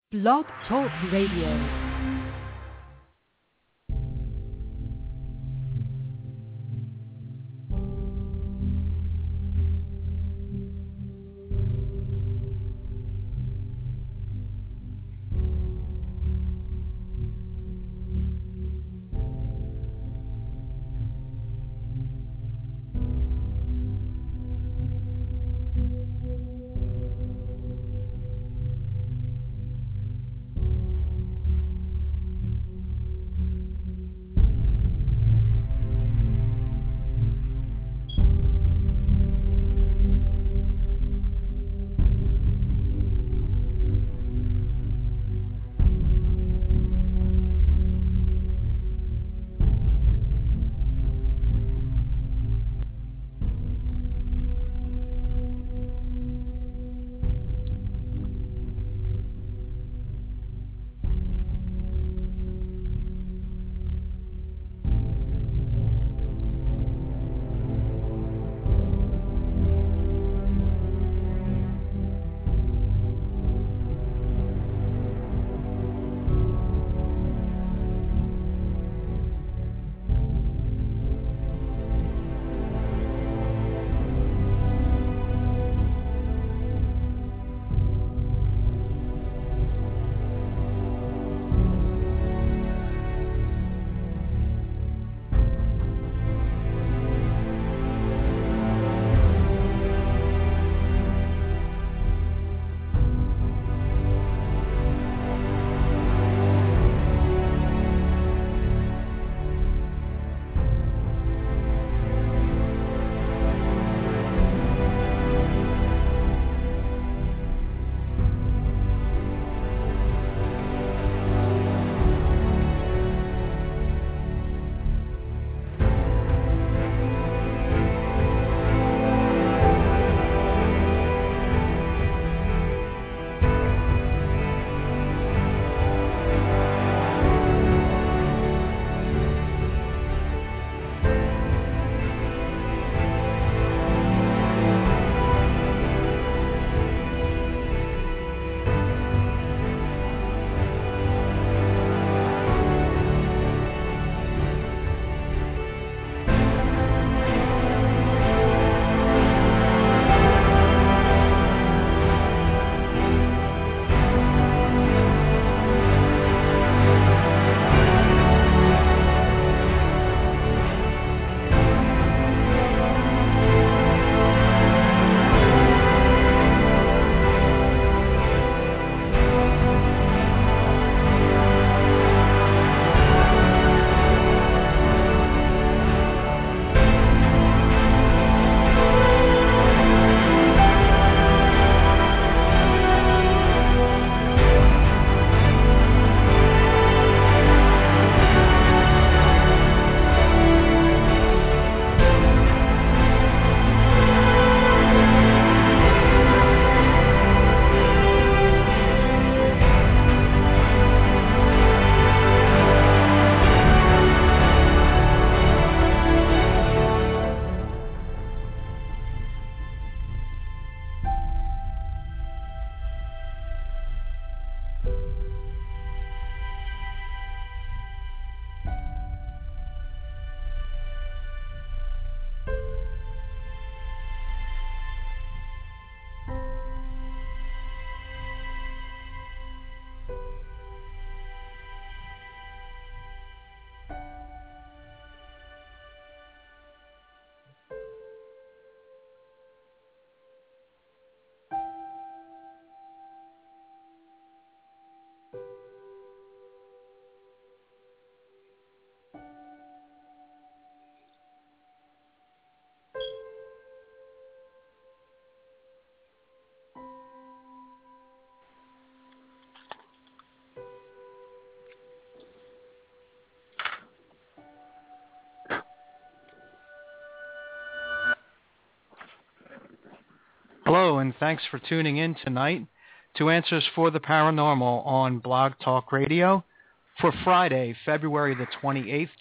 Blog Talk Radio. Hello, and thanks for tuning in tonight to Answers for the Paranormal on Blog Talk Radio for Friday, February the 28th,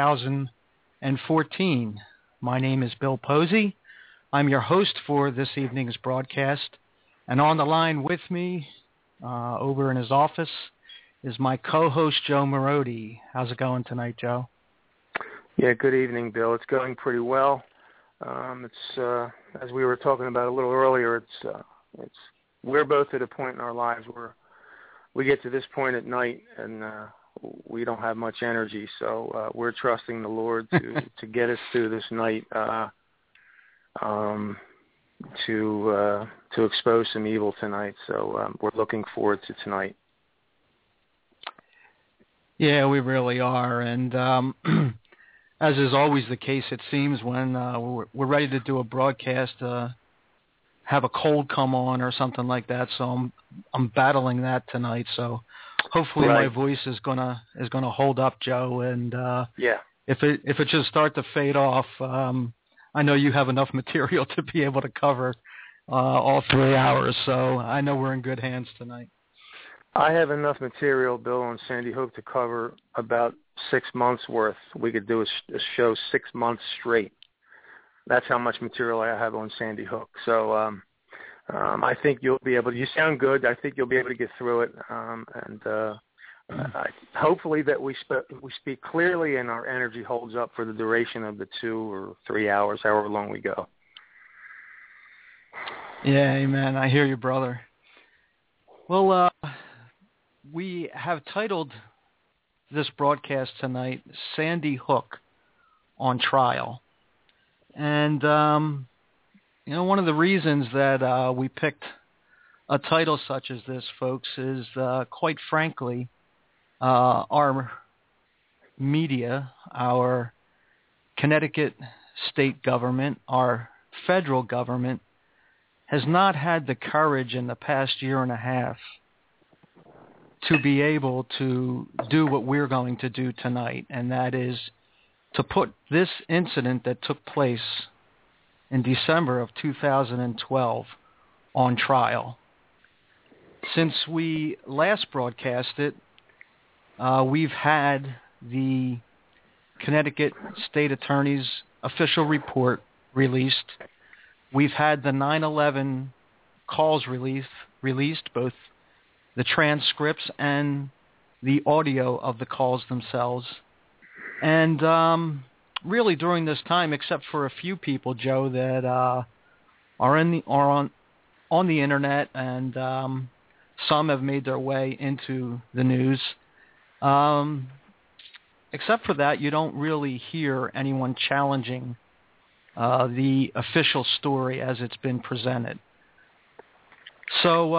2014. My name is Bill Posey. I'm your host for this evening's broadcast, and on the line with me Over in his office is my co-host, Joe Marodi. How's it going tonight, Joe? Yeah, good evening, Bill. It's going pretty well. It's as we were talking about a little earlier, it's we're both at a point in our lives where we get to this point at night and we don't have much energy, so we're trusting the Lord to get us through this night, to expose some evil tonight. So we're looking forward to tonight. Yeah, we really are, and as is always the case, it seems when we're ready to do a broadcast, have a cold come on or something like that. So I'm battling that tonight. So hopefully my voice is gonna hold up, Joe. And if it should start to fade off, I know you have enough material to be able to cover all 3 hours. So I know we're in good hands tonight. I have enough material, Bill, on Sandy Hook to cover about 6 months worth. We could do a show 6 months straight. That's how much material I have on Sandy Hook. So I think you'll be able to. You sound good. I think you'll be able to get through it. Hopefully that we speak clearly and our energy holds up for the duration of the 2 or 3 hours, however long we go. Yeah, amen. I hear you, brother. Well, we have titled this broadcast tonight, Sandy Hook on Trial. And, one of the reasons that we picked a title such as this, folks, is quite frankly, our media, our Connecticut state government, our federal government, has not had the courage in the past year and a half to be able to do what we're going to do tonight, and that is to put this incident that took place in December of 2012 on trial. Since we last broadcasted, we've had the Connecticut State Attorney's official report released. We've had the 9/11 calls released, both the transcripts and the audio of the calls themselves. And really during this time, except for a few people, Joe, that are on the internet, and some have made their way into the news. Except for that, you don't really hear anyone challenging the official story as it's been presented. So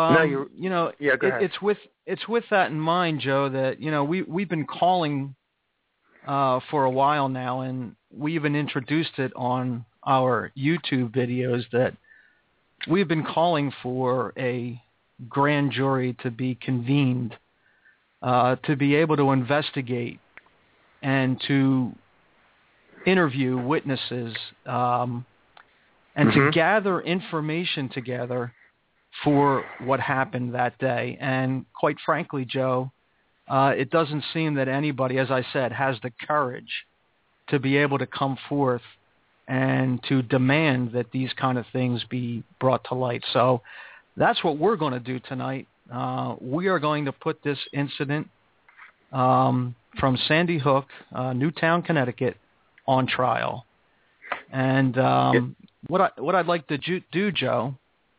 it's with that in mind, Joe, that we've been calling for a while now, and we even introduced it on our YouTube videos, that we've been calling for a grand jury to be convened, to be able to investigate and to interview witnesses, and to gather information together for what happened that day. And quite frankly, Joe, it doesn't seem that anybody, as I said, has the courage to be able to come forth and to demand that these kind of things be brought to light. So that's what we're going to do tonight. We are going to put this incident from Sandy Hook, Newtown, Connecticut, on trial. And what I'd like to do, Joe,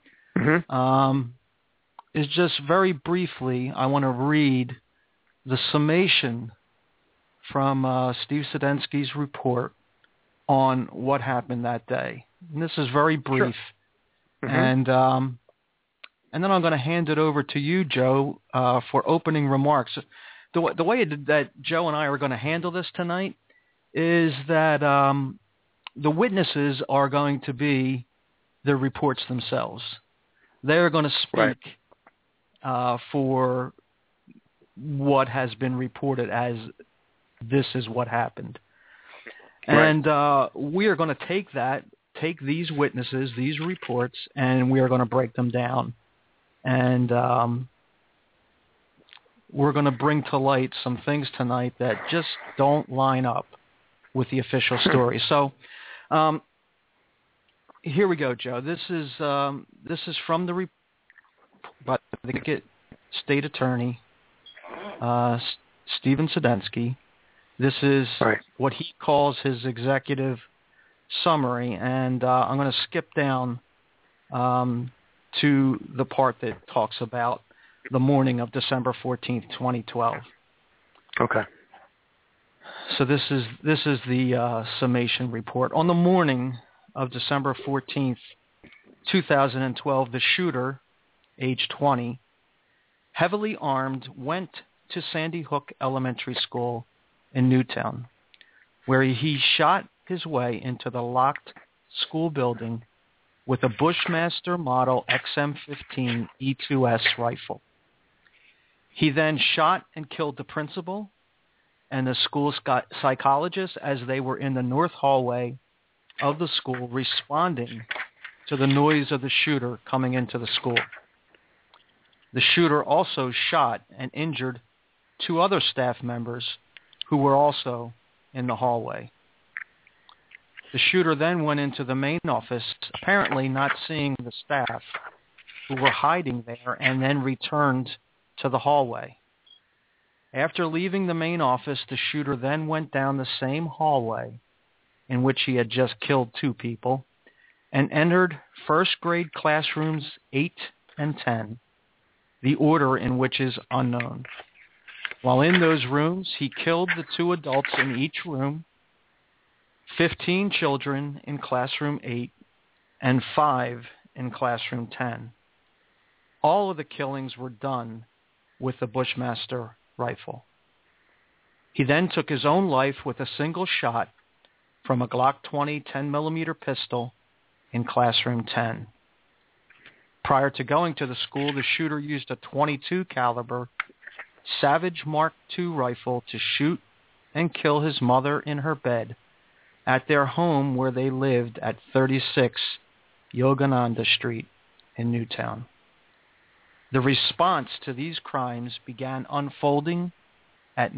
is just very briefly, I want to read the summation from Steve Sedensky's report on what happened that day. And this is very brief. Sure. And then I'm going to hand it over to you, Joe, for opening remarks. The way that Joe and I are going to handle this tonight is that the witnesses are going to be the reports themselves. They're going to speak for what has been reported as this is what happened. Right. And we are going to take these witnesses, these reports, and we are going to break them down. And we're going to bring to light some things tonight that just don't line up with the official story. So here we go, Joe. This is from the State Attorney Stephen Sedensky. This is what he calls his executive summary, and I'm going to skip down to the part that talks about the morning of December 14th, 2012. Okay. So this is the summation report. On the morning of December 14th, 2012, the shooter, age 20, heavily armed, went to Sandy Hook Elementary School in Newtown, where he shot his way into the locked school building with a Bushmaster Model XM15 E2S rifle. He then shot and killed the principal and the school psychologist as they were in the north hallway of the school responding to the noise of the shooter coming into the school. The shooter also shot and injured 2 other staff members who were also in the hallway. The shooter then went into the main office, apparently not seeing the staff who were hiding there, and then returned to the hallway. After leaving the main office, the shooter then went down the same hallway in which he had just killed 2 people and entered first-grade classrooms 8 and 10, the order in which is unknown. While in those rooms, he killed the 2 adults in each room, 15 children in classroom 8, and 5 in classroom 10. All of the killings were done with the Bushmaster rifle. He then took his own life with a single shot from a Glock 20 10mm pistol in classroom 10. Prior to going to the school, the shooter used a .22 caliber Savage Mark II rifle to shoot and kill his mother in her bed at their home where they lived at 36 Yogananda Street in Newtown. The response to these crimes began unfolding at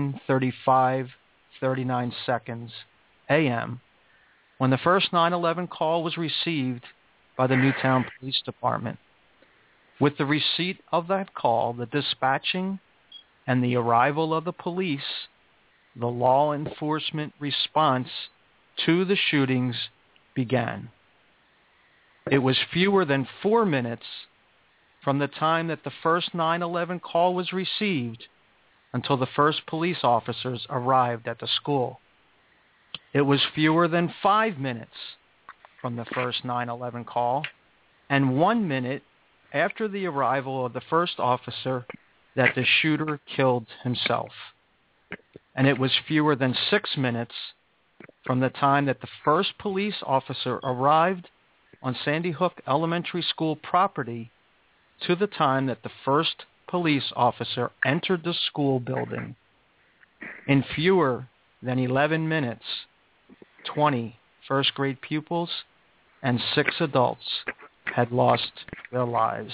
9:35:39 a.m. when the first 911 call was received by the Newtown Police Department. With the receipt of that call, the dispatching and the arrival of the police, the law enforcement response to the shootings began. It was fewer than 4 minutes from the time that the first 911 call was received until the first police officers arrived at the school. It was fewer than 5 minutes from the first 911 call and 1 minute after the arrival of the first officer that the shooter killed himself. And it was fewer than 6 minutes from the time that the first police officer arrived on Sandy Hook Elementary School property to the time that the first police officer entered the school building. In fewer than 11 minutes, 20 first-grade pupils and 6 adults had lost their lives.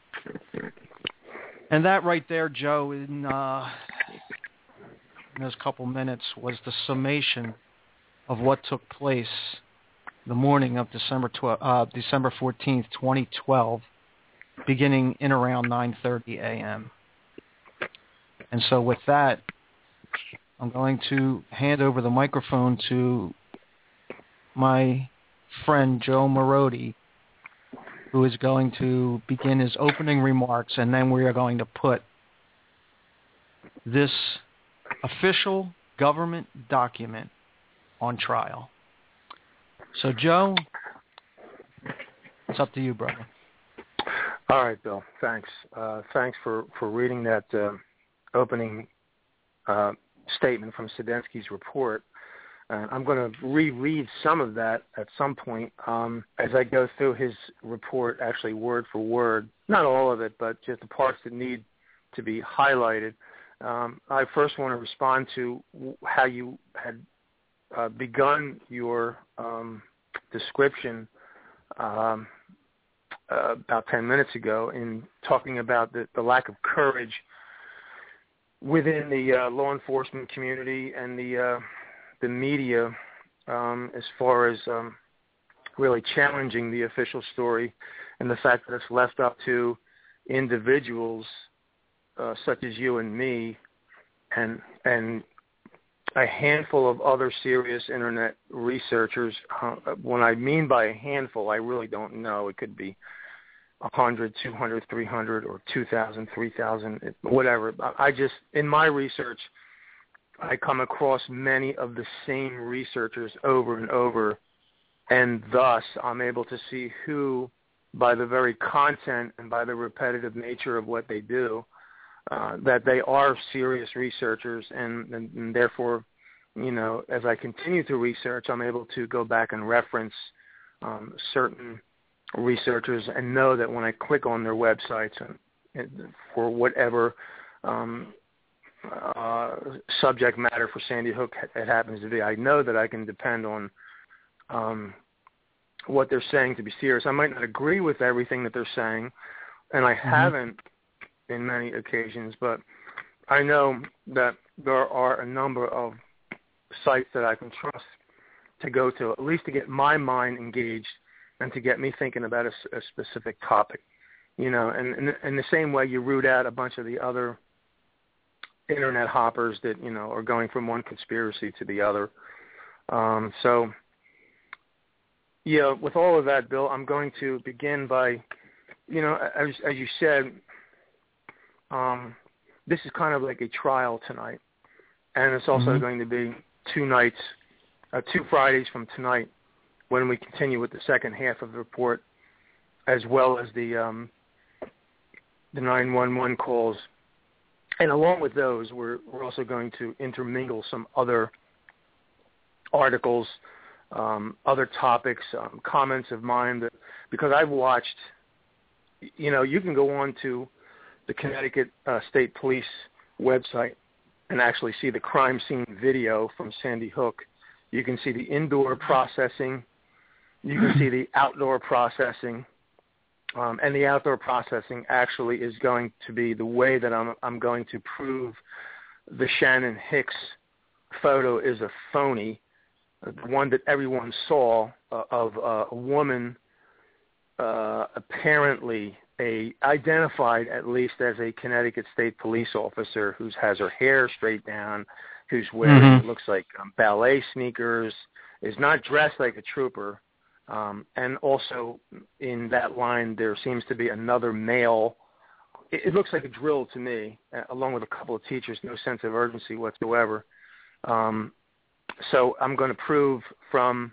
And that right there, Joe, in those couple minutes was the summation of what took place the morning of December 14th, 2012, beginning in around 9:30 a.m. And so with that, I'm going to hand over the microphone to my friend Joe Marodi, who is going to begin his opening remarks, and then we are going to put this official government document on trial. So, Joe, it's up to you, brother. All right, Bill. Thanks. Thanks for reading that opening statement from Sedensky's report. I'm going to reread some of that at some point as I go through his report, actually word for word. Not all of it, but just the parts that need to be highlighted. I first want to respond to how you had begun your description about 10 minutes ago in talking about the lack of courage within the law enforcement community and the media as far as really challenging the official story and the fact that it's left up to individuals such as you and me, and a handful of other serious internet researchers. When I mean by a handful, I really don't know. It could be 100, 200, 300, or 2,000, 3,000, whatever. I just, in my research, I come across many of the same researchers over and over, and thus I'm able to see who, by the very content and by the repetitive nature of what they do, that they are serious researchers, and therefore, you know, as I continue to research, I'm able to go back and reference certain researchers and know that when I click on their websites and for whatever subject matter for Sandy Hook it happens to be, I know that I can depend on what they're saying to be serious. I might not agree with everything that they're saying, and I haven't in many occasions, but I know that there are a number of sites that I can trust to go to, at least to get my mind engaged and to get me thinking about a specific topic. You know, and in the same way you root out a bunch of the other internet hoppers that, you know, are going from one conspiracy to the other. So, yeah, with all of that, Bill, I'm going to begin by, you know, as you said, this is kind of like a trial tonight, and it's also going to be 2 Fridays from tonight when we continue with the second half of the report, as well as the 911 calls. And along with those, we're also going to intermingle some other articles, other topics, comments of mine, that, because I've watched, you know, you can go on to the Connecticut State Police website and actually see the crime scene video from Sandy Hook. You can see the indoor processing. You can see the outdoor processing. And the outdoor processing actually is going to be the way that I'm going to prove the Shannon Hicks photo is a phony, the one that everyone saw of a woman apparently identified at least as a Connecticut State Police officer who has her hair straight down, who's wearing what looks like ballet sneakers, is not dressed like a trooper. And also in that line there seems to be another male. It looks like a drill to me, along with a couple of teachers, no sense of urgency whatsoever. So I'm going to prove from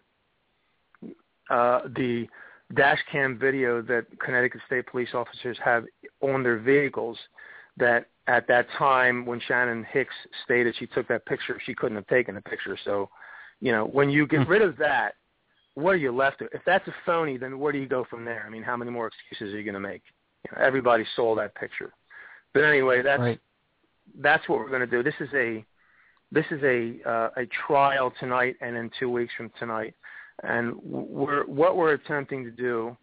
the dash cam video that Connecticut State Police officers have on their vehicles that at that time when Shannon Hicks stated she took that picture, she couldn't have taken the picture. So, you know, when you get rid of that, what are you left with? If that's a phony, then where do you go from there? I mean, how many more excuses are you going to make? You know, everybody saw that picture. But anyway, that's what we're going to do. This is a trial tonight and in 2 weeks from tonight. And what we're attempting to do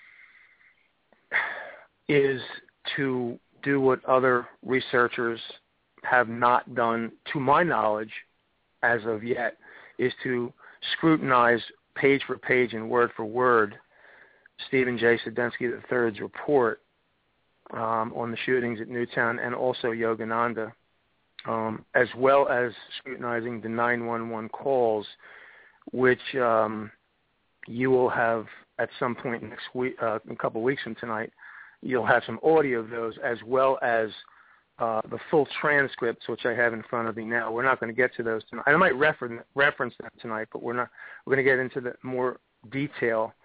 is to do what other researchers have not done, to my knowledge, as of yet, is to scrutinize page for page and word for word Stephen J. Sedensky III's report on the shootings at Newtown and also Yogananda, as well as scrutinizing the 911 calls, which you will have at some point next week, a couple of weeks from tonight. You'll have some audio of those, as well as the full transcripts, which I have in front of me now. We're not going to get to those tonight. I might reference them tonight, but we're not. We're going to get into the more detail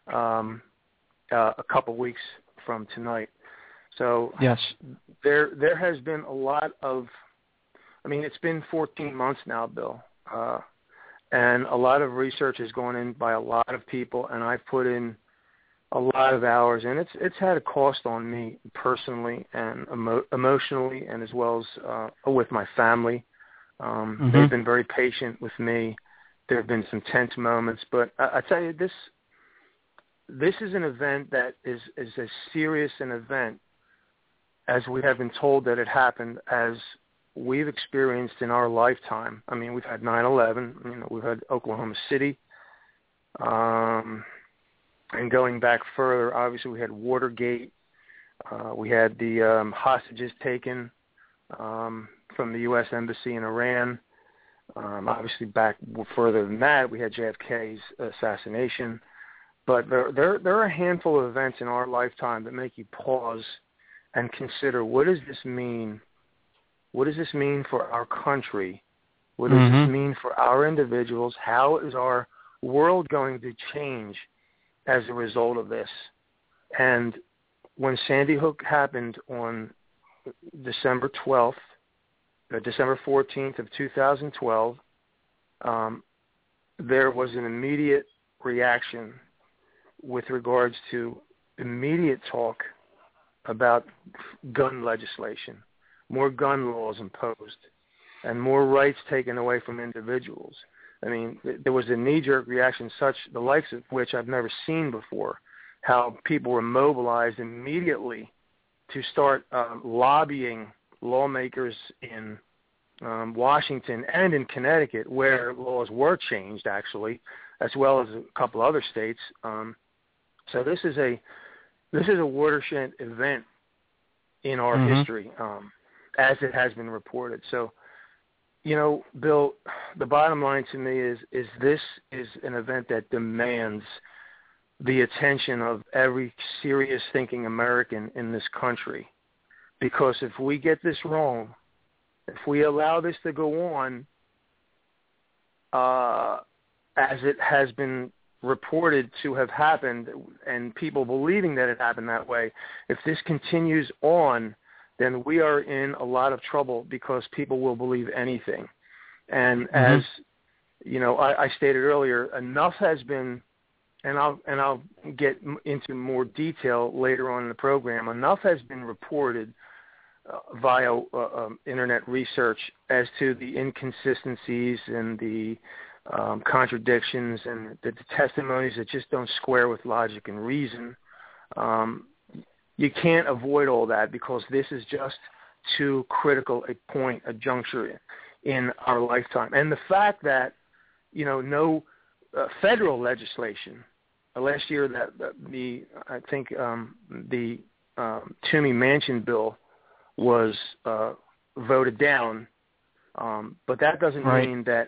a couple weeks from tonight. So yes, there has been a lot of. I mean, it's been 14 months now, Bill, and a lot of research has gone in by a lot of people, and I've put in a lot of hours, and it's had a cost on me personally and emotionally, and as well as with my family. They've been very patient with me. There have been some tense moments, but I tell you, this is an event that is as serious an event as we have been told that it happened as we've experienced in our lifetime. I mean, we've had 9/11. You know, we've had Oklahoma City. And going back further, obviously we had Watergate. We had the hostages taken from the U.S. Embassy in Iran. Obviously, back further than that, we had JFK's assassination. But there are a handful of events in our lifetime that make you pause and consider, what does this mean? What does this mean for our country? What does this mean for our individuals? How is our world going to change as a result of this? And when Sandy Hook happened on December 14th of 2012, there was an immediate reaction with regards to immediate talk about gun legislation, more gun laws imposed, and more rights taken away from individuals. I mean, there was a knee-jerk reaction, such the likes of which I've never seen before, how people were mobilized immediately to start lobbying lawmakers in Washington and in Connecticut, where laws were changed, actually, as well as a couple other states. So this is a watershed event in our history, as it has been reported. So, you know, Bill, the bottom line to me is this is an event that demands the attention of every serious thinking American in this country. Because if we get this wrong, if we allow this to go on as it has been reported to have happened, and people believing that it happened that way, if this continues on, then we are in a lot of trouble, because people will believe anything. And as you know, I stated earlier, enough has been, and I'll get into more detail later on in the program, enough has been reported via internet research as to the inconsistencies and the contradictions and the testimonies that just don't square with logic and reason. You can't avoid all that, because this is just too critical a point, a juncture in our lifetime. And the fact that, you know, no federal legislation, last year that the Toomey Manchin bill was voted down, but that doesn't mean that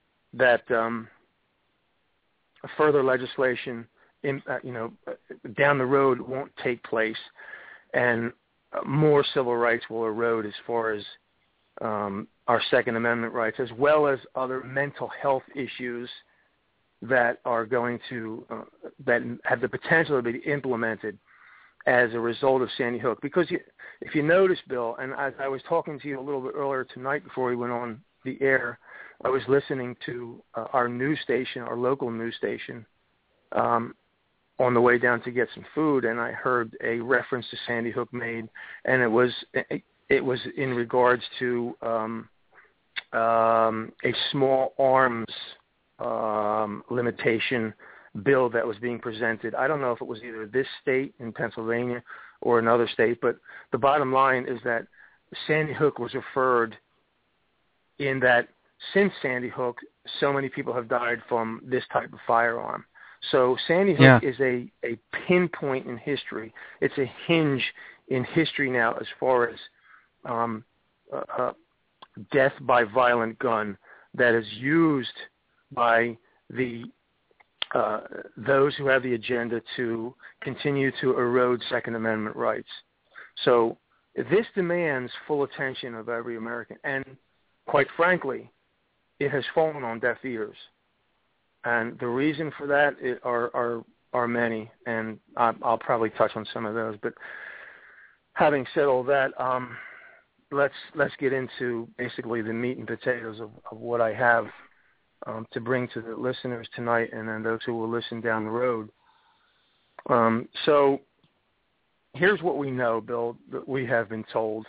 further legislation down the road won't take place, and more civil rights will erode as far as our Second Amendment rights, as well as other mental health issues that are going to that have the potential to be implemented as a result of Sandy Hook. Because if you notice, Bill, and as I was talking to you a little bit earlier tonight before we went on the air, I was listening to our news station, our local news station, on the way down to get some food, and I heard a reference to Sandy Hook made, and it was in regards to a small arms limitation bill that was being presented. I don't know if it was either this state in Pennsylvania or another state, but the bottom line is that Sandy Hook was referred in that since Sandy Hook, so many people have died from this type of firearm. So Sandy Hook is a pinpoint in history. It's a hinge in history now as far as death by violent gun that is used by the those who have the agenda to continue to erode Second Amendment rights. So this demands full attention of every American, and quite frankly, it has fallen on deaf ears. And the reason for that are many, and I'll probably touch on some of those. But having said all that, let's get into basically the meat and potatoes of what I have to bring to the listeners tonight, and then those who will listen down the road. So here's what we know, Bill, that we have been told.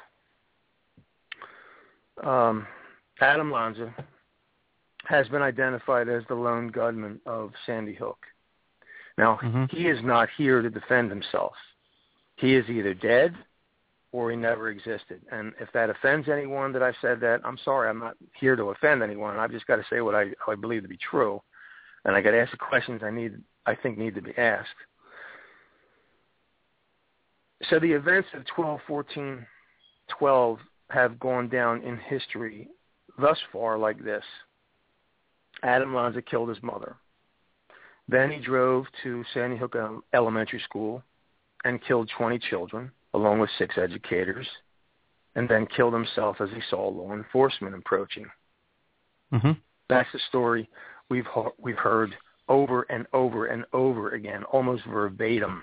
Adam Lanza has been identified as the lone gunman of Sandy Hook. Now, he is not here to defend himself. He is either dead or he never existed. And if that offends anyone that I said that, I'm sorry. I'm not here to offend anyone. I've just got to say what I believe to be true. And I got to ask the questions I think need to be asked. So the events of 12/14/12 have gone down in history thus far like this. Adam Lanza killed his mother. Then he drove to Sandy Hook Elementary School and killed 20 children, along with 6 educators, and then killed himself as he saw law enforcement approaching. Mm-hmm. That's the story we've heard over and over and over again, almost verbatim.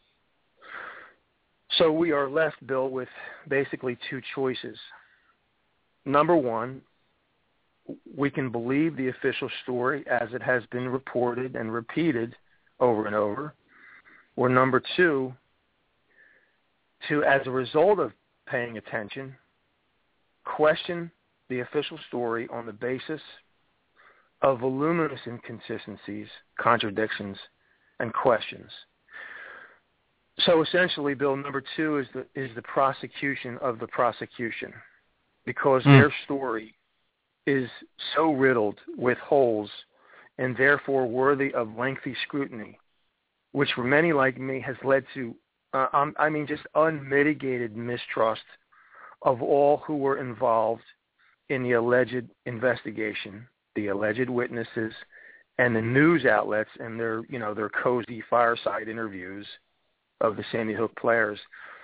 So we are left, Bill, with basically 2 choices. Number one, we can believe the official story as it has been reported and repeated over and over. Or number 2, to, as a result of paying attention, question the official story on the basis of voluminous inconsistencies, contradictions, and questions. So essentially, Bill, number 2 is the prosecution of the prosecution, because their story is so riddled with holes and therefore worthy of lengthy scrutiny, which for many like me has led to, just unmitigated mistrust of all who were involved in the alleged investigation, the alleged witnesses, and the news outlets and their cozy fireside interviews of the Sandy Hook players.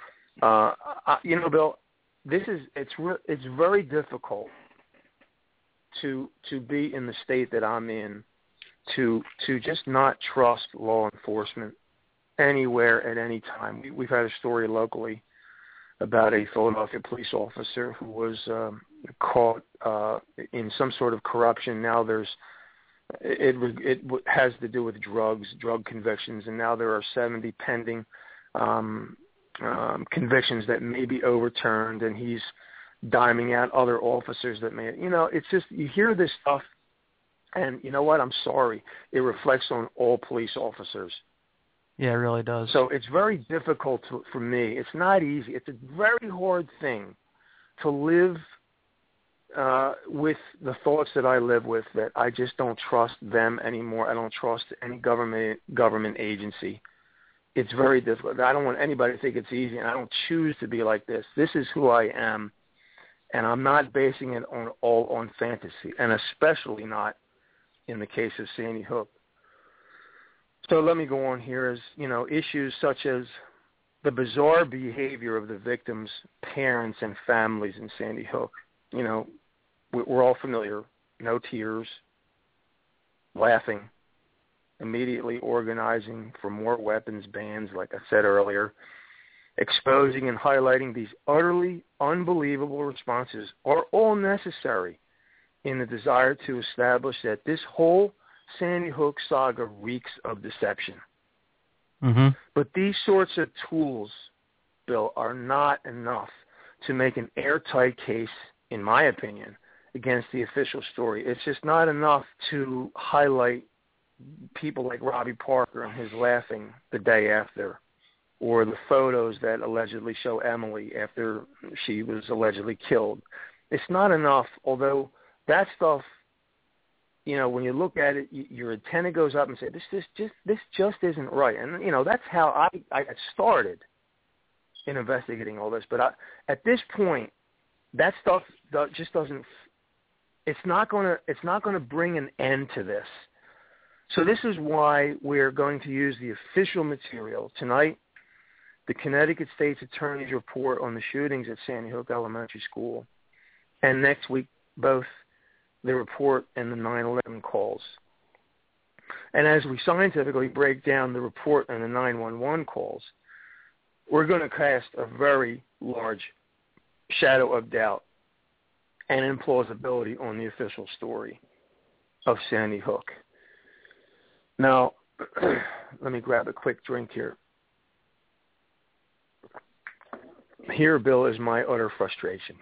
Bill, it's very difficult to be in the state that I'm in, to just not trust law enforcement anywhere at any time. We've had a story locally about a Philadelphia police officer who was caught in some sort of corruption. Now it has to do with drug convictions, and now there are 70 pending convictions that may be overturned, and he's diming out other officers that may, it's just, you hear this stuff, and you know what, I'm sorry, it reflects on all police officers. Yeah, it really does. So it's very difficult for me. It's not easy. It's a very hard thing to live with the thoughts that I live with, that I just don't trust them anymore. I don't trust any government agency. It's very difficult. I don't want anybody to think it's easy, and I don't choose to be like this. This is who I am, and I'm not basing it all on fantasy, and especially not in the case of Sandy Hook. So let me go on here. As issues such as the bizarre behavior of the victims' parents and families in Sandy Hook. We're all familiar. No tears, laughing, immediately organizing for more weapons bans, like I said earlier, exposing and highlighting these utterly unbelievable responses are all necessary in the desire to establish that this whole Sandy Hook saga reeks of deception. Mm-hmm. But these sorts of tools, Bill, are not enough to make an airtight case, in my opinion, against the official story. It's just not enough to highlight people like Robbie Parker and his laughing the day after, or the photos that allegedly show Emily after she was allegedly killed. It's not enough, although that stuff, when you look at it, your antenna goes up and say, this just isn't right. And, that's how I got started in investigating all this. But at this point, that stuff just doesn't, it's not going to bring an end to this. So this is why we're going to use the official material tonight, the Connecticut State's Attorney's report on the shootings at Sandy Hook Elementary School, and next week, both the report and the 9/11 calls. And as we scientifically break down the report and the 911 calls, we're going to cast a very large shadow of doubt and implausibility on the official story of Sandy Hook. Now, let me grab a quick drink here. Here, Bill, is my utter frustration.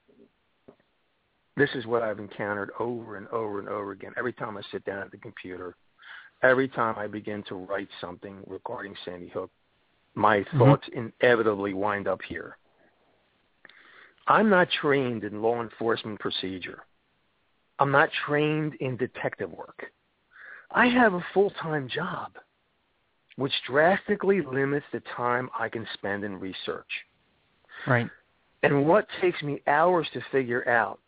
This is what I've encountered over and over and over again. Every time I sit down at the computer, every time I begin to write something regarding Sandy Hook, my thoughts inevitably wind up here. I'm not trained in law enforcement procedure. I'm not trained in detective work. I have a full-time job, which drastically limits the time I can spend in research. Right. And what takes me hours to figure out,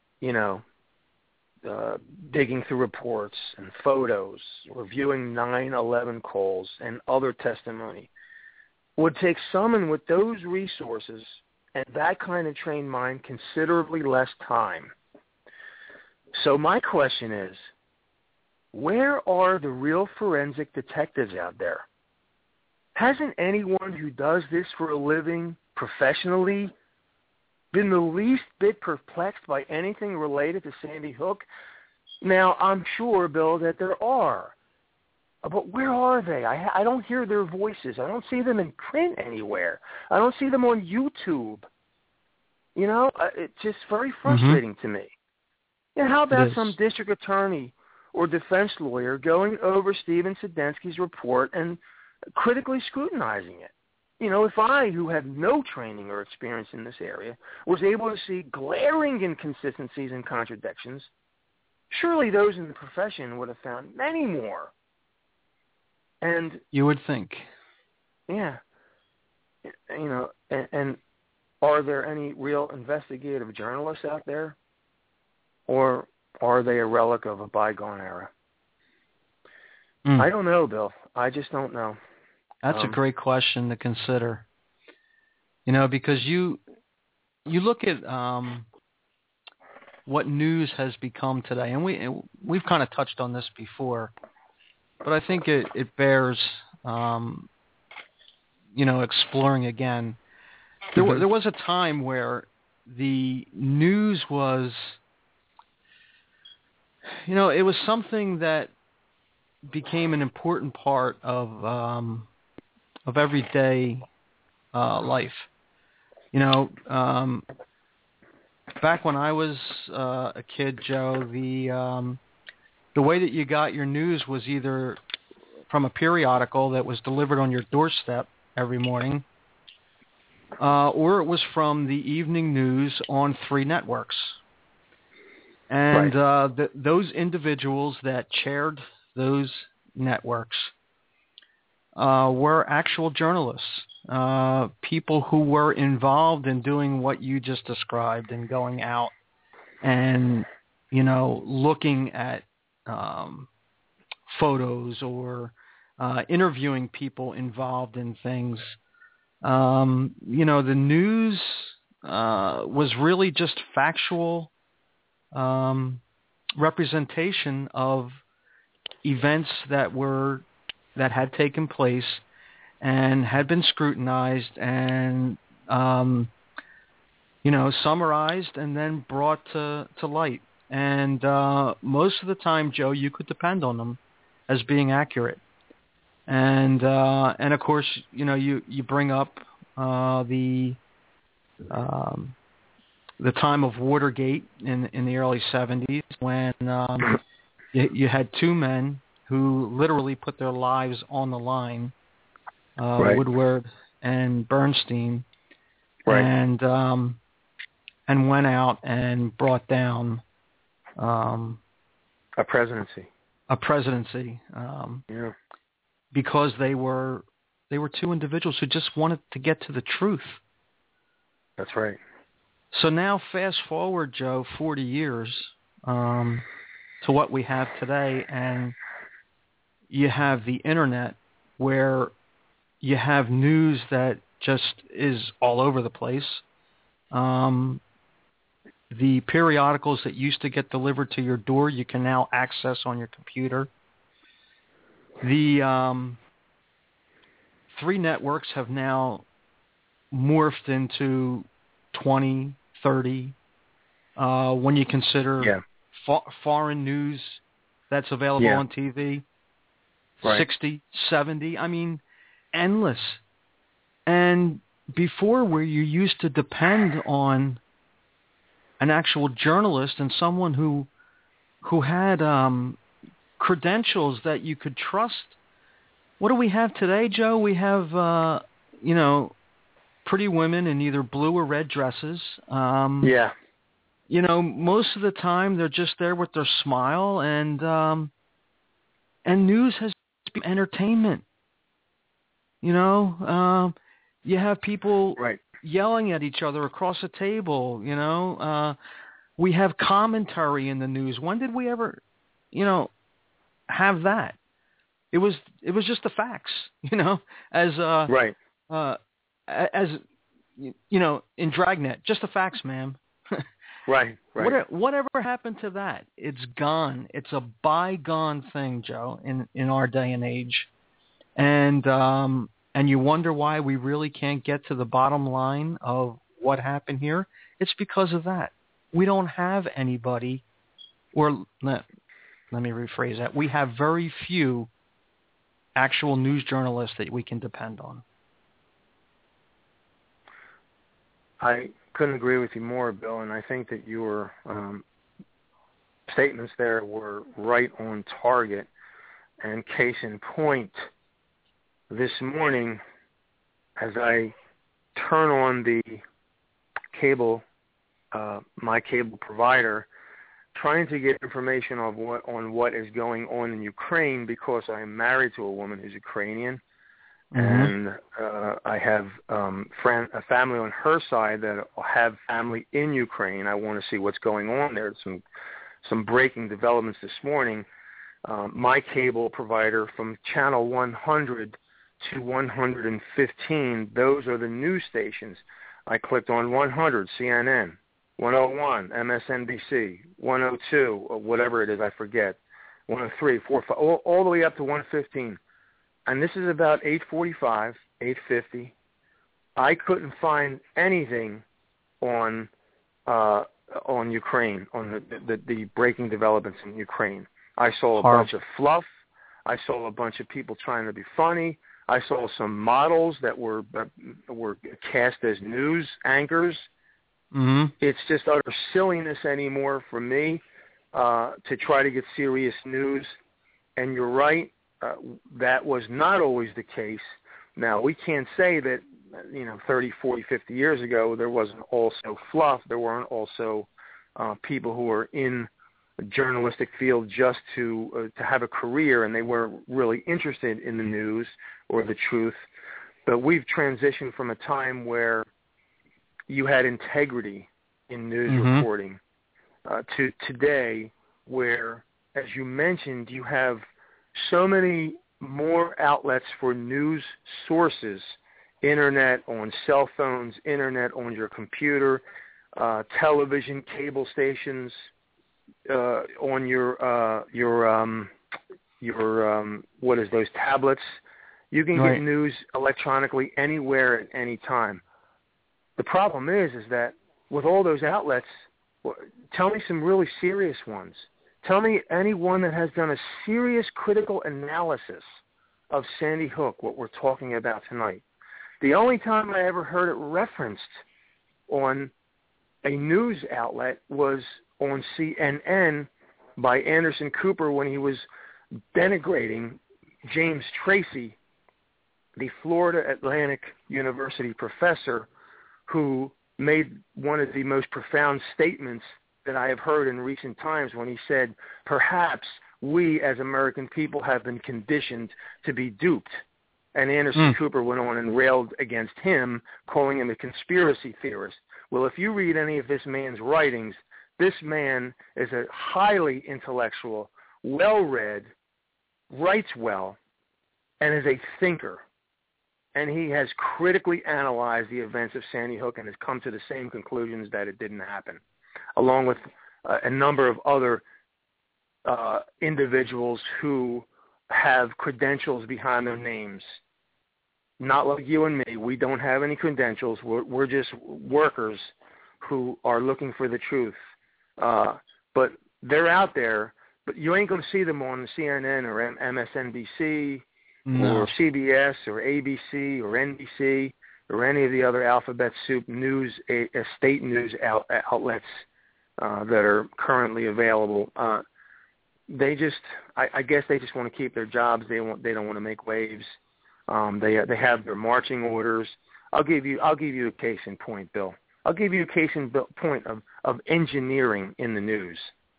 digging through reports and photos, reviewing 9/11 calls and other testimony, would take someone with those resources and that kind of trained mind considerably less time. So my question is, where are the real forensic detectives out there? Hasn't anyone who does this for a living professionally been the least bit perplexed by anything related to Sandy Hook? Now, I'm sure, Bill, that there are. But where are they? I don't hear their voices. I don't see them in print anywhere. I don't see them on YouTube. It's just very frustrating to me. And how about some district attorney or defense lawyer going over Stephen Sedensky's report and critically scrutinizing it? If I, who have no training or experience in this area, was able to see glaring inconsistencies and contradictions, surely those in the profession would have found many more. And you would think. Yeah. And are there any real investigative journalists out there? Or are they a relic of a bygone era? I don't know, Bill. I just don't know. That's a great question to consider. Because you look at what news has become today, and we've kind of touched on this before, but I think it bears exploring again. There was a time where the news was, it was something that became an important part of everyday life. Back when I was a kid, Joe, the way that you got your news was either from a periodical that was delivered on your doorstep every morning, or it was from the evening news on 3 networks. And those individuals that chaired those networks were actual journalists, people who were involved in doing what you just described and going out and, looking at photos or interviewing people involved in things. The news was really just factual representation of events that had taken place and had been scrutinized and summarized and then brought to light. And most of the time, Joe, you could depend on them as being accurate. And of course, you bring up the time of Watergate in the early 70s when you had 2 men who literally put their lives on the line, Woodward and Bernstein, and went out and brought down a presidency. Because they were 2 individuals who just wanted to get to the truth. That's right. So now fast forward, Joe, 40 years to what we have today, and you have the internet where you have news that just is all over the place. The periodicals that used to get delivered to your door, you can now access on your computer. The 3 networks have now morphed into 20, 30, when you consider foreign news that's available on TV, 60, 70, endless. And before, where you used to depend on an actual journalist and someone who had credentials that you could trust. What do we have today, Joe? We have, pretty women in either blue or red dresses. Most of the time they're just there with their smile, and news has been entertainment. You have people yelling at each other across a table. We have commentary in the news. When did we ever, have that? It was just the facts, as right. As in Dragnet, just the facts, ma'am. Right. Whatever happened to that? It's gone. It's a bygone thing, Joe, in our day and age. And you wonder why we really can't get to the bottom line of what happened here. It's because of that. We don't have anybody, or let me rephrase that. We have very few actual news journalists that we can depend on. I couldn't agree with you more, Bill, and I think that your statements there were right on target. And case in point, this morning, as I turn on the cable, my cable provider, trying to get information on what is going on in Ukraine, because I am married to a woman who's Ukrainian, and I have a family on her side that have family in Ukraine. I want to see what's going on there. Some breaking developments this morning. My cable provider, from channel 100 to 115, those are the news stations. I clicked on 100, CNN, 101, MSNBC, 102, or whatever it is, I forget, 103, 4, 5, all the way up to 115. And this is about 8:45, 8:50. I couldn't find anything on Ukraine, on the breaking developments in Ukraine. I saw a bunch of fluff. I saw a bunch of people trying to be funny. I saw some models that were cast as news anchors. Mm-hmm. It's just utter silliness anymore for me to try to get serious news. And you're right, that was not always the case. Now, we can't say that, 30, 40, 50 years ago there wasn't also fluff. There weren't also people who were in the journalistic field just to have a career, and they weren't really interested in the news or the truth. But we've transitioned from a time where you had integrity in news reporting to today where, as you mentioned, you have so many more outlets for news sources, internet, on cell phones, internet on your computer, television, cable stations, on your what is those tablets. You can get news electronically anywhere at any time. The problem is that with all those outlets, tell me some really serious ones. Tell me anyone that has done a serious critical analysis of Sandy Hook, what we're talking about tonight. The only time I ever heard it referenced on a news outlet was on CNN by Anderson Cooper when he was denigrating James Tracy, the Florida Atlantic University professor, who made one of the most profound statements that I have heard in recent times when he said, perhaps we as American people have been conditioned to be duped. And Anderson Cooper went on and railed against him, calling him a conspiracy theorist. Well, if you read any of this man's writings, this man is a highly intellectual, well-read, writes well, and is a thinker. And he has critically analyzed the events of Sandy Hook and has come to the same conclusions that it didn't happen, along with a number of other individuals who have credentials behind their names. Not like you and me. We don't have any credentials. We're just workers who are looking for the truth. But they're out there, but you ain't going to see them on CNN or MSNBC or CBS or ABC or NBC or any of the other alphabet soup news, state news outlets that are currently available. I guess they just want to keep their jobs. They don't want to make waves. They have their marching orders. I'll give you a case in point, Bill. I'll give you a case in point of engineering in the news.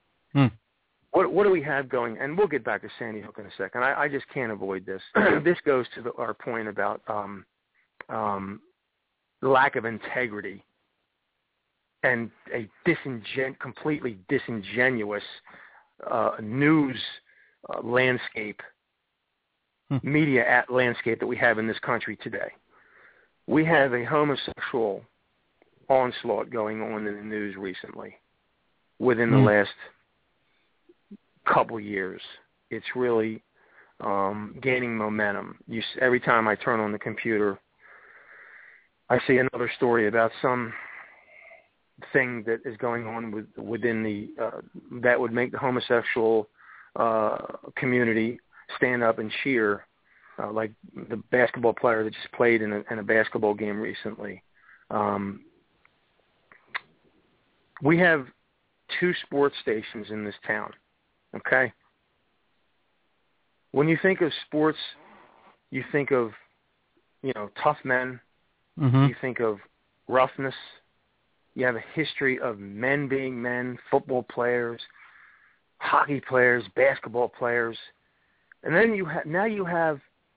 What do we have going? And we'll get back to Sandy Hook in a second. I just can't avoid this. This goes to our point about lack of integrity and a completely disingenuous news landscape, media landscape that we have in this country today. We have a homosexual onslaught going on in the news recently within the last couple years. It's really gaining momentum. Every time I turn on the computer, I see another story about some thing that is going on within the that would make the homosexual community stand up and cheer, like the basketball player that just played in a basketball game recently. We have 2 sports stations in this town, okay? When you think of sports, you think of, tough men. Mm-hmm. You think of roughness. You have a history of men being men, football players, hockey players, basketball players. And then you have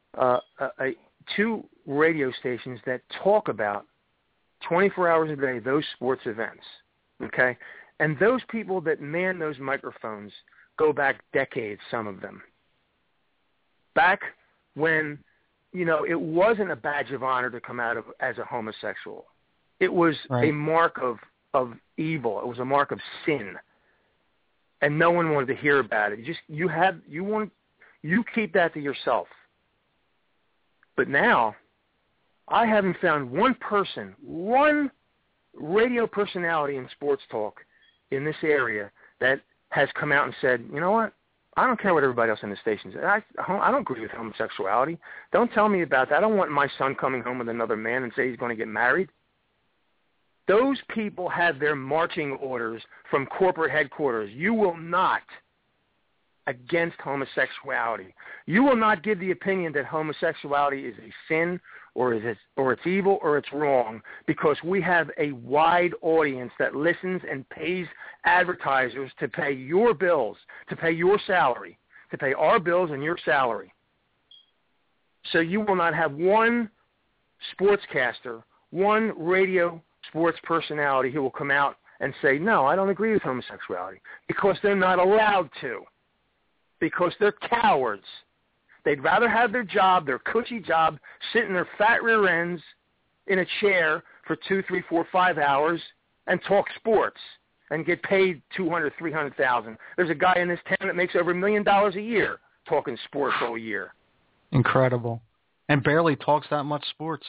2 radio stations that talk about 24 hours a day those sports events, okay? And those people that man those microphones go back decades, some of them. Back when, it wasn't a badge of honor to come out as a homosexual. It was a mark of evil. It was a mark of sin. And no one wanted to hear about it. You keep that to yourself. But now, I haven't found one radio personality in sports talk in this area that has come out and said, you know what? I don't care what everybody else in the station says. I don't agree with homosexuality. Don't tell me about that. I don't want my son coming home with another man and say he's going to get married. Those people have their marching orders from corporate headquarters. You will not against homosexuality. You will not give the opinion that homosexuality is a sin or it's evil or it's wrong, because we have a wide audience that listens and pays advertisers to pay your bills, to pay your salary, to pay our bills and your salary. So you will not have one sportscaster, one radio sports personality who will come out and say, no, I don't agree with homosexuality, because they're not allowed to, because they're cowards. They'd rather have their job, their cushy job, sit in their fat rear ends in a chair for 2, 3, 4, 5 hours and talk sports and get paid $200,000, $300,000. There's a guy in this town that makes over $1 million a year talking sports all year. Incredible. And barely talks that much sports.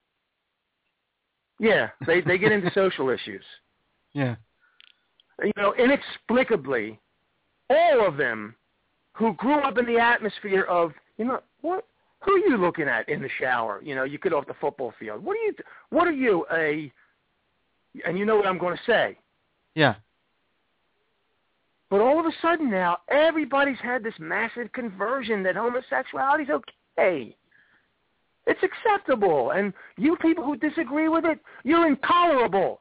Yeah, they get into social issues. Yeah. Inexplicably, all of them who grew up in the atmosphere of, what? Who are you looking at in the shower? You get off the football field. What are you, and you know what I'm going to say. Yeah. But all of a sudden now, everybody's had this massive conversion that homosexuality is okay. It's acceptable. And you people who disagree with it, you're intolerable.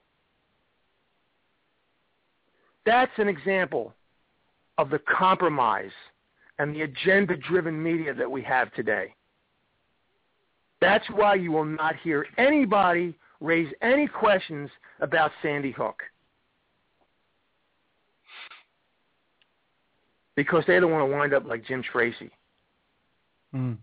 That's an example of the compromise and the agenda-driven media that we have today. That's why you will not hear anybody raise any questions about Sandy Hook. Because they don't want to wind up like Jim Tracy. Mm.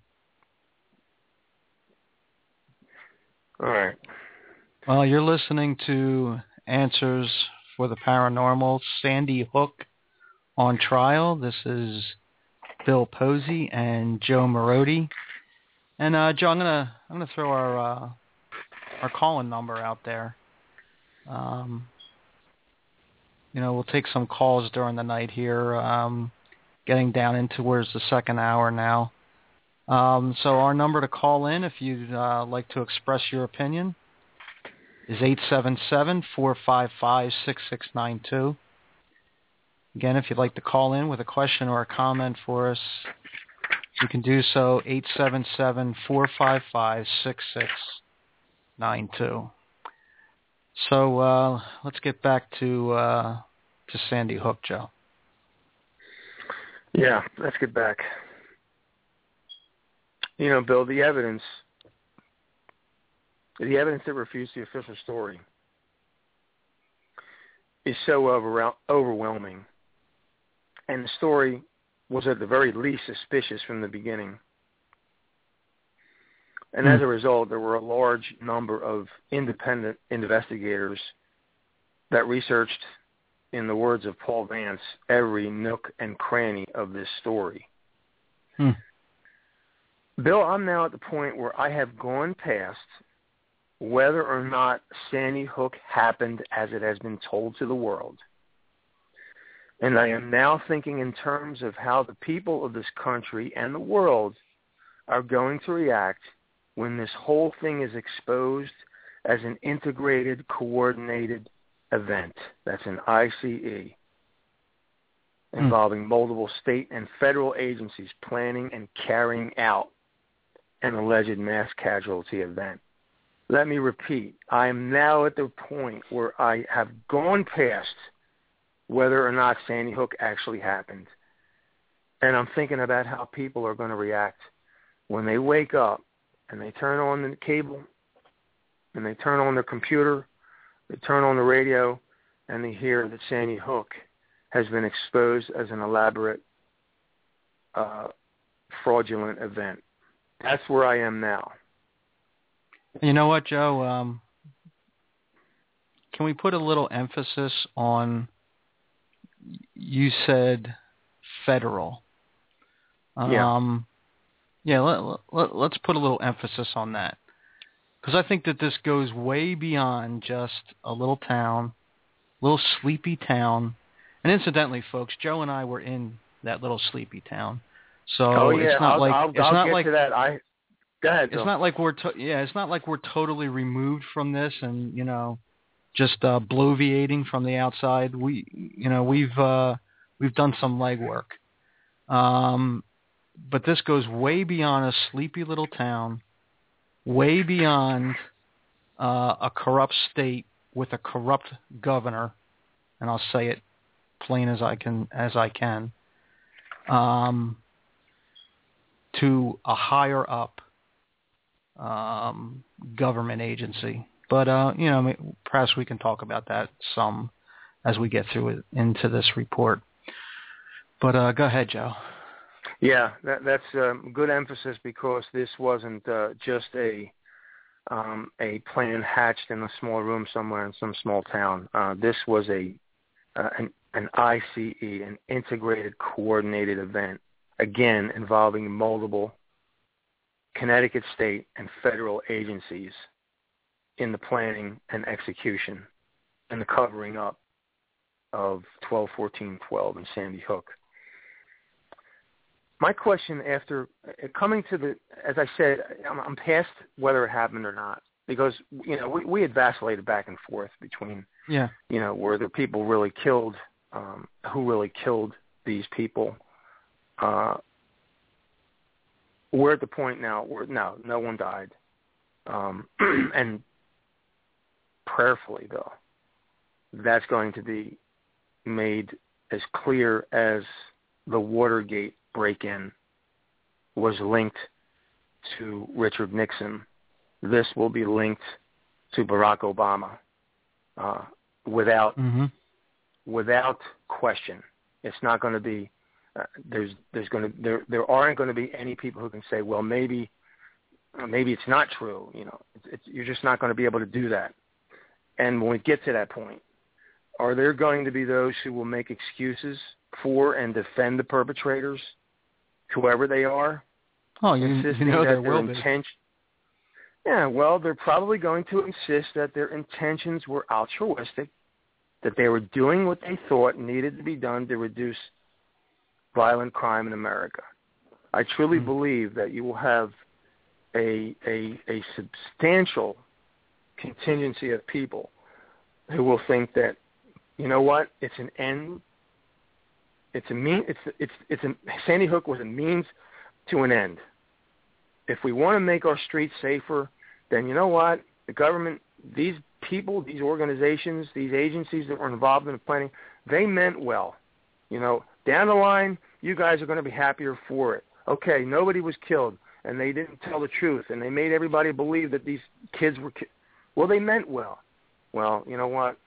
All right. Well, you're listening to Answers for the Paranormal, Sandy Hook on Trial. This is Bill Posey and Joe Marodi. And Joe, I'm gonna throw our call-in number out there. We'll take some calls during the night here, getting down in towards the second hour now. So our number to call in, if you'd like to express your opinion, is 877-455-6692. Again, if you'd like to call in with a question or a comment for us, you can do so, 877-455-6692. So let's get back to Sandy Hook, Joe. Yeah, let's get back. Bill, the evidence the evidence that refutes the official story is so overwhelming. And the story was at the very least suspicious from the beginning. And as a result, there were a large number of independent investigators that researched, in the words of Paul Vance, every nook and cranny of this story. Bill, I'm now at the point where I have gone past whether or not Sandy Hook happened as it has been told to the world. And I am now thinking in terms of how the people of this country and the world are going to react when this whole thing is exposed as an integrated, coordinated event. That's an ICE, involving multiple state and federal agencies planning and carrying out an alleged mass casualty event. Let me repeat, I am now at the point where I have gone past whether or not Sandy Hook actually happened. And I'm thinking about how people are going to react when they wake up and they turn on the cable and they turn on their computer, they turn on the radio, and they hear that Sandy Hook has been exposed as an elaborate, fraudulent event. That's where I am now. You know what, Joe? Can we put a little emphasis on, you said federal. Let's put a little emphasis on that. Because I think that this goes way beyond just a little town, little sleepy town. And incidentally, folks, Joe and I were in that little sleepy town. So it's not I'll get to that. Go ahead, Bill. It's not like it's not like we're totally removed from this and, just bloviating from the outside. We've done some legwork. But this goes way beyond a sleepy little town, way beyond a corrupt state with a corrupt governor, and I'll say it plain as I can, to a higher up government agency. But perhaps we can talk about that some as we get through it into this report. But go ahead, Joe. Yeah, that's good emphasis, because this wasn't just a plan hatched in a small room somewhere in some small town. This was an ICE, an integrated, coordinated event, again involving multiple Connecticut state and federal agencies in the planning and execution and the covering up of 12-14-12 and Sandy Hook. My question after coming to as I said, I'm past whether it happened or not, because, we had vacillated back and forth between, were the people really killed, who really killed these people. We're at the point now where, no one died. And prayerfully, though, that's going to be made as clear as the Watergate break-in was linked to Richard Nixon. This will be linked to Barack Obama without question. It's not going to be. There aren't going to be any people who can say, well, maybe it's not true. You're just not going to be able to do that. And when we get to that point, are there going to be those who will make excuses for and defend the perpetrators, whoever they are? Oh, there will be. Yeah, well, they're probably going to insist that their intentions were altruistic, that they were doing what they thought needed to be done to reduce violent crime in America. I truly believe that you will have a substantial contingency of people who will think that, it's an end. Sandy Hook was a means to an end. If we want to make our streets safer, then the government, these people, these organizations, these agencies that were involved in the planning, they meant well. Down the line, you guys are going to be happier for it. Okay, nobody was killed. and they didn't tell the truth, and they made everybody believe that these kids were well, they meant well. Well, you know what?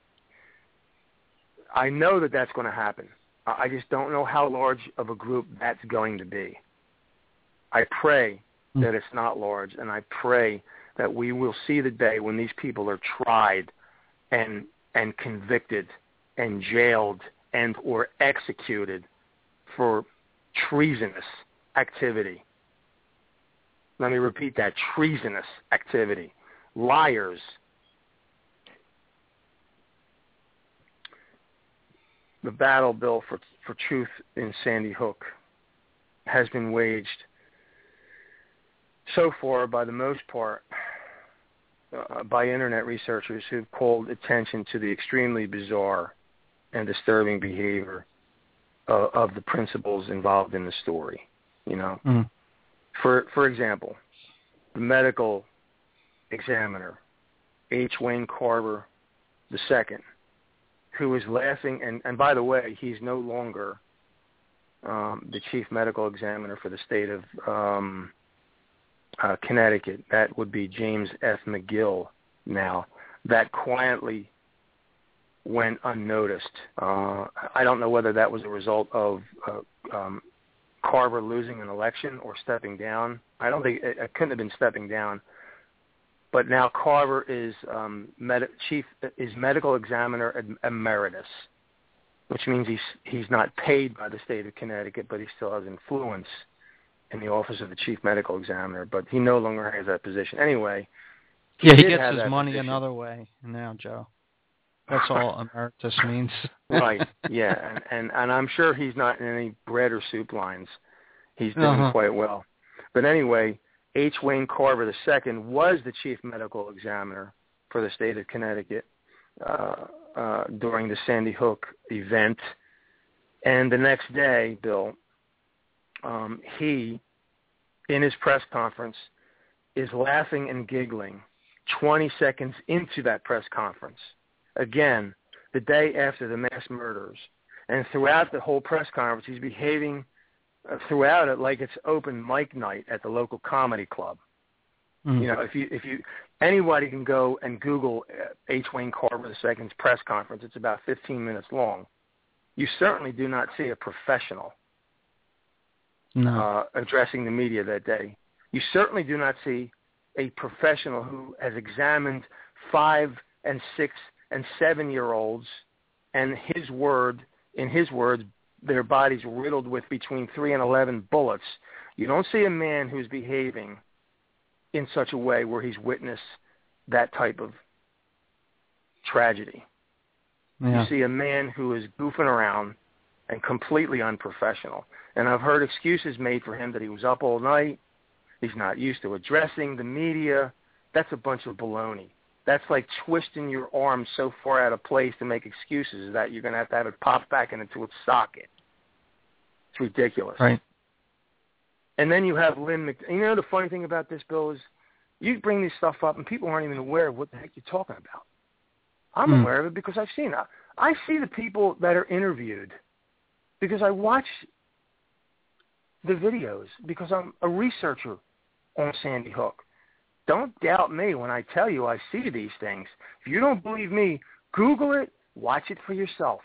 I know that that's going to happen. I just don't know how large of a group that's going to be. I pray that it's not large, and I pray that we will see the day when these people are tried and convicted and jailed and or executed for treasonous activity. Let me repeat that, treasonous activity. Liars. The battle, Bill, for truth in Sandy Hook has been waged so far, by the most part, by Internet researchers who've called attention to the extremely bizarre and disturbing behavior of the principals involved in the story. You know, for example, the medical examiner, H. Wayne Carver II, who was laughing, and by the way, he's no longer the chief medical examiner for the state of Connecticut. That would be James F. McGill now. That quietly went unnoticed. I don't know whether that was a result of Carver losing an election or stepping down. I don't think it couldn't have been stepping down. But now Carver is medical examiner emeritus, which means he's not paid by the state of Connecticut, but he still has influence in the office of the chief medical examiner. But he no longer has that position. Anyway, he gets his money another way now, Joe. That's all emeritus means. Right, yeah. And I'm sure he's not in any bread or soup lines. He's doing quite well. But anyway, H. Wayne Carver II was the chief medical examiner for the state of Connecticut during the Sandy Hook event. And the next day, Bill, he, in his press conference, is laughing and giggling 20 seconds into that press conference. Again, the day after the mass murders. And throughout the whole press conference, he's behaving throughout it like it's open mic night at the local comedy club. You know, if you anybody can go and Google H. Wayne Carver II's press conference. It's about 15 minutes long. You certainly do not see a professional addressing the media that day. You certainly do not see a professional who has examined 5 and 6 and 7-year-olds, and in his words, their bodies riddled with between 3 and 11 bullets. You don't see a man who's behaving in such a way where he's witnessed that type of tragedy. Yeah. You see a man who is goofing around and completely unprofessional. And I've heard excuses made for him that he was up all night, he's not used to addressing the media. That's a bunch of baloney. That's like twisting your arm so far out of place to make excuses that you're going to have it popped back into its socket. It's ridiculous. Right. And then you have Lynn McDonald. You know, the funny thing about this, Bill, is you bring this stuff up and people aren't even aware of what the heck you're talking about. I'm aware of it because I've seen it. I see the people that are interviewed because I watch the videos because I'm a researcher on Sandy Hook. Don't doubt me when I tell you I see these things. If you don't believe me, Google it, watch it for yourself.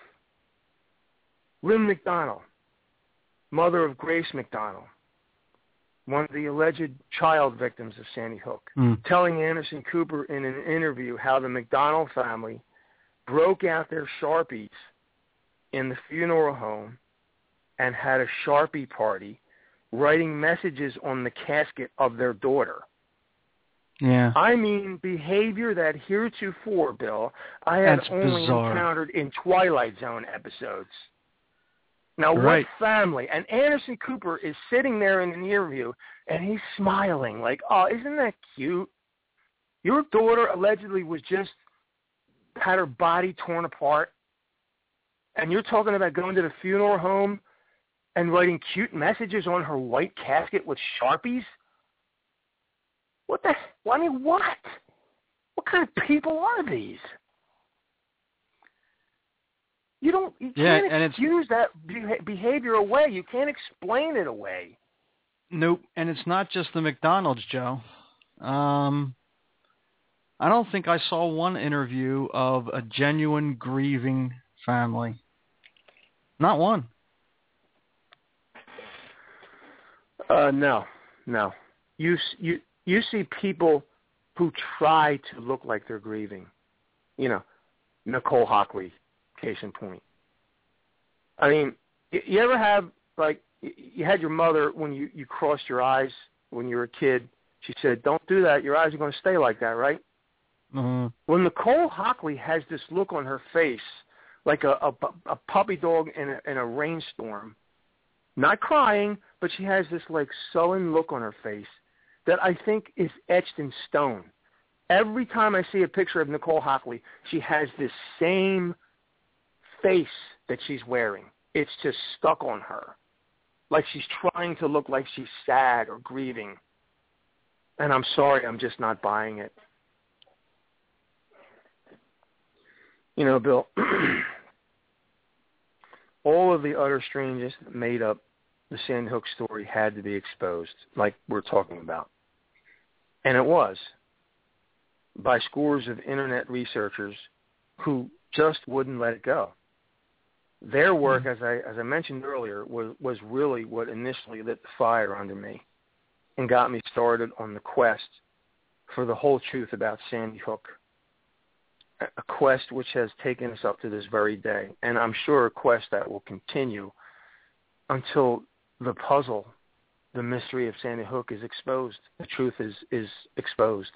Lynn McDonald, mother of Grace McDonald, one of the alleged child victims of Sandy Hook, telling Anderson Cooper in an interview how the McDonald family broke out their Sharpies in the funeral home and had a Sharpie party, writing messages on the casket of their daughter. Yeah. I mean, behavior that heretofore, Bill, I have only encountered in Twilight Zone episodes. Now, what family? And Anderson Cooper is sitting there in an interview, and he's smiling like, oh, isn't that cute? Your daughter allegedly had her body torn apart, and you're talking about going to the funeral home and writing cute messages on her white casket with Sharpies? What the? I mean, what? What kind of people are these? You can't excuse that behavior away. You can't explain it away. Nope. And it's not just the McDonald's, Joe. I don't think I saw one interview of a genuine grieving family. Not one. No. You see people who try to look like they're grieving. You know, Nicole Hockley, case in point. I mean, you ever have, like, you had your mother when you crossed your eyes when you were a kid. She said, "Don't do that. Your eyes are going to stay like that," right? Mm-hmm. Well, Nicole Hockley has this look on her face like a puppy dog in a rainstorm. Not crying, but she has this, like, sullen look on her face that I think is etched in stone. Every time I see a picture of Nicole Hockley, she has this same face that she's wearing. It's just stuck on her. Like she's trying to look like she's sad or grieving. And I'm sorry, I'm just not buying it. You know, Bill, all of the utter strangers that made up the Sandy Hook story had to be exposed, like we're talking about. And it was, by scores of Internet researchers who just wouldn't let it go. Their work, as I mentioned earlier, was really what initially lit the fire under me and got me started on the quest for the whole truth about Sandy Hook, a quest which has taken us up to this very day, and I'm sure a quest that will continue until the puzzle, the mystery of Sandy Hook is exposed. The truth is exposed.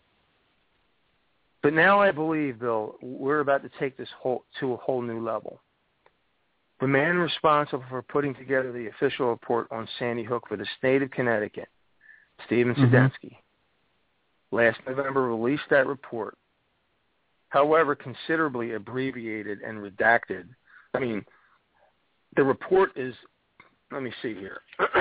But now I believe, Bill, we're about to take this to a whole new level. The man responsible for putting together the official report on Sandy Hook for the state of Connecticut, Stephen Sedensky, last November released that report, however considerably abbreviated and redacted. I mean, the report is, let me see here.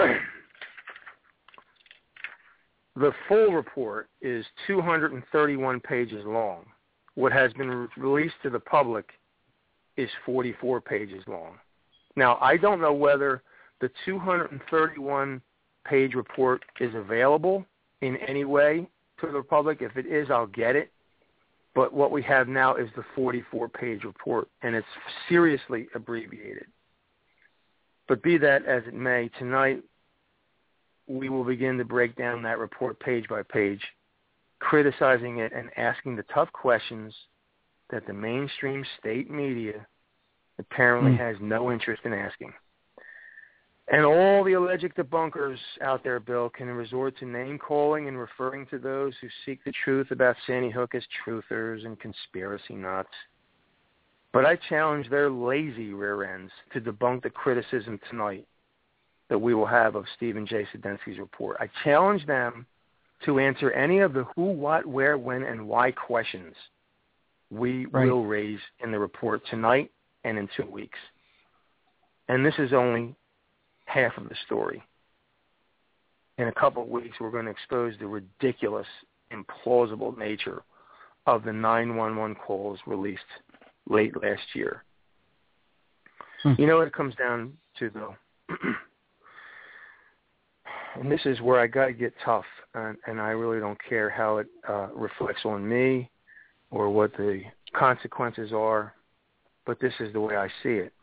The full report is 231 pages long. What has been released to the public is 44 pages long. Now, I don't know whether the 231-page report is available in any way to the public. If it is, I'll get it. But what we have now is the 44-page report, and it's seriously abbreviated. But be that as it may, tonight we will begin to break down that report page by page, criticizing it and asking the tough questions that the mainstream state media apparently has no interest in asking. And all the alleged debunkers out there, Bill, can resort to name-calling and referring to those who seek the truth about Sandy Hook as truthers and conspiracy nuts. But I challenge their lazy rear ends to debunk the criticism tonight that we will have of Stephen J. Sedensky's report. I challenge them to answer any of the who, what, where, when, and why questions we will raise in the report tonight and in 2 weeks. And this is only half of the story. In a couple of weeks, we're going to expose the ridiculous, implausible nature of the 911 calls released late last year. You know what it comes down to, though? And this is where I got to get tough, and I really don't care how it reflects on me or what the consequences are, but this is the way I see it.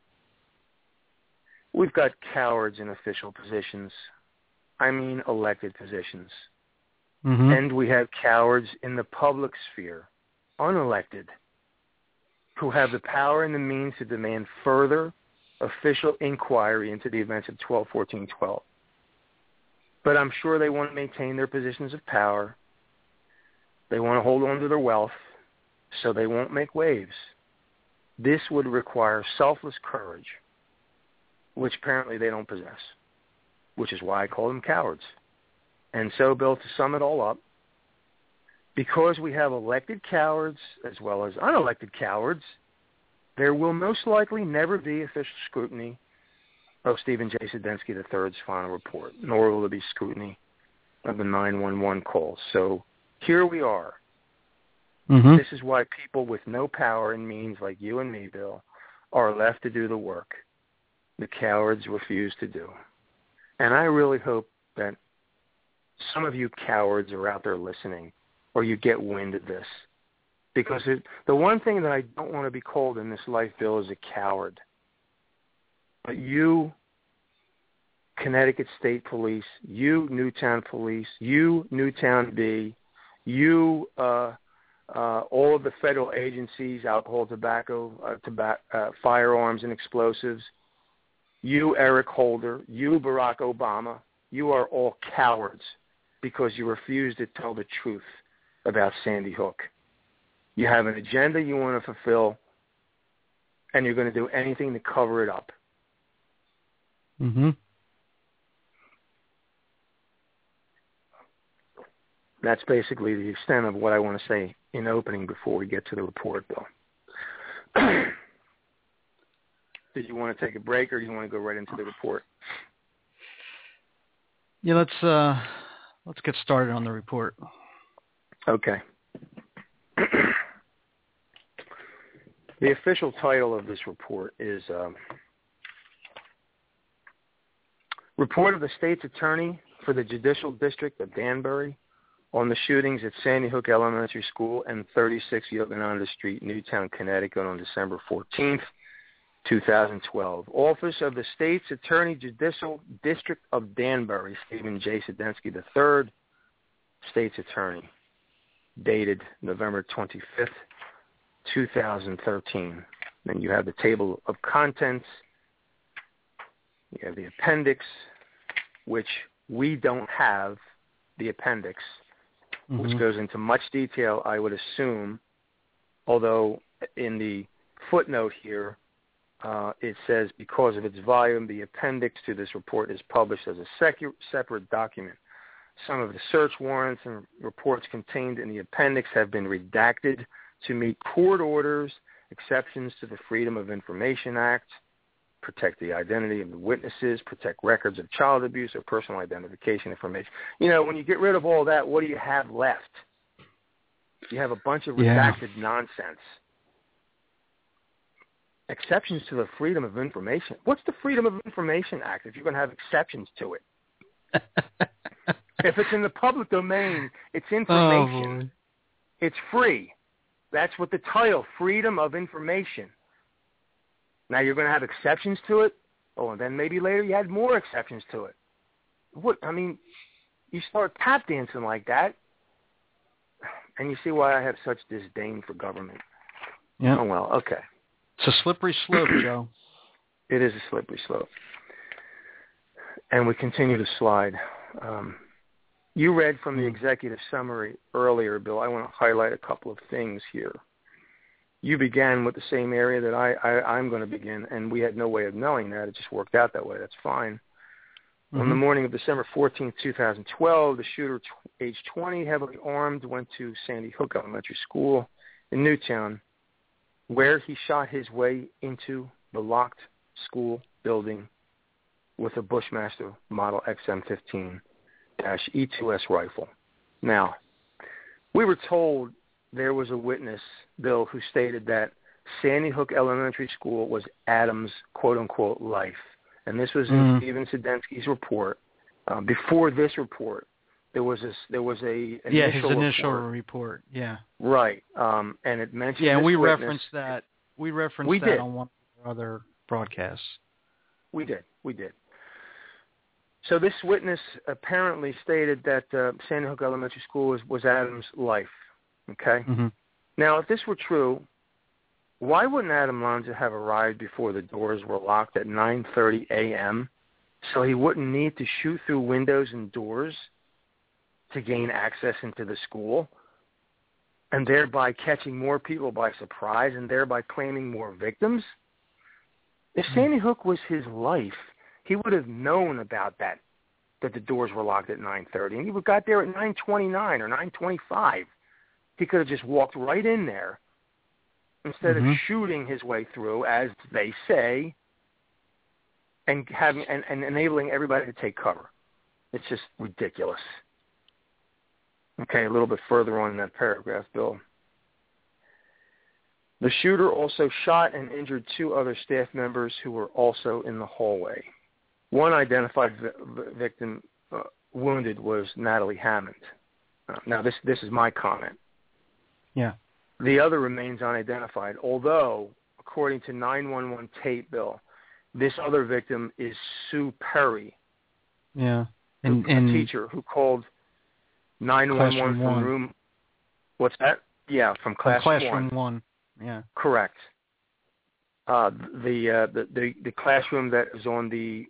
We've got cowards in official positions. I mean elected positions. And we have cowards in the public sphere, unelected, who have the power and the means to demand further official inquiry into the events of 12/14/12. But I'm sure they want to maintain their positions of power. They want to hold on to their wealth, so they won't make waves. This would require selfless courage, which apparently they don't possess, which is why I call them cowards. And so, Bill, to sum it all up, because we have elected cowards as well as unelected cowards, there will most likely never be official scrutiny of Stephen J. Sedensky III's final report, nor will there be scrutiny of the 911 calls. So here we are. This is why people with no power and means like you and me, Bill, are left to do the work the cowards refuse to do. And I really hope that some of you cowards are out there listening, or you get wind of this. Because the one thing that I don't want to be called in this life, Bill, is a coward. But you, Connecticut State Police, you, Newtown Police, you, Newtown B, you, all of the federal agencies, alcohol, tobacco, firearms and explosives, you, Eric Holder, you, Barack Obama, you are all cowards because you refuse to tell the truth about Sandy Hook. You have an agenda you want to fulfill, and you're going to do anything to cover it up. Mm-hmm. That's basically the extent of what I want to say in opening before we get to the report, Bill. Did you want to take a break, or do you want to go right into the report? Yeah, let's get started on the report. Okay. The official title of this report is Report of the State's Attorney for the Judicial District of Danbury on the shootings at Sandy Hook Elementary School and 36 Yogananda Street, Newtown, Connecticut on December 14th, 2012. Office of the State's Attorney, Judicial District of Danbury, Stephen J. Sedensky III, State's Attorney, dated November 25th, 2013. Then you have the table of contents. You have the appendix, which we don't have the appendix, which goes into much detail, I would assume, although in the footnote here, it says because of its volume, the appendix to this report is published as a separate document. Some of the search warrants and reports contained in the appendix have been redacted to meet court orders, exceptions to the Freedom of Information Act, protect the identity of the witnesses, protect records of child abuse or personal identification information. You know, when you get rid of all that, what do you have left? You have a bunch of redacted nonsense. Exceptions to the Freedom of Information. What's the Freedom of Information Act if you're going to have exceptions to it? If it's in the public domain, it's information. It's free. That's what the title, Freedom of Information. Now you're going to have exceptions to it? Oh, and then maybe later you had more exceptions to it. What? I mean, you start tap dancing like that, and you see why I have such disdain for government. Yeah. Oh, well, okay. It's a slippery slope, Joe. It is a slippery slope. And we continue to slide. You read from the executive summary earlier, Bill. I want to highlight a couple of things here. You began with the same area that I'm going to begin, and we had no way of knowing that. It just worked out that way. That's fine. On the morning of December 14, 2012, the shooter, age 20, heavily armed, went to Sandy Hook Elementary School in Newtown, where he shot his way into the locked school building with a Bushmaster Model XM15-E2S rifle. Now, we were told there was a witness, Bill, who stated that Sandy Hook Elementary School was Adam's quote-unquote life. And this was in Stephen Sedensky's report. Before this report, there was a his initial report. Yeah. Right. And it mentioned we witness. referenced that. We referenced that on one of our other broadcasts. We did. So this witness apparently stated that Sandy Hook Elementary School was Adam's life. Okay? Now, if this were true, why wouldn't Adam Lanza have arrived before the doors were locked at 9:30 a.m. so he wouldn't need to shoot through windows and doors to gain access into the school, and thereby catching more people by surprise and thereby claiming more victims? If Sandy Hook was his life, he would have known about that the doors were locked at 9:30, and he would have got there at 9:29 or 9:25. He could have just walked right in there instead of shooting his way through, as they say, and enabling everybody to take cover. It's just ridiculous. Okay, a little bit further on in that paragraph, Bill. The shooter also shot and injured two other staff members who were also in the hallway. One identified victim wounded was Natalie Hammond. Now, this is my comment. Yeah. The other remains unidentified, although, according to 911 tape, Bill, this other victim is Sue Perry. Yeah. A teacher who called 911 from room. What's that? Yeah, from classroom 1. Yeah. Correct. The classroom that is on the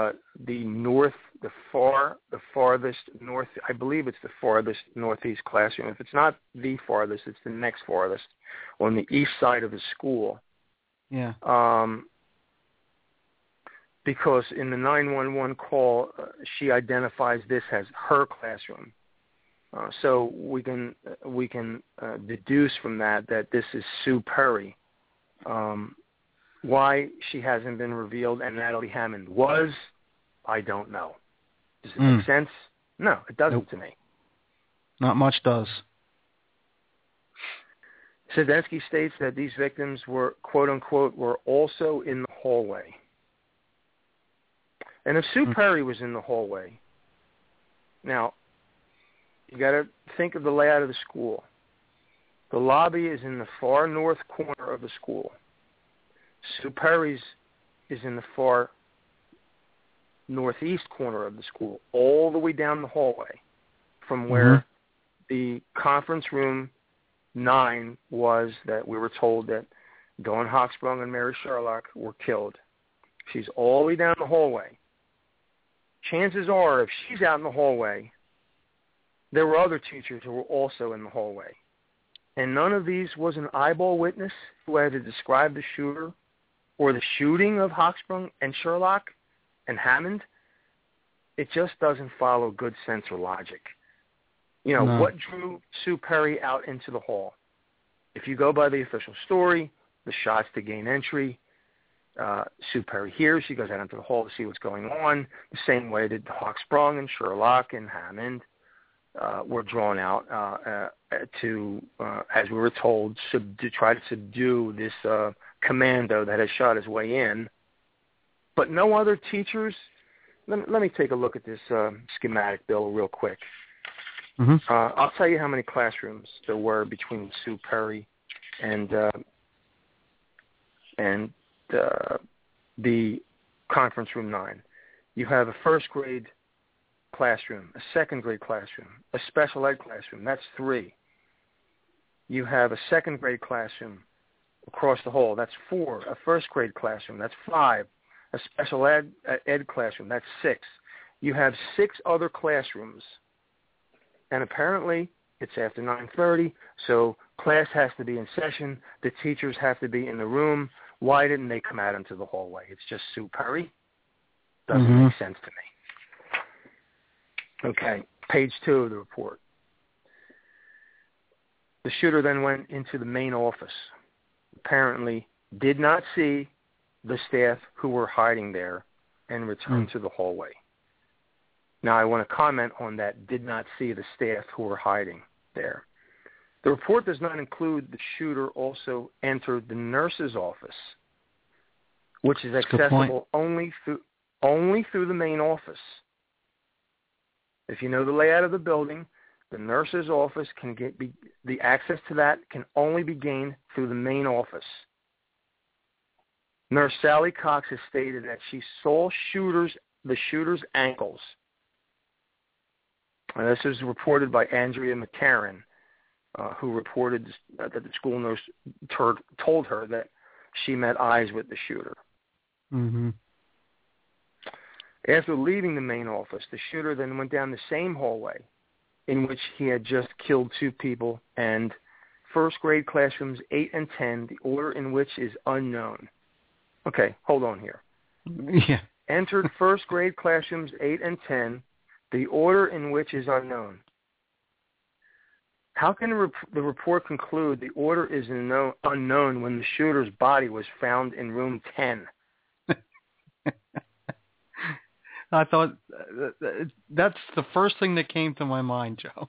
farthest north. I believe it's the farthest northeast classroom. If it's not the farthest, it's the next farthest on the east side of the school. Yeah. Because in the 911 call, she identifies this as her classroom. So we can deduce from that this is Sue Perry. Why she hasn't been revealed and Natalie Hammond was, I don't know. Does it make sense? No, it doesn't to me. Not much does. Sadensky states that these victims were, quote unquote, were also in the hallway. And if Sue Perry was in the hallway, now, you got to think of the layout of the school. The lobby is in the far north corner of the school. Sue Perry's is in the far northeast corner of the school, all the way down the hallway from where the conference room 9 was, that we were told that Dawn Hochsprung and Mary Sherlock were killed. She's all the way down the hallway. Chances are, if she's out in the hallway, there were other teachers who were also in the hallway. And none of these was an eyeball witness who had to describe the shooter or the shooting of Hochsprung and Sherlock and Hammond. It just doesn't follow good sense or logic. What drew Sue Perry out into the hall? If you go by the official story, the shots to gain entry, Sue Perry here, she goes out into the hall to see what's going on, the same way that Hochsprung and Sherlock and Hammond were drawn out to, as we were told, to try to subdue this commando that has shot his way in. But no other teachers. Let me take a look at this schematic, Bill, real quick. I'll tell you how many classrooms there were between Sue Perry and the conference room 9. You have a first grade classroom, a second grade classroom, a special ed classroom. That's 3. You have a second grade classroom across the hall. That's 4. A first grade classroom. That's 5. A special ed classroom. That's 6. You have 6 other classrooms. And apparently it's after 9:30, so class has to be in session. The teachers have to be in the room. Why didn't they come out into the hallway? It's just Sue Perry? Doesn't make sense to me. Okay, page 2 of the report. The shooter then went into the main office. Apparently did not see the staff who were hiding there and returned to the hallway. Now, I want to comment on that, did not see the staff who were hiding there. The report does not include the shooter also entered the nurse's office, which is accessible only through the main office. If you know the layout of the building, the nurse's office the access to that can only be gained through the main office. Nurse Sally Cox has stated that she saw the shooter's ankles. And this was reported by Andrea McCarran, who reported that the school nurse told her that she met eyes with the shooter. After leaving the main office, the shooter then went down the same hallway in which he had just killed 2 people, and first grade classrooms 8 and 10, the order in which is unknown. Okay, hold on here. Yeah. Entered first grade classrooms 8 and 10, the order in which is unknown. How can the report conclude the order is unknown when the shooter's body was found in room 10? I thought that's the first thing that came to my mind, Joe.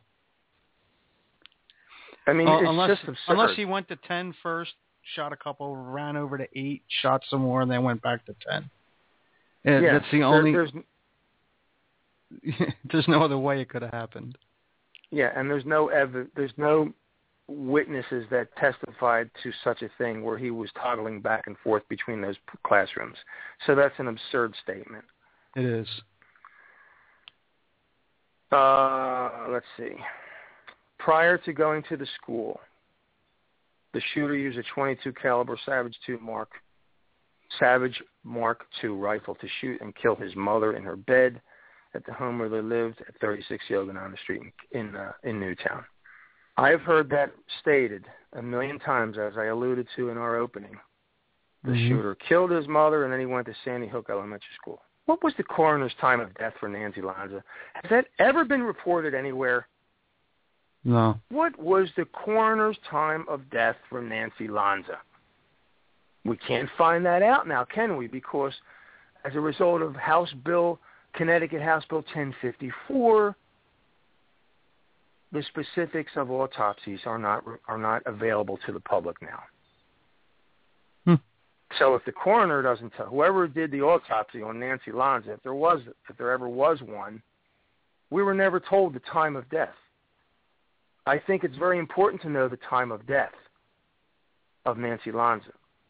I mean, it's just absurd. Unless he went to 10 first, shot a couple, ran over to 8, shot some more, and then went back to 10. Yeah, that's the only. there's no other way it could have happened. Yeah, and there's no witnesses that testified to such a thing where he was toggling back and forth between those classrooms. So that's an absurd statement. It is. Let's see. Prior to going to the school, the shooter used a .22 caliber Savage Mark II rifle to shoot and kill his mother in her bed at the home where they lived at 36 Yogananda Street in Newtown. I have heard that stated a million times, as I alluded to in our opening. The shooter killed his mother, and then he went to Sandy Hook Elementary School. What was the coroner's time of death for Nancy Lanza? Has that ever been reported anywhere? No. What was the coroner's time of death for Nancy Lanza? We can't find that out now, can we? Because as a result of Connecticut House Bill 1054, the specifics of autopsies are not available to the public now. So if the coroner doesn't tell, whoever did the autopsy on Nancy Lanza, if there ever was one, we were never told the time of death. I think it's very important to know the time of death of Nancy Lanza.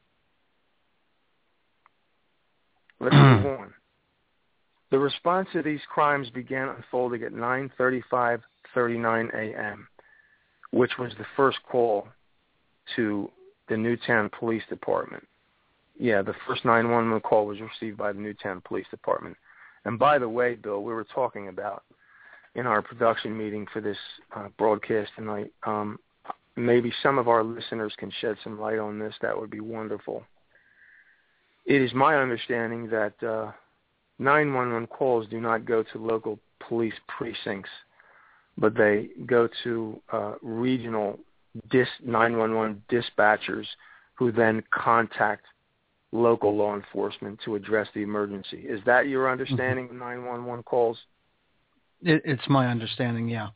Let's move on. The response to these crimes began unfolding at 9:39 a.m., which was the first call to the Newtown Police Department. Yeah, the first 911 call was received by the Newtown Police Department. And by the way, Bill, we were talking about in our production meeting for this broadcast tonight, maybe some of our listeners can shed some light on this. That would be wonderful. It is my understanding that 911 calls do not go to local police precincts, but they go to regional 911 dispatchers who then contact local law enforcement to address the emergency. Is that your understanding of 911 calls? It's my understanding, yeah.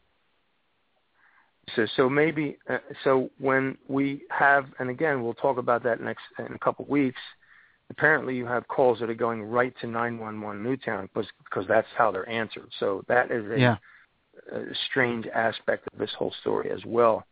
So maybe so when we have, and again we'll talk about that in a couple of weeks. Apparently, you have calls that are going right to 911 Newtown because that's how they're answered. So that is a strange aspect of this whole story as well.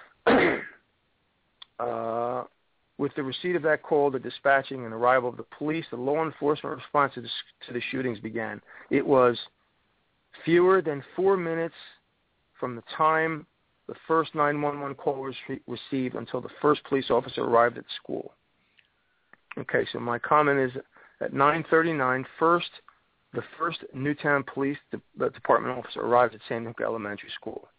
With the receipt of that call, the dispatching and arrival of the police, the law enforcement response to the shootings began. It was fewer than 4 minutes from the time the first 911 call was received until the first police officer arrived at school. Okay, so my comment is at 9:39, the first Newtown Police Department officer arrived at Sandy Hook Elementary School.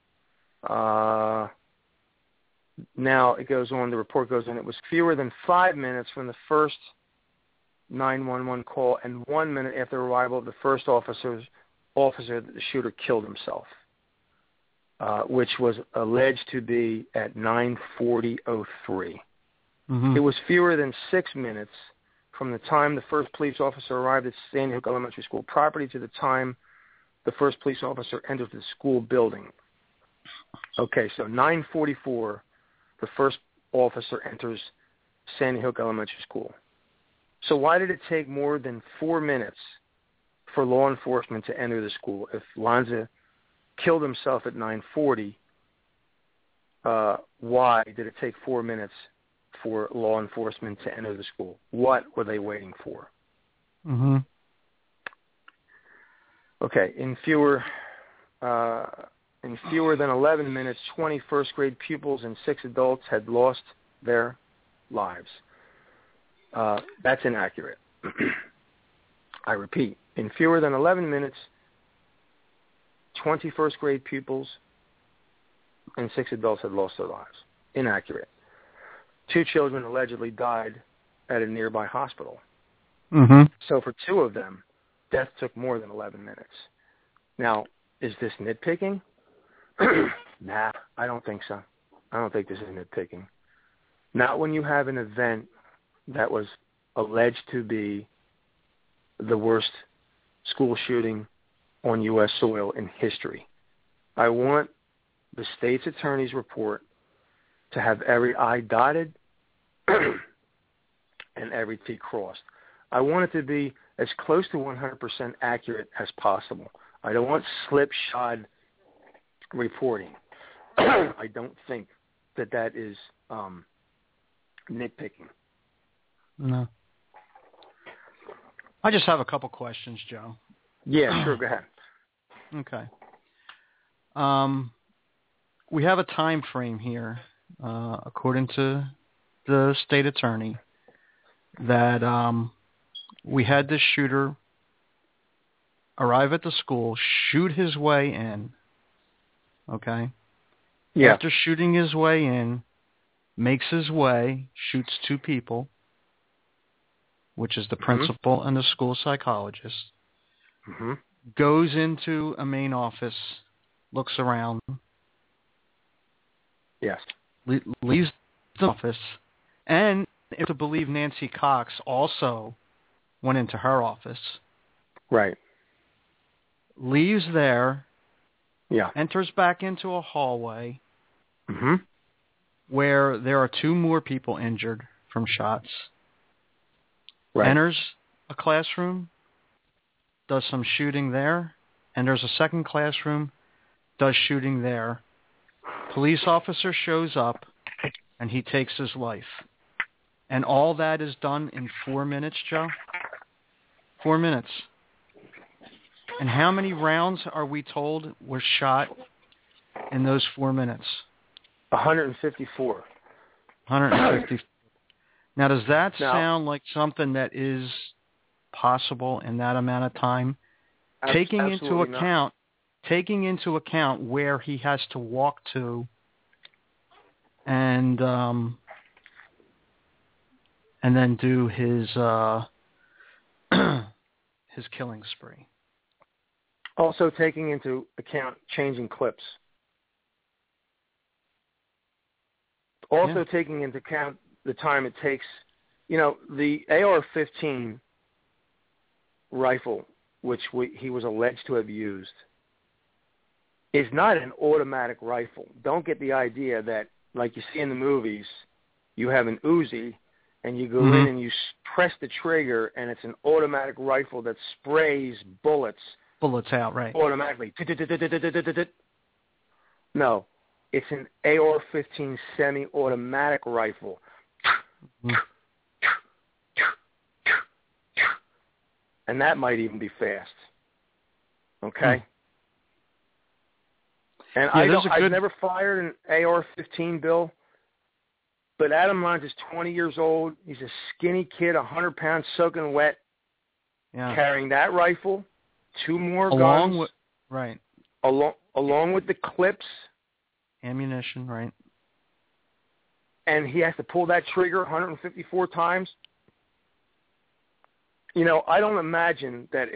Now it goes on, the report goes on, it was fewer than 5 minutes from the first 911 call and 1 minute after arrival of the first officer that the shooter killed himself, which was alleged to be at 9:40:03. It was fewer than 6 minutes from the time the first police officer arrived at Sandy Hook Elementary School property to the time the first police officer entered the school building. Okay, so 9:44, the first officer enters Sandy Hook Elementary School. So why did it take more than 4 minutes for law enforcement to enter the school? If Lanza killed himself at 9:40, why did it take 4 minutes for law enforcement to enter the school? What were they waiting for? Okay, in fewer than 11 minutes, 20 first-grade pupils and 6 adults had lost their lives. That's inaccurate. I repeat, in fewer than 11 minutes, 20 first-grade pupils and 6 adults had lost their lives. Inaccurate. 2 children allegedly died at a nearby hospital. So for 2 of them, death took more than 11 minutes. Now, is this nitpicking? Nah, I don't think so. I don't think this is nitpicking. Not when you have an event that was alleged to be the worst school shooting on U.S. soil in history. I want the state's attorney's report to have every I dotted and every T crossed. I want it to be as close to 100% accurate as possible. I don't want slipshod reporting. I don't think that is nitpicking. No. I just have a couple questions, Joe. Yeah, sure. Go ahead. Okay. We have a time frame here, according to the state attorney, that we had this shooter arrive at the school, shoot his way in. Okay? Yeah. After shooting his way in, makes his way, shoots 2 people, which is the principal and the school psychologist, goes into a main office, looks around, yes, leaves the office, and if to believe Nancy Cox also went into her office. Right. Leaves there, yeah, enters back into a hallway Mm-hmm. where there are 2 more people injured from shots. Right. Enters a classroom, does some shooting there, enters a second classroom, does shooting there. Police officer shows up, and he takes his life. And all that is done in 4 minutes, Joe? 4 minutes. And how many rounds are we told were shot in those 4 minutes? 154. 150. Now, does that sound like something that is possible in that amount of time? Taking into account where he has to walk to and then do his his killing spree. Also taking into account changing clips. Also taking into account the time it takes. You know, the AR-15 rifle, which he was alleged to have used, is not an automatic rifle. Don't get the idea that, like you see in the movies, you have an Uzi and you go in and you press the trigger and it's an automatic rifle that sprays bullets out, right? Automatically. No, it's an AR-15 semi-automatic rifle. And that might even be fast. Okay? And I've never fired an AR-15, Bill, but Adam Lyons is 20 years old. He's a skinny kid, 100 pounds, soaking wet, carrying that rifle, 2 more guns. Along with the clips. Ammunition, right. And he has to pull that trigger 154 times. You know, I don't imagine that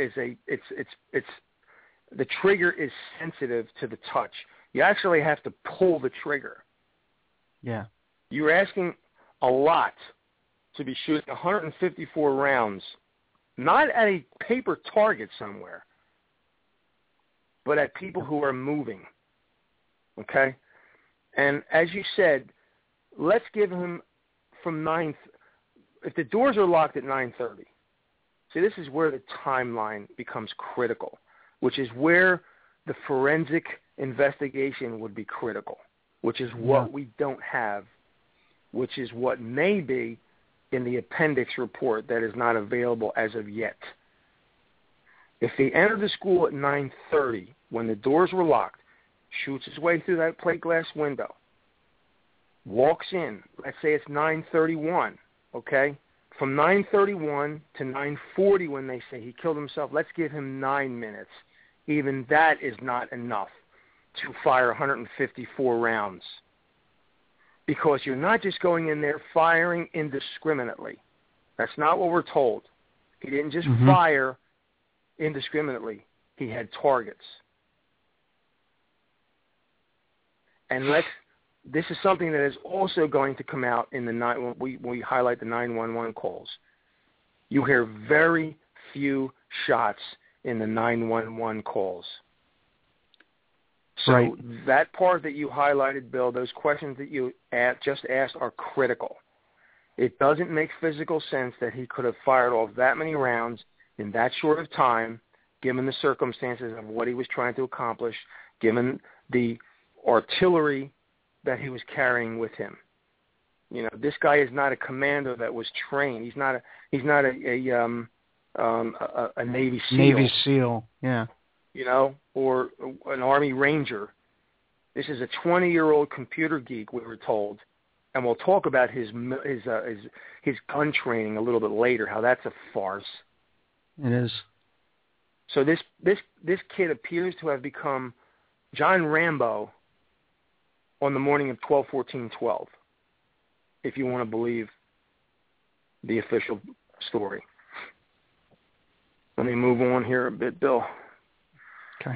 the trigger is sensitive to the touch. You actually have to pull the trigger. Yeah. You're asking a lot to be shooting 154 rounds, not at a paper target somewhere, but at people who are moving. Okay? And as you said, let's give him from 9, if the doors are locked at 9:30, see, this is where the timeline becomes critical, which is where the forensic investigation would be critical, which is what we don't have, which is what may be in the appendix report that is not available as of yet. If he entered the school at 9:30, when the doors were locked, shoots his way through that plate glass window, walks in, let's say it's 9:31, okay? From 9:31 to 9:40 when they say he killed himself, let's give him 9 minutes. Even that is not enough to fire 154 rounds. Because you're not just going in there firing indiscriminately. That's not what we're told. He didn't just fire indiscriminately. He had targets. And this is something that is also going to come out in when we highlight the 911 calls. You hear very few shots in the 911 calls. So that part that you highlighted, Bill, those questions that you just asked are critical. It doesn't make physical sense that he could have fired off that many rounds in that short of time, given the circumstances of what he was trying to accomplish, given the artillery that he was carrying with him. You know, this guy is not a commando that was trained. He's not a Navy SEAL. Navy SEAL, yeah. You know, or an Army Ranger. This is a 20-year-old computer geek, we were told, and we'll talk about his gun training a little bit later. How that's a farce. It is. So this kid appears to have become John Rambo on the morning of 12/14/12, if you want to believe the official story. Let me move on here a bit, Bill. Okay.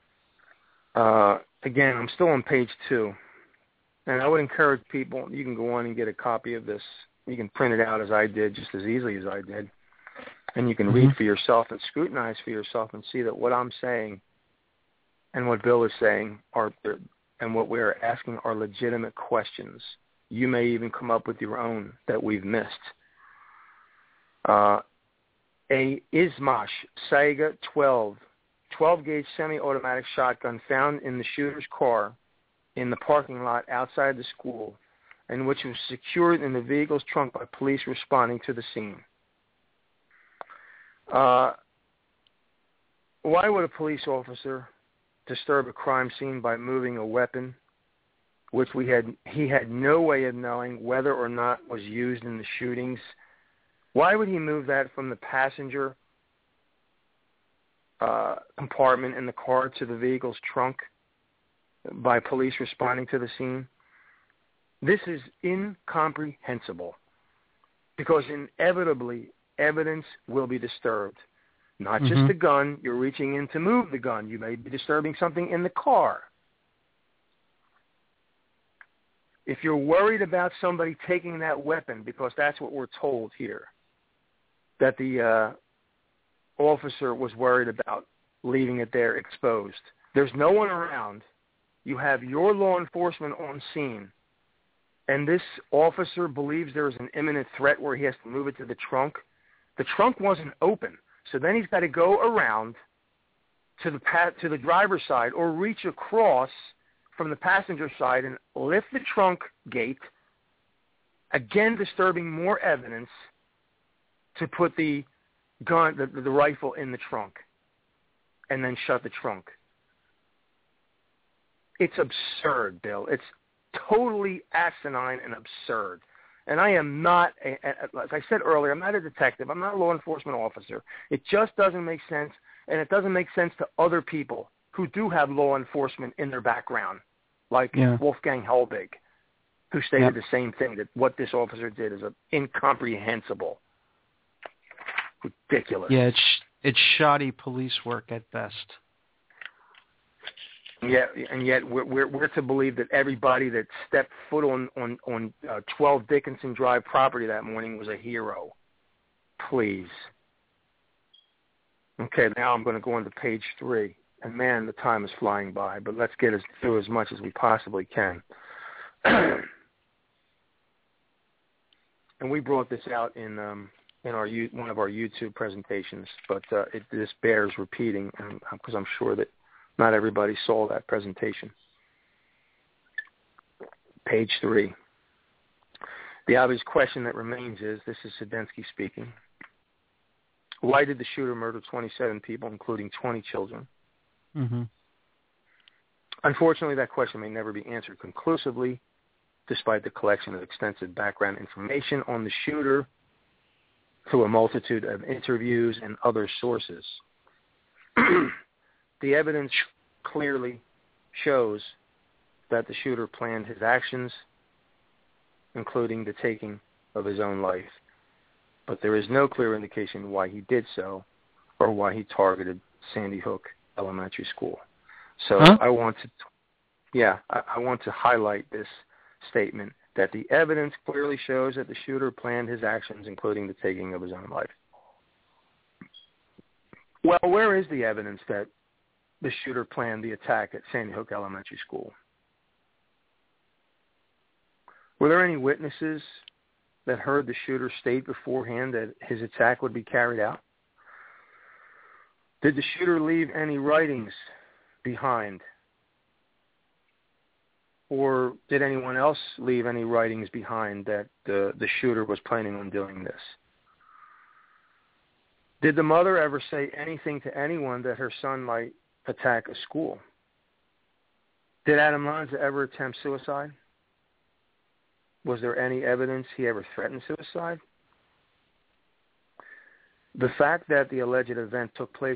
Again, I'm still on page 2, and I would encourage people, you can go on and get a copy of this. You can print it out as I did, just as easily as I did, and you can read for yourself and scrutinize for yourself and see that what I'm saying and what Bill is saying and what we're asking are legitimate questions. You may even come up with your own that we've missed. A Izmash Saiga 12-gauge semi-automatic shotgun found in the shooter's car in the parking lot outside the school, and which was secured in the vehicle's trunk by police responding to the scene. Why would a police officer disturb a crime scene by moving a weapon which he had no way of knowing whether or not was used in the shootings? Why would he move that from the passenger compartment in the car to the vehicle's trunk by police responding to the scene? This is incomprehensible, because inevitably evidence will be disturbed. Not just the gun. You're reaching in to move the gun. You may be disturbing something in the car. If you're worried about somebody taking that weapon, because that's what we're told here, that the officer was worried about leaving it there exposed. There's no one around. You have your law enforcement on scene, and this officer believes there is an imminent threat where he has to move it to the trunk. The trunk wasn't open, so then he's got to go around to the driver's side or reach across from the passenger side and lift the trunk gate, again disturbing more evidence to put the gun, the rifle in the trunk, and then shut the trunk. It's absurd, Bill. It's totally asinine and absurd. And I am not, as I said earlier, I'm not a detective. I'm not a law enforcement officer. It just doesn't make sense, and it doesn't make sense to other people who do have law enforcement in their background, like Wolfgang Helbig, who stated the same thing, that what this officer did is incomprehensible. Ridiculous. Yeah, it's shoddy police work at best. Yeah, and yet we're to believe that everybody that stepped foot on 12 Dickinson Drive property that morning was a hero. Please. Okay, now I'm going to go on to page 3. And man, the time is flying by, but let's get through as much as we possibly can. And we brought this out in one of our YouTube presentations, but this bears repeating, because I'm sure that not everybody saw that presentation. Page 3. The obvious question that remains is, this is Sedensky speaking, why did the shooter murder 27 people, including 20 children? Mm-hmm. Unfortunately, that question may never be answered conclusively, despite the collection of extensive background information on the shooter through a multitude of interviews and other sources. The evidence clearly shows that the shooter planned his actions, including the taking of his own life. But there is no clear indication why he did so or why he targeted Sandy Hook Elementary School. So I want to highlight this statement that the evidence clearly shows that the shooter planned his actions, including the taking of his own life. Well, where is the evidence that the shooter planned the attack at Sandy Hook Elementary School? Were there any witnesses that heard the shooter state beforehand that his attack would be carried out? Did the shooter leave any writings behind? Or did anyone else leave any writings behind that the shooter was planning on doing this? Did the mother ever say anything to anyone that her son might attack a school? Did Adam Lanza ever attempt suicide? Was there any evidence he ever threatened suicide? The fact that the alleged event took place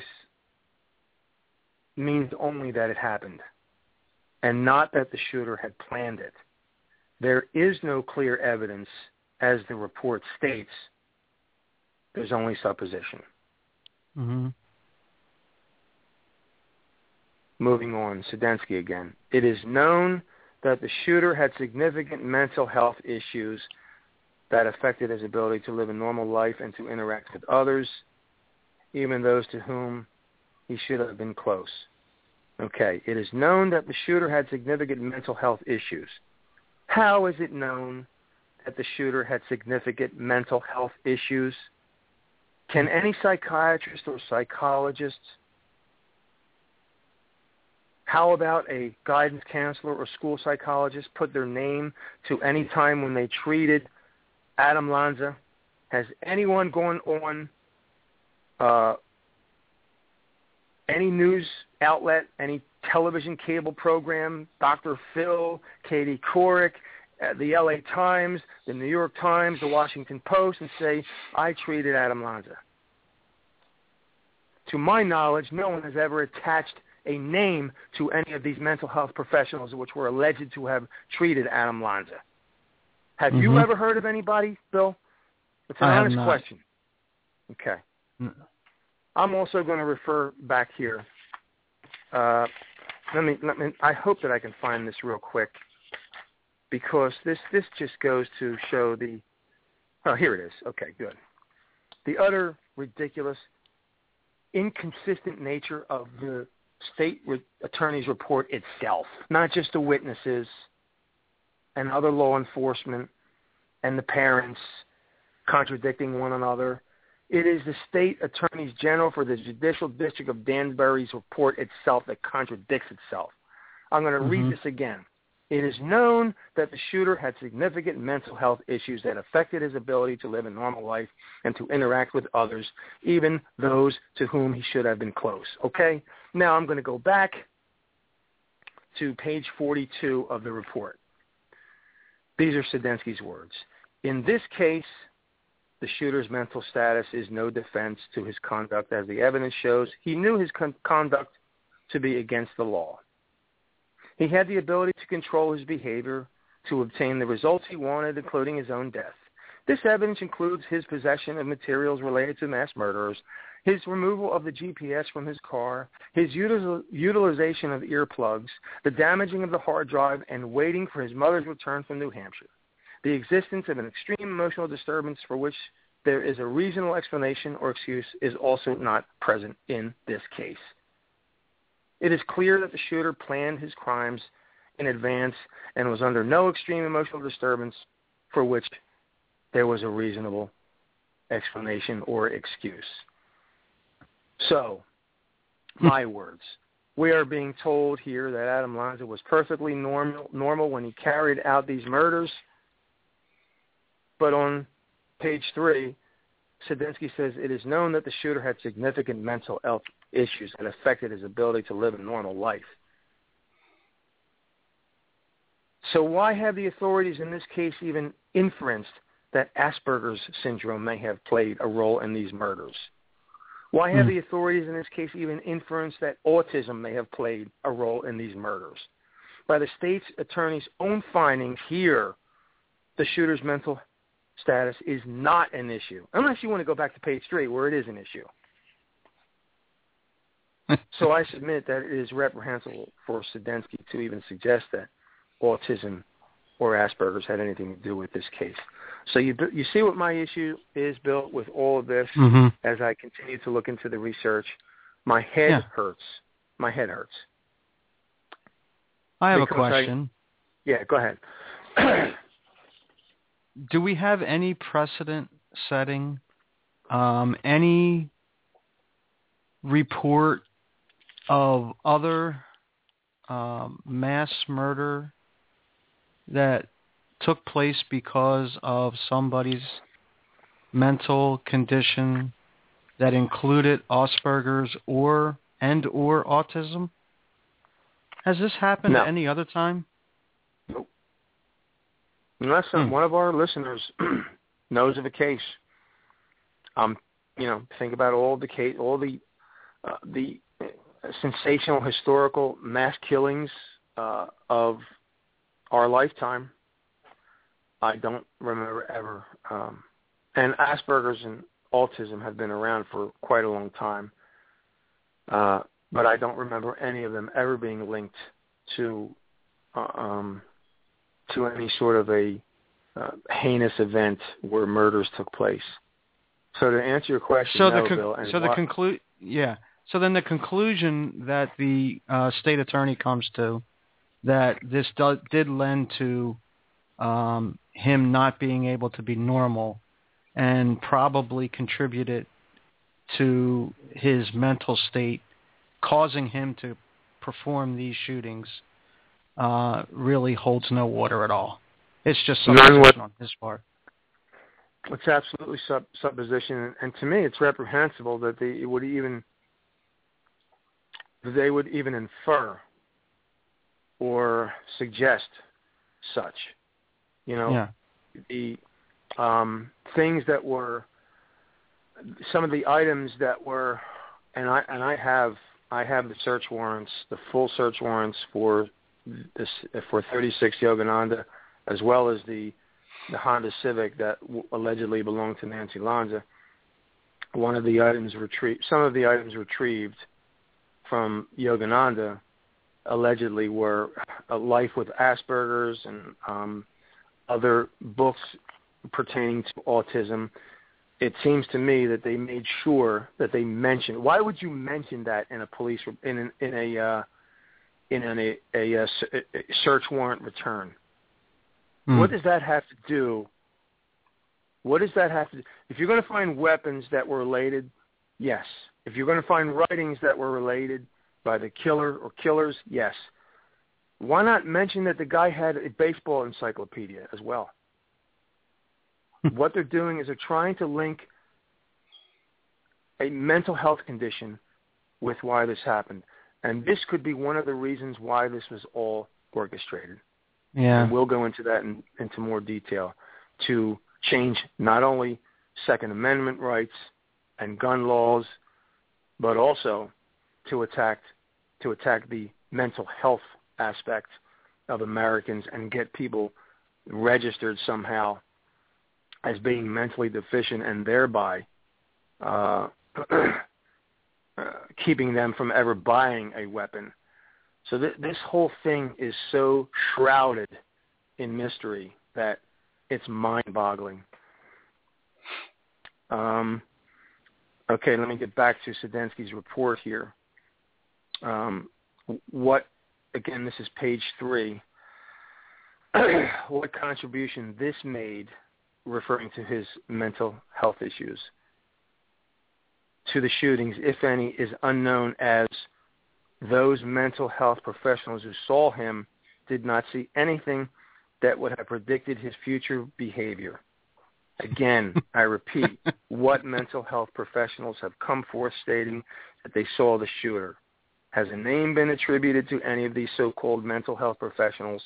means only that it happened, and not that the shooter had planned it. There is no clear evidence, as the report states. There's only supposition. Mm-hmm. Moving on, Sedensky again. It is known that the shooter had significant mental health issues that affected his ability to live a normal life and to interact with others, even those to whom he should have been close. Okay, it is known that the shooter had significant mental health issues. How is it known that the shooter had significant mental health issues? Can any psychiatrist or psychologist, how about a guidance counselor or school psychologist, put their name to any time when they treated Adam Lanza? Has anyone gone on any news outlet, any television cable program, Dr. Phil, Katie Couric, the LA Times, the New York Times, the Washington Post, and say, I treated Adam Lanza? To my knowledge, no one has ever attached a name to any of these mental health professionals which were alleged to have treated Adam Lanza. Have you ever heard of anybody, Bill? It's an honest question. Okay. No. I'm also going to refer back here. Let me. I hope that I can find this real quick, because this just goes to show the. Oh, here it is. Okay, good. The utter ridiculous, inconsistent nature of the state attorney's report itself, not just the witnesses and other law enforcement and the parents contradicting one another. It is the state attorney general for the Judicial District of Danbury's report itself that contradicts itself. I'm going to read this again. It is known that the shooter had significant mental health issues that affected his ability to live a normal life and to interact with others, even those to whom he should have been close. Okay? Now I'm going to go back to page 42 of the report. These are Sedensky's words. In this case, the shooter's mental status is no defense to his conduct, as the evidence shows he knew his conduct to be against the law. He had the ability to control his behavior to obtain the results he wanted, including his own death. This evidence includes his possession of materials related to mass murderers, his removal of the GPS from his car, his utilization of earplugs, the damaging of the hard drive, and waiting for his mother's return from New Hampshire. The existence of an extreme emotional disturbance for which there is a reasonable explanation or excuse is also not present in this case. It is clear that the shooter planned his crimes in advance and was under no extreme emotional disturbance for which there was a reasonable explanation or excuse. So, my words. We are being told here that Adam Lanza was perfectly normal when he carried out these murders. But on page 3, Sedensky says it is known that the shooter had significant mental health issues that affected his ability to live a normal life. So why have the authorities in this case even inferenced that Asperger's syndrome may have played a role in these murders? Why have the authorities in this case even inferenced that autism may have played a role in these murders? By the state's attorney's own findings here, the shooter's mental status is not an issue, unless you want to go back to page 3 where it is an issue. So I submit that it is reprehensible for Sedensky to even suggest that autism or Asperger's had anything to do with this case. So you see what my issue is, Bill, with all of this. As I continue to look into the research, my head hurts. My head hurts. I have a question. Go ahead. Do we have any precedent setting, any report of other mass murder that took place because of somebody's mental condition that included Asperger's or autism? Has this happened at any other time? Nope. Unless one of our listeners knows of a case. Think about all the sensational historical mass killings of our lifetime. I don't remember ever. And Asperger's and autism have been around for quite a long time. But I don't remember any of them ever being linked to any sort of a heinous event where murders took place. So to answer your question, So then the conclusion that the state attorney comes to, that this did lend to him not being able to be normal, and probably contributed to his mental state, causing him to perform these shootings, really holds no water at all. It's just supposition on his part. It's absolutely supposition, and to me, it's reprehensible that they would even infer or suggest such. The things that were, some of the items that were, and I have the search warrants, the full search warrants for 36 Yogananda, as well as the Honda Civic that allegedly belonged to Nancy Lanza. Some of the items retrieved from Yogananda allegedly were A Life with Asperger's and other books pertaining to autism. It seems to me that they made sure that they mentioned. Why would you mention that in a police in a search warrant return? What does that have to do? If you're going to find weapons that were related, yes. If you're going to find writings that were related by the killer or killers, yes. Why not mention that the guy had a baseball encyclopedia as well? What they're doing is they're trying to link a mental health condition with why this happened. And this could be one of the reasons why this was all orchestrated. Yeah. And we'll go into that into more detail, to change not only Second Amendment rights and gun laws, but also to attack the mental health aspect of Americans and get people registered somehow as being mentally deficient, and thereby keeping them from ever buying a weapon. So this whole thing is so shrouded in mystery that it's mind-boggling. Okay, let me get back to Sedensky's report here. Again, this is page 3. What contribution this made, referring to his mental health issues, to the shootings, if any, is unknown, as those mental health professionals who saw him did not see anything that would have predicted his future behavior. Again, I repeat, what mental health professionals have come forth stating that they saw the shooter? Has a name been attributed to any of these so-called mental health professionals?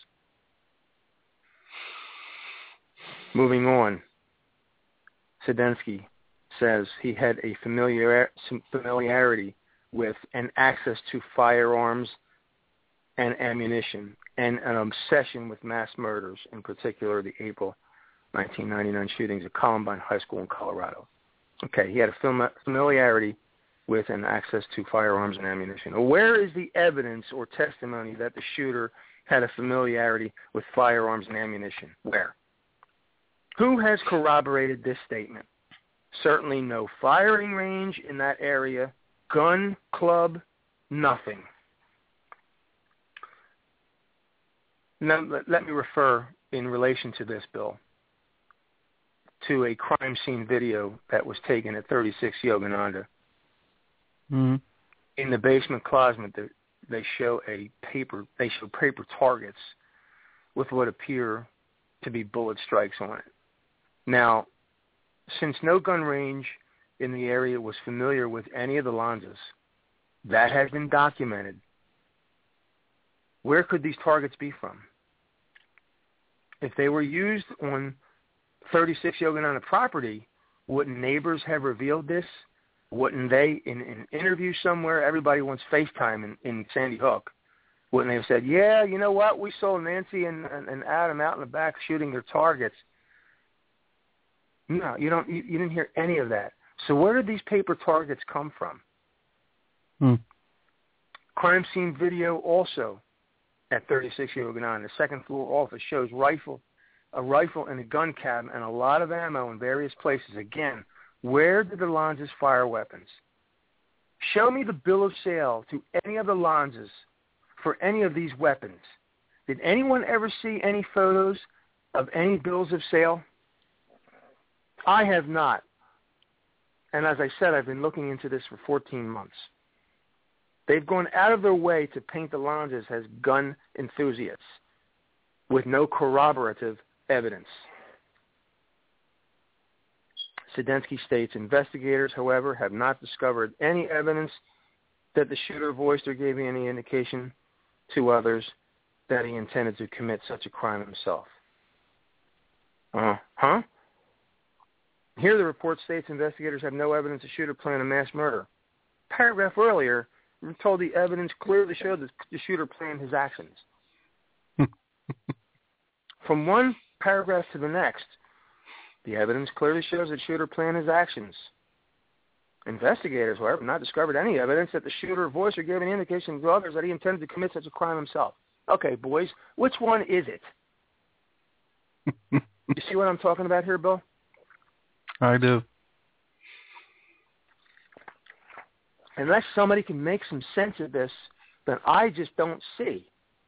Moving on, Sedensky says he had a familiarity with and access to firearms and ammunition, and an obsession with mass murders, in particular the April 1999 shootings at Columbine High School in Colorado. Okay, he had a familiarity with and access to firearms and ammunition. Where is the evidence or testimony that the shooter had a familiarity with firearms and ammunition? Where? Who has corroborated this statement? Certainly no firing range in that area, gun club, nothing. Now, let me refer, in relation to this, Bill, to a crime scene video that was taken at 36 Yogananda. Mm-hmm. in the basement closet, they show paper targets with what appear to be bullet strikes on it. Now, since no gun range in the area was familiar with any of the Lanzas, that has been documented. Where could these targets be from? If they were used on 36 Yogananda property, wouldn't neighbors have revealed this? Wouldn't they, in an interview somewhere, everybody wants FaceTime in Sandy Hook, wouldn't they have said, yeah, you know what, we saw Nancy and Adam out in the back shooting their targets? No, you didn't hear any of that. So where did these paper targets come from? Crime scene video also at 36 Yogananda. The second floor office shows a rifle and a gun cabinet and a lot of ammo in various places. Again, where did the Lanzas fire weapons? Show me the bill of sale to any of the Lanzas for any of these weapons. Did anyone ever see any photos of any bills of sale? I have not. And as I said, I've been looking into this for 14 months. They've gone out of their way to paint the Lanzas as gun enthusiasts with no corroborative evidence. Sedensky states, investigators, however, have not discovered any evidence that the shooter voiced or gave any indication to others that he intended to commit such a crime himself. Here the report states investigators have no evidence the shooter planned a mass murder. Paragraph earlier, we were told the evidence clearly showed that the shooter planned his actions. From one paragraph to the next, the evidence clearly shows that the shooter planned his actions. Investigators, however, have not discovered any evidence that the shooter voiced or gave any indication to others that he intended to commit such a crime himself. Okay, boys, which one is it? You see what I'm talking about here, Bill? I do. Unless somebody can make some sense of this, then I just don't see.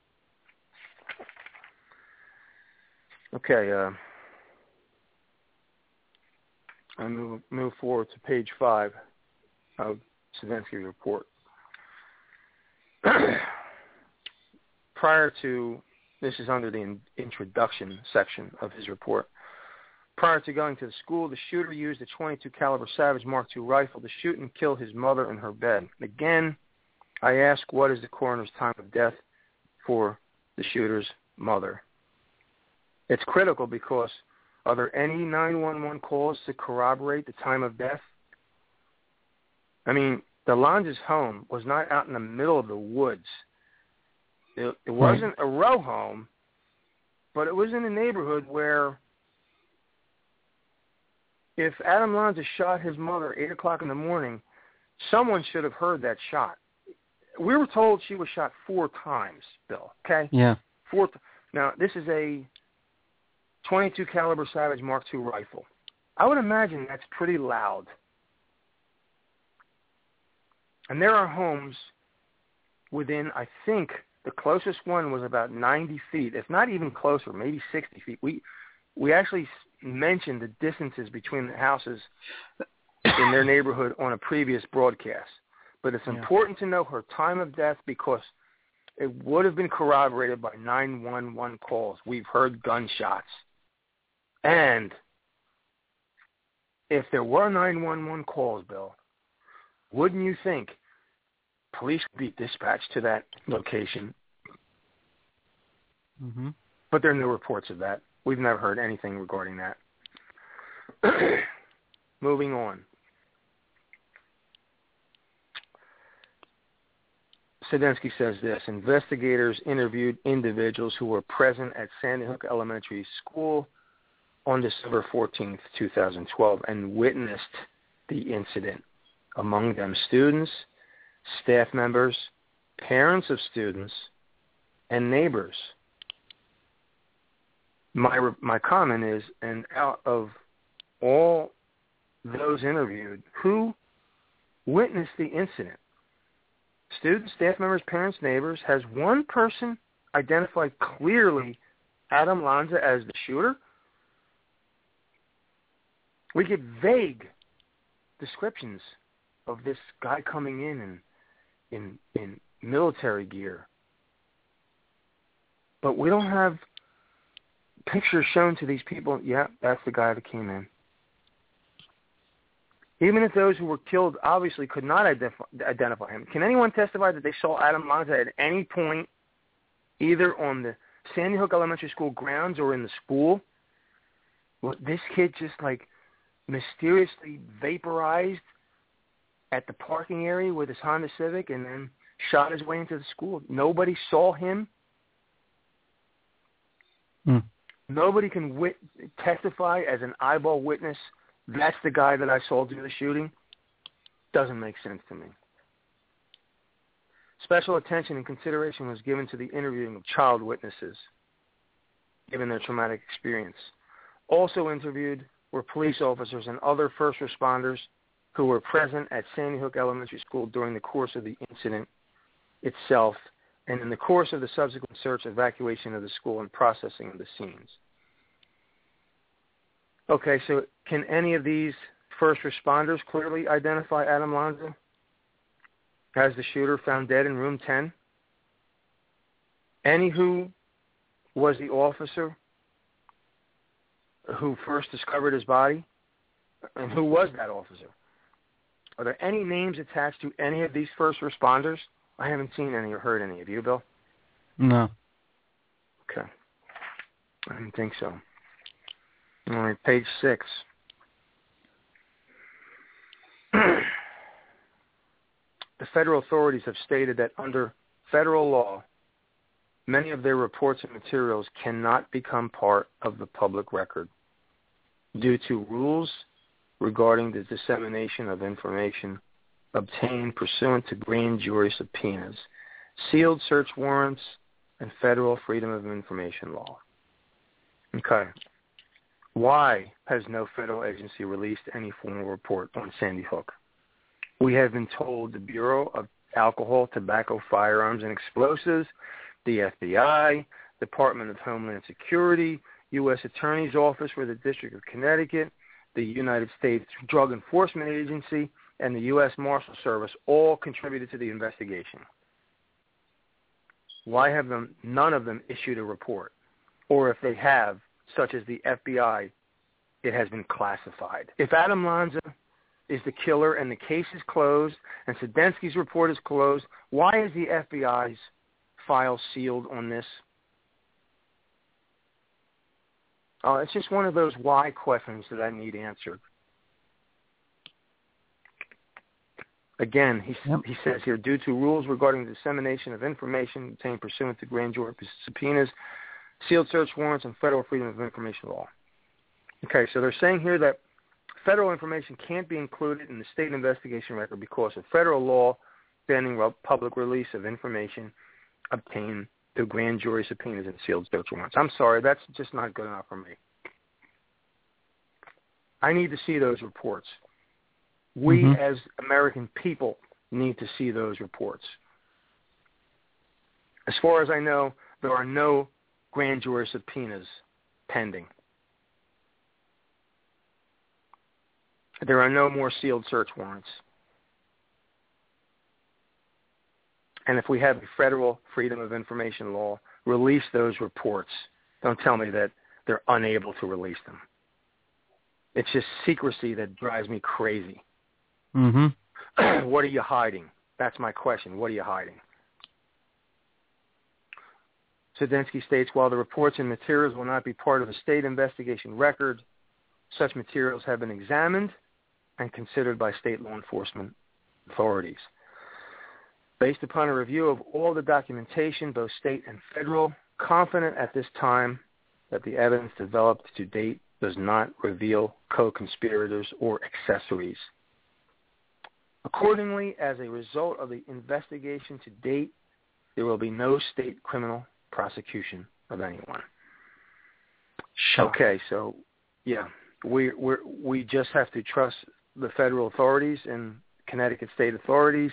Okay, I move forward to page 5 of Sedensky's report. Prior to, this is under the introduction section of his report. Prior to going to the school, the shooter used a .22 caliber Savage Mark II rifle to shoot and kill his mother in her bed. Again, I ask, what is the coroner's time of death for the shooter's mother? It's critical because are there any 911 calls to corroborate the time of death? I mean, the Lanzas' home was not out in the middle of the woods. It wasn't a row home, but it was in a neighborhood where if Adam Lanza shot his mother at 8 o'clock in the morning, someone should have heard that shot. We were told she was shot 4 times, Bill, okay? Yeah. Now, this is a .22 caliber Savage Mark II rifle. I would imagine that's pretty loud. And there are homes within, I think, the closest one was about 90 feet, if not even closer, maybe 60 feet. We actually mentioned the distances between the houses in their neighborhood on a previous broadcast. But it's important to know her time of death because it would have been corroborated by 911 calls. We've heard gunshots. And if there were 911 calls, Bill, wouldn't you think police could be dispatched to that location? Mm-hmm. But there are no reports of that. We've never heard anything regarding that. Moving on. Sedensky says this, investigators interviewed individuals who were present at Sandy Hook Elementary School on December 14th, 2012, and witnessed the incident. Among them, students, staff members, parents of students, and neighbors. My comment is, and out of all those interviewed, who witnessed the incident? Students, staff members, parents, neighbors. Has one person identified clearly Adam Lanza as the shooter? We get vague descriptions of this guy coming in and in military gear. But we don't have pictures shown to these people. Yeah, that's the guy that came in. Even if those who were killed obviously could not identify him, can anyone testify that they saw Adam Lanza at any point, either on the Sandy Hook Elementary School grounds or in the school? Well, this kid just like mysteriously vaporized at the parking area with his Honda Civic and then shot his way into the school. Nobody saw him. Nobody can testify as an eyeball witness. That's the guy that I saw do the shooting. Doesn't make sense to me. Special attention and consideration was given to the interviewing of child witnesses, given their traumatic experience. Also interviewed were police officers and other first responders who were present at Sandy Hook Elementary School during the course of the incident itself and in the course of the subsequent search, evacuation of the school, and processing of the scenes. Okay, so can any of these first responders clearly identify Adam Lanza as the shooter found dead in room 10? Any who was the officer who first discovered his body? And who was that officer? Are there any names attached to any of these first responders? I haven't seen any or heard any. Have you, Bill? No. Okay. I didn't think so. All right, page 6. The federal authorities have stated that under federal law, many of their reports and materials cannot become part of the public record due to rules regarding the dissemination of information obtained pursuant to grand jury subpoenas, sealed search warrants, and federal freedom of information law. Okay. Why has no federal agency released any formal report on Sandy Hook? We have been told the Bureau of Alcohol, Tobacco, Firearms, and Explosives, the FBI, Department of Homeland Security, U.S. Attorney's Office for the District of Connecticut, the United States Drug Enforcement Agency, and the U.S. Marshal Service all contributed to the investigation. Why have none of them issued a report? Or if they have, such as the FBI, it has been classified. If Adam Lanza is the killer and the case is closed and Sedensky's report is closed, why is the FBI's file sealed on this? It's just one of those why questions that I need answered. Again, he says here, due to rules regarding the dissemination of information obtained pursuant to grand jury subpoenas, sealed search warrants, and federal freedom of information law. Okay, so they're saying here that federal information can't be included in the state investigation record because of federal law banning public release of information obtained through grand jury subpoenas and sealed search warrants. I'm sorry, that's just not good enough for me. I need to see those reports. We as American people need to see those reports. As far as I know, there are no grand jury subpoenas pending. There are no more sealed search warrants. And if we have a federal freedom of information law, release those reports. Don't tell me that they're unable to release them. It's just secrecy that drives me crazy. What are you hiding? That's my question. What are you hiding? Sedensky states, while the reports and materials will not be part of the state investigation record, such materials have been examined and considered by state law enforcement authorities. Based upon a review of all the documentation, both state and federal, confident at this time that the evidence developed to date does not reveal co-conspirators or accessories. Accordingly, as a result of the investigation to date, there will be no state criminal prosecution of anyone. Okay, so yeah, we just have to trust the federal authorities and Connecticut state authorities.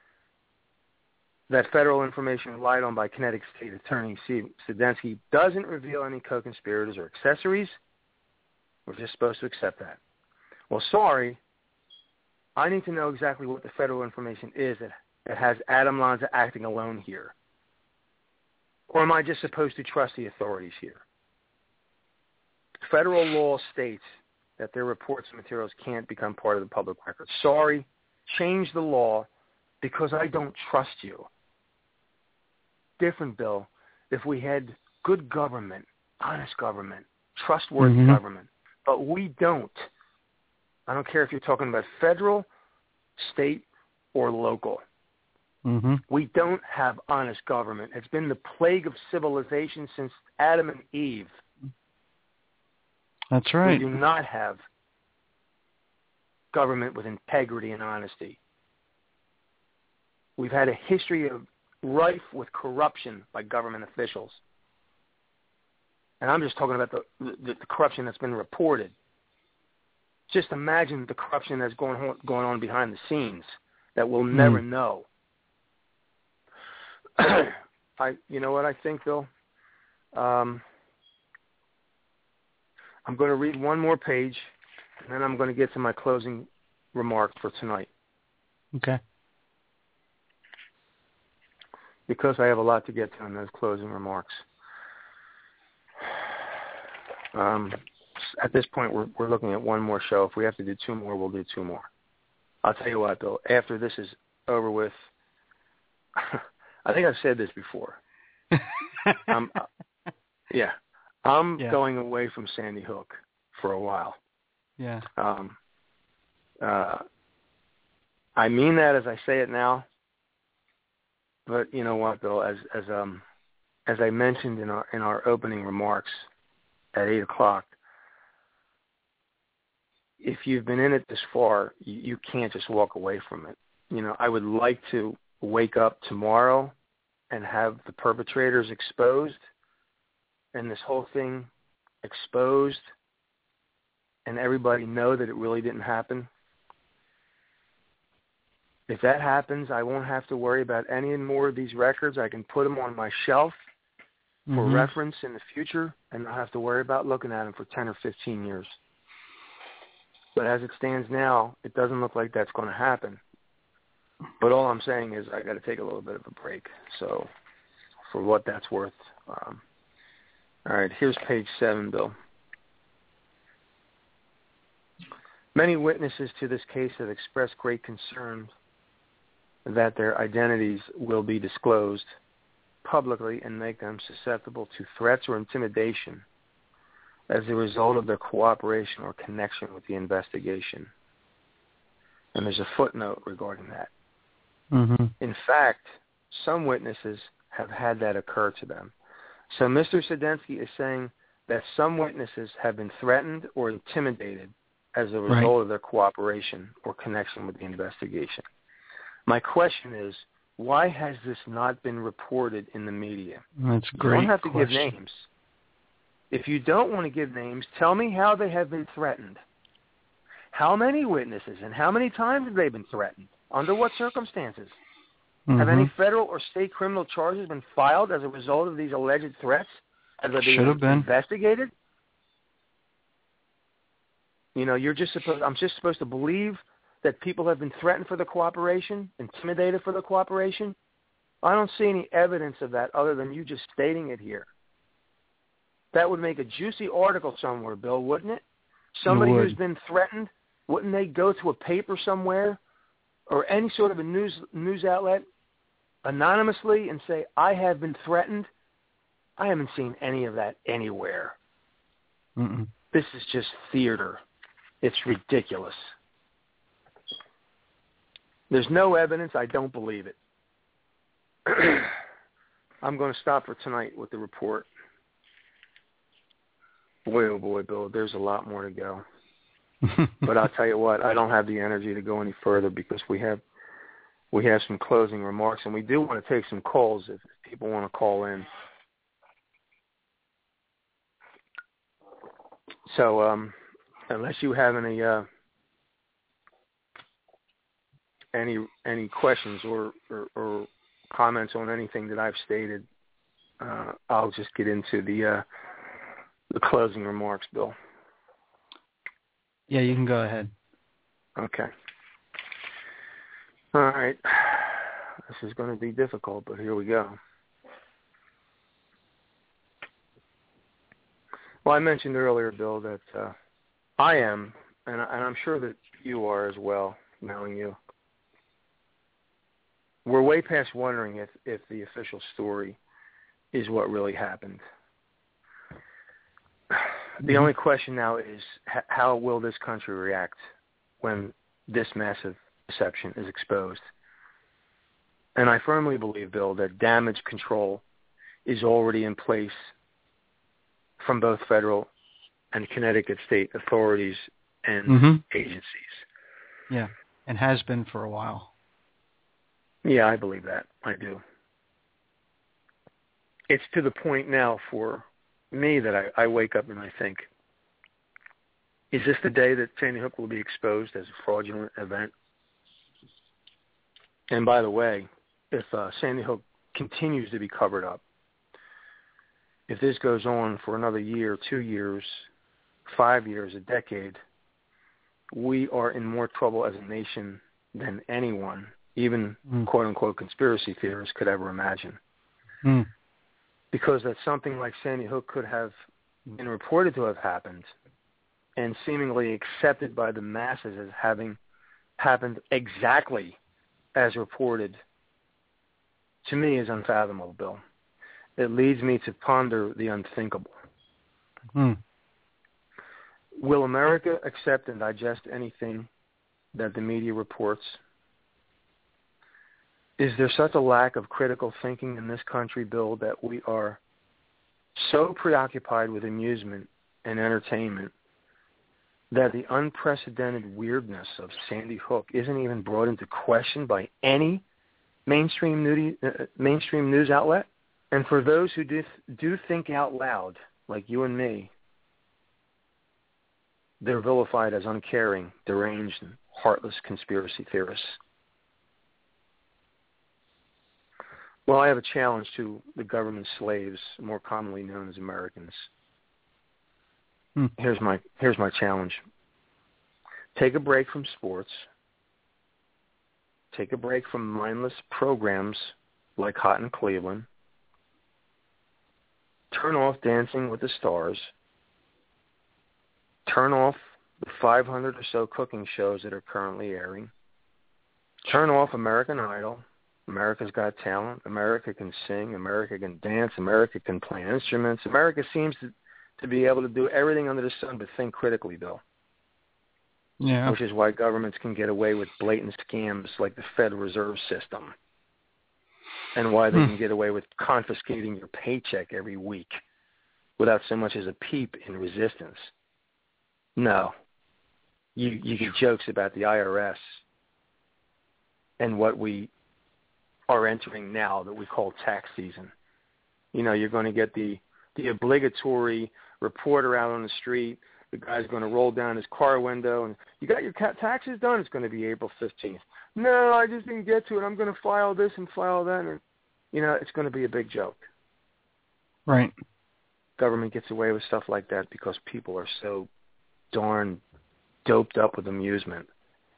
That federal information relied on by Connecticut State Attorney Sedensky doesn't reveal any co-conspirators or accessories. We're just supposed to accept that. Well, sorry, I need to know exactly what the federal information is that that has Adam Lanza acting alone here? Or am I just supposed to trust the authorities here? Federal law states that their reports and materials can't become part of the public record. Sorry, change the law because I don't trust you. Different, Bill, if we had good government, honest government, trustworthy government, but we don't. I don't care if you're talking about federal, state, or local. We don't have honest government. It's been the plague of civilization since Adam and Eve. That's right. We do not have government with integrity and honesty. We've had a history of rife with corruption by government officials. And I'm just talking about the corruption that's been reported. Just imagine the corruption that's going on behind the scenes that we'll never know. You know what I think, Bill? I'm going to read one more page, and then I'm going to get to my closing remarks for tonight. Okay. Because I have a lot to get to in those closing remarks. At this point, we're looking at one more show. If we have to do two more, we'll do two more. I'll tell you what, though. After this is over with, I think I've said this before. I'm going away from Sandy Hook for a while. Yeah. I mean that as I say it now. But you know what, Bill? As I mentioned in our opening remarks at 8:00, if you've been in it this far, you can't just walk away from it. You know, I would like to wake up tomorrow and have the perpetrators exposed and this whole thing exposed and everybody know that it really didn't happen. If that happens, I won't have to worry about any more of these records. I can put them on my shelf for reference in the future and not have to worry about looking at them for 10 or 15 years. But as it stands now, it doesn't look like that's going to happen. But all I'm saying is I got to take a little bit of a break. So for what that's worth. All right, here's page 7, Bill. Many witnesses to this case have expressed great concern that their identities will be disclosed publicly and make them susceptible to threats or intimidation as a result of their cooperation or connection with the investigation. And there's a footnote regarding that. In fact, some witnesses have had that occur to them. So Mr. Sedensky is saying that some witnesses have been threatened or intimidated as a result of their cooperation or connection with the investigation. My question is, why has this not been reported in the media? That's a great You don't have to question. give names. If you don't want to give names, tell me how they have been threatened. How many witnesses and how many times have they been threatened? Under what circumstances? Have any federal or state criminal charges been filed as a result of these alleged threats? Have they been investigated? You know, I'm just supposed to believe that people have been threatened for the cooperation, intimidated for the cooperation? I don't see any evidence of that other than you just stating it here. That would make a juicy article somewhere, Bill, wouldn't it? Somebody who's been threatened, wouldn't they go to a paper somewhere or any sort of a news outlet anonymously and say, I have been threatened? I haven't seen any of that anywhere. This is just theater. It's ridiculous. There's no evidence. I don't believe it. I'm going to stop for tonight with the report. Boy, oh boy, Bill, there's a lot more to go. But I'll tell you what, I don't have the energy to go any further because we have some closing remarks, and we do want to take some calls if people want to call in. So unless you have any questions or comments on anything that I've stated, I'll just get into the closing remarks, Bill. Yeah, you can go ahead. Okay. All right. This is going to be difficult, but here we go. Well, I mentioned earlier, Bill, that I am, and I'm sure that you are as well, knowing you. We're way past wondering if the official story is what really happened. The only question now is how will this country react when this massive deception is exposed? And I firmly believe, Bill, that damage control is already in place from both federal and Connecticut state authorities and agencies. Yeah, and has been for a while. Yeah, I believe that. I do. It's to the point now for me that I wake up and I think, is this the day that Sandy Hook will be exposed as a fraudulent event? And by the way, if Sandy Hook continues to be covered up, if this goes on for another year, 2 years, 5 years, a decade, we are in more trouble as a nation than anyone, even quote-unquote conspiracy theorists, could ever imagine. Because that something like Sandy Hook could have been reported to have happened and seemingly accepted by the masses as having happened exactly as reported, to me is unfathomable, Bill. It leads me to ponder the unthinkable. Will America accept and digest anything that the media reports? Is there such a lack of critical thinking in this country, Bill, that we are so preoccupied with amusement and entertainment that the unprecedented weirdness of Sandy Hook isn't even brought into question by any mainstream news outlet? And for those who do think out loud, like you and me, they're vilified as uncaring, deranged, and heartless conspiracy theorists. Well, I have a challenge to the government slaves, more commonly known as Americans. Here's my challenge. Take a break from sports. Take a break from mindless programs like Hot in Cleveland. Turn off Dancing with the Stars. Turn off the 500 or so cooking shows that are currently airing. Turn off American Idol. America's Got Talent. America can sing. America can dance. America can play instruments. America seems to be able to do everything under the sun but think critically, Bill. Yeah. Which is why governments can get away with blatant scams like the Federal Reserve System. And why they can get away with confiscating your paycheck every week without so much as a peep in resistance. No. You get jokes about the IRS and what we are entering now that we call tax season. You know, you're going to get the obligatory reporter out on the street. The guy's going to roll down his car window and, you got your taxes done? It's going to be April 15th. No, I just didn't get to it. I'm going to file this and file that. And, you know, it's going to be a big joke. Right. Government gets away with stuff like that because people are so darn doped up with amusement.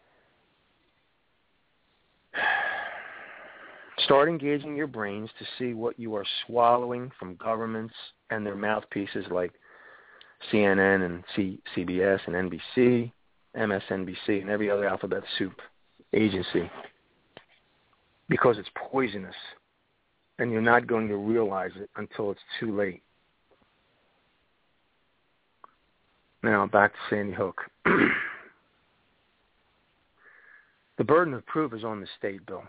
Start engaging your brains to see what you are swallowing from governments and their mouthpieces like CNN and CBS and NBC, MSNBC, and every other alphabet soup agency, because it's poisonous, and you're not going to realize it until it's too late. Now, back to Sandy Hook. The burden of proof is on the state, Bill.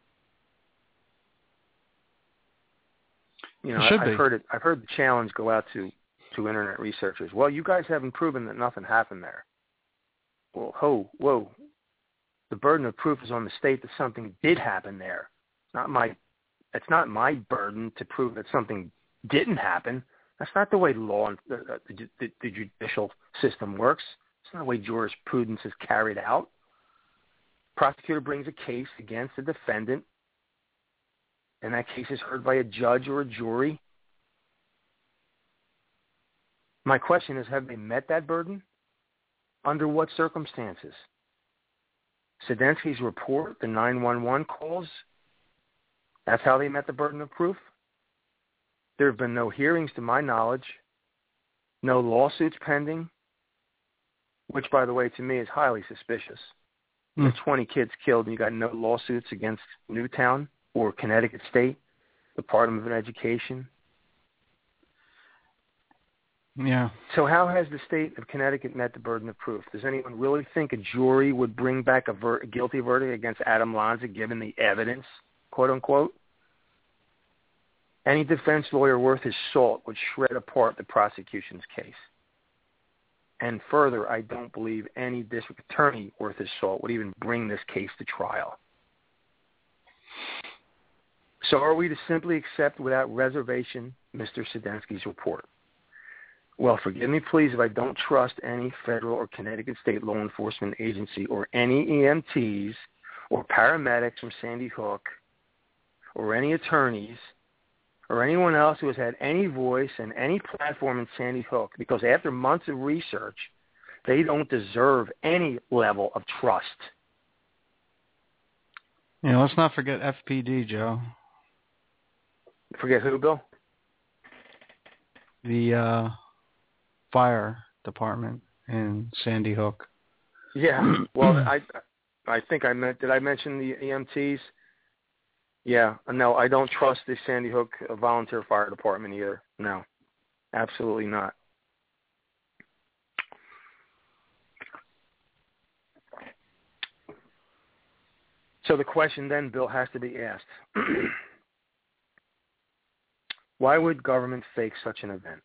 You know, I've heard the challenge go out to internet researchers. Well, you guys haven't proven that nothing happened there. Well, whoa. The burden of proof is on the state that something did happen there. It's not my burden to prove that something didn't happen. That's not the way the judicial system works. It's not the way jurisprudence is carried out. Prosecutor brings a case against the defendant, and that case is heard by a judge or a jury. My question is, have they met that burden? Under what circumstances? Sedensky's report, the 911 calls, That's how they met the burden of proof. There have been no hearings to my knowledge, no lawsuits pending, which, by the way, to me is highly suspicious. There's 20 kids killed and you got no lawsuits against Newtown or Connecticut State Department of Education. Yeah. So how has the state of Connecticut met the burden of proof? Does anyone really think a jury would bring back a guilty verdict against Adam Lanza given the evidence, quote unquote? Any defense lawyer worth his salt would shred apart the prosecution's case. And further, I don't believe any district attorney worth his salt would even bring this case to trial. So are we to simply accept without reservation Mr. Sedensky's report? Well, forgive me, please, if I don't trust any federal or Connecticut state law enforcement agency or any EMTs or paramedics from Sandy Hook or any attorneys or anyone else who has had any voice and any platform in Sandy Hook, because after months of research, they don't deserve any level of trust. Yeah, let's not forget FPD, Joe. Forget who, Bill? The fire department in Sandy Hook. Yeah, well, I think did I mention the EMTs? Yeah, no, I don't trust the Sandy Hook volunteer fire department either. No, absolutely not. So the question then, Bill, has to be asked. Why would government fake such an event?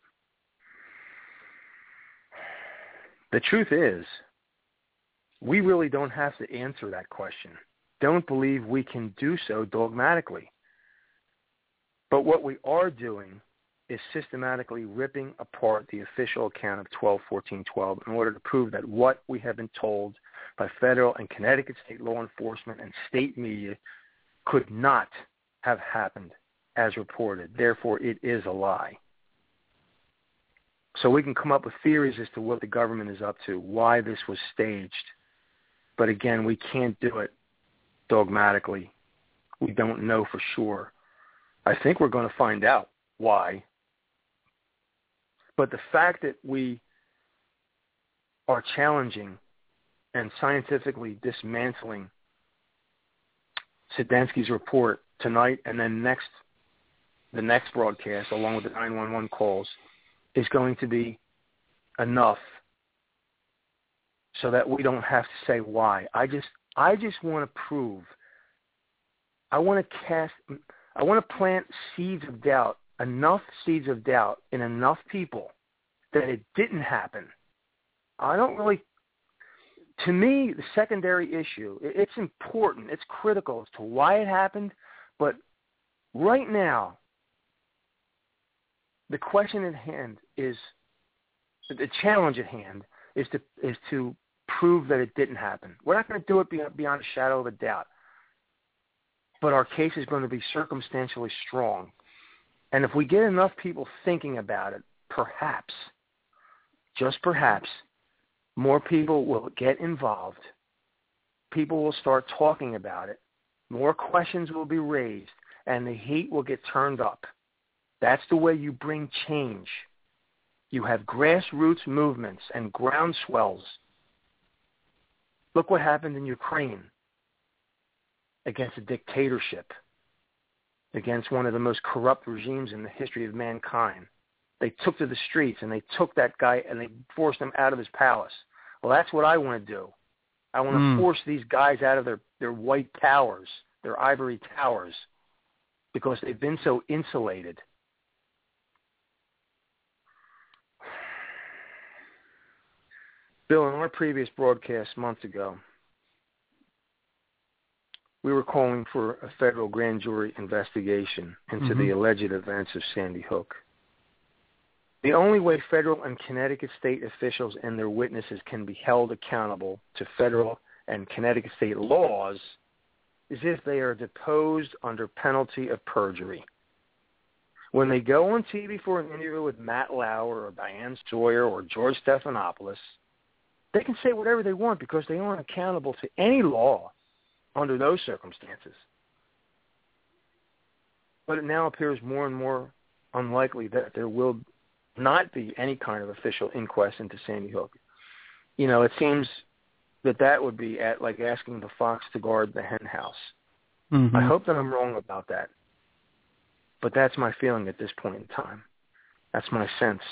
The truth is, we really don't have to answer that question. Don't believe we can do so dogmatically. But what we are doing is systematically ripping apart the official account of 12-14-12 in order to prove that what we have been told by federal and Connecticut state law enforcement and state media could not have happened as reported. Therefore, it is a lie. So we can come up with theories as to what the government is up to, why this was staged. But again, we can't do it dogmatically. We don't know for sure. I think we're going to find out why. But the fact that we are challenging and scientifically dismantling Sedensky's report tonight and then the next broadcast, along with the 911 calls, is going to be enough so that we don't have to say why. I just want to prove. I want to plant seeds of doubt, enough seeds of doubt in enough people that it didn't happen. To me, the secondary issue, it's important, it's critical as to why it happened, but right now, the question at hand is, the challenge at hand is to prove that it didn't happen. We're not going to do it beyond a shadow of a doubt. But our case is going to be circumstantially strong. And if we get enough people thinking about it, perhaps, just perhaps, more people will get involved. People will start talking about it. More questions will be raised, and the heat will get turned up. That's the way you bring change. You have grassroots movements and groundswells. Look what happened in Ukraine against a dictatorship, against one of the most corrupt regimes in the history of mankind. They took to the streets and they took that guy and they forced him out of his palace. Well, that's what I want to do. I want to force these guys out of their white towers, their ivory towers, because they've been so insulated. Bill, in our previous broadcast months ago, we were calling for a federal grand jury investigation into the alleged events of Sandy Hook. The only way federal and Connecticut state officials and their witnesses can be held accountable to federal and Connecticut state laws is if they are deposed under penalty of perjury. When they go on TV for an interview with Matt Lauer or Diane Sawyer or George Stephanopoulos, they can say whatever they want because they aren't accountable to any law under those circumstances. but it now appears more and more unlikely that there will not be any kind of official inquest into Sandy Hook. You know, it seems that would be like asking the fox to guard the hen house. Mm-hmm. I hope that I'm wrong about that, but that's my feeling at this point in time. That's my sense.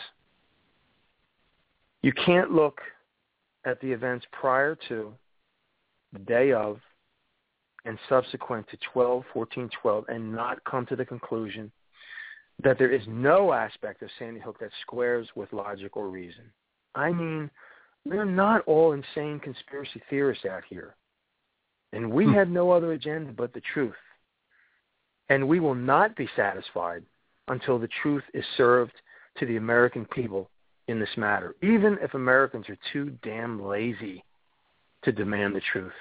You can't look at the events prior to, the day of, and subsequent to 12/14/12 and not come to the conclusion that there is no aspect of Sandy Hook that squares with logic or reason. I mean, we're not all insane conspiracy theorists out here. And we have no other agenda but the truth. And we will not be satisfied until the truth is served to the American people in this matter, even if Americans are too damn lazy to demand the truth.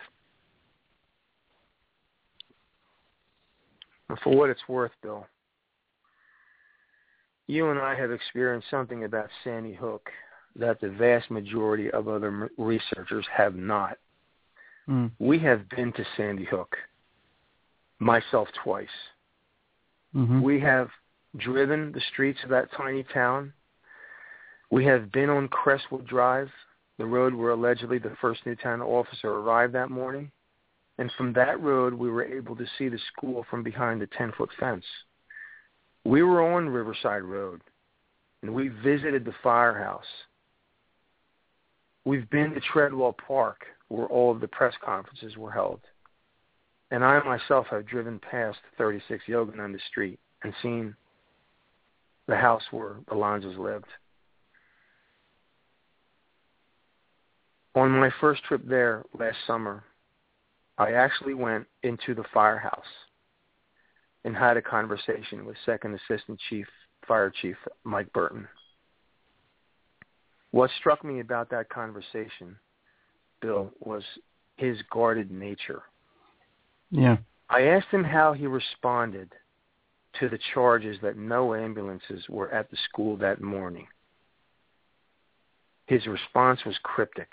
And for what it's worth, Bill, you and I have experienced something about Sandy Hook that the vast majority of other researchers have not. We have been to Sandy Hook, myself twice. Mm-hmm. We have driven the streets of that tiny town. We have been on Crestwood Drive, the road where allegedly the first Newtown officer arrived that morning. And from that road, we were able to see the school from behind the 10-foot fence. We were on Riverside Road, and we visited the firehouse. We've been to Treadwell Park, where all of the press conferences were held. And I myself have driven past 36 Yogananda Street and seen the house where the Lanzas lived. On my first trip there last summer, I actually went into the firehouse and had a conversation with Second Assistant Fire Chief Mike Burton. What struck me about that conversation, Bill, was his guarded nature. Yeah. I asked him how he responded to the charges that no ambulances were at the school that morning. His response was cryptic.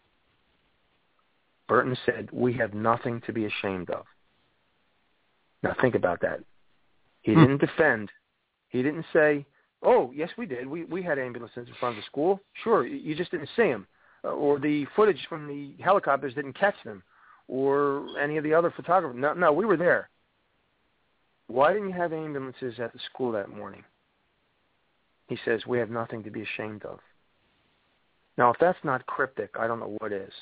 Burton said, "We have nothing to be ashamed of." Now think about that. He didn't defend. He didn't say, "Oh, yes, we did. We had ambulances in front of the school. Sure, you just didn't see them. Or the footage from the helicopters didn't catch them. Or any of the other photographers. No, we were there." Why didn't you have ambulances at the school that morning? He says, "We have nothing to be ashamed of." Now, if that's not cryptic, I don't know what is.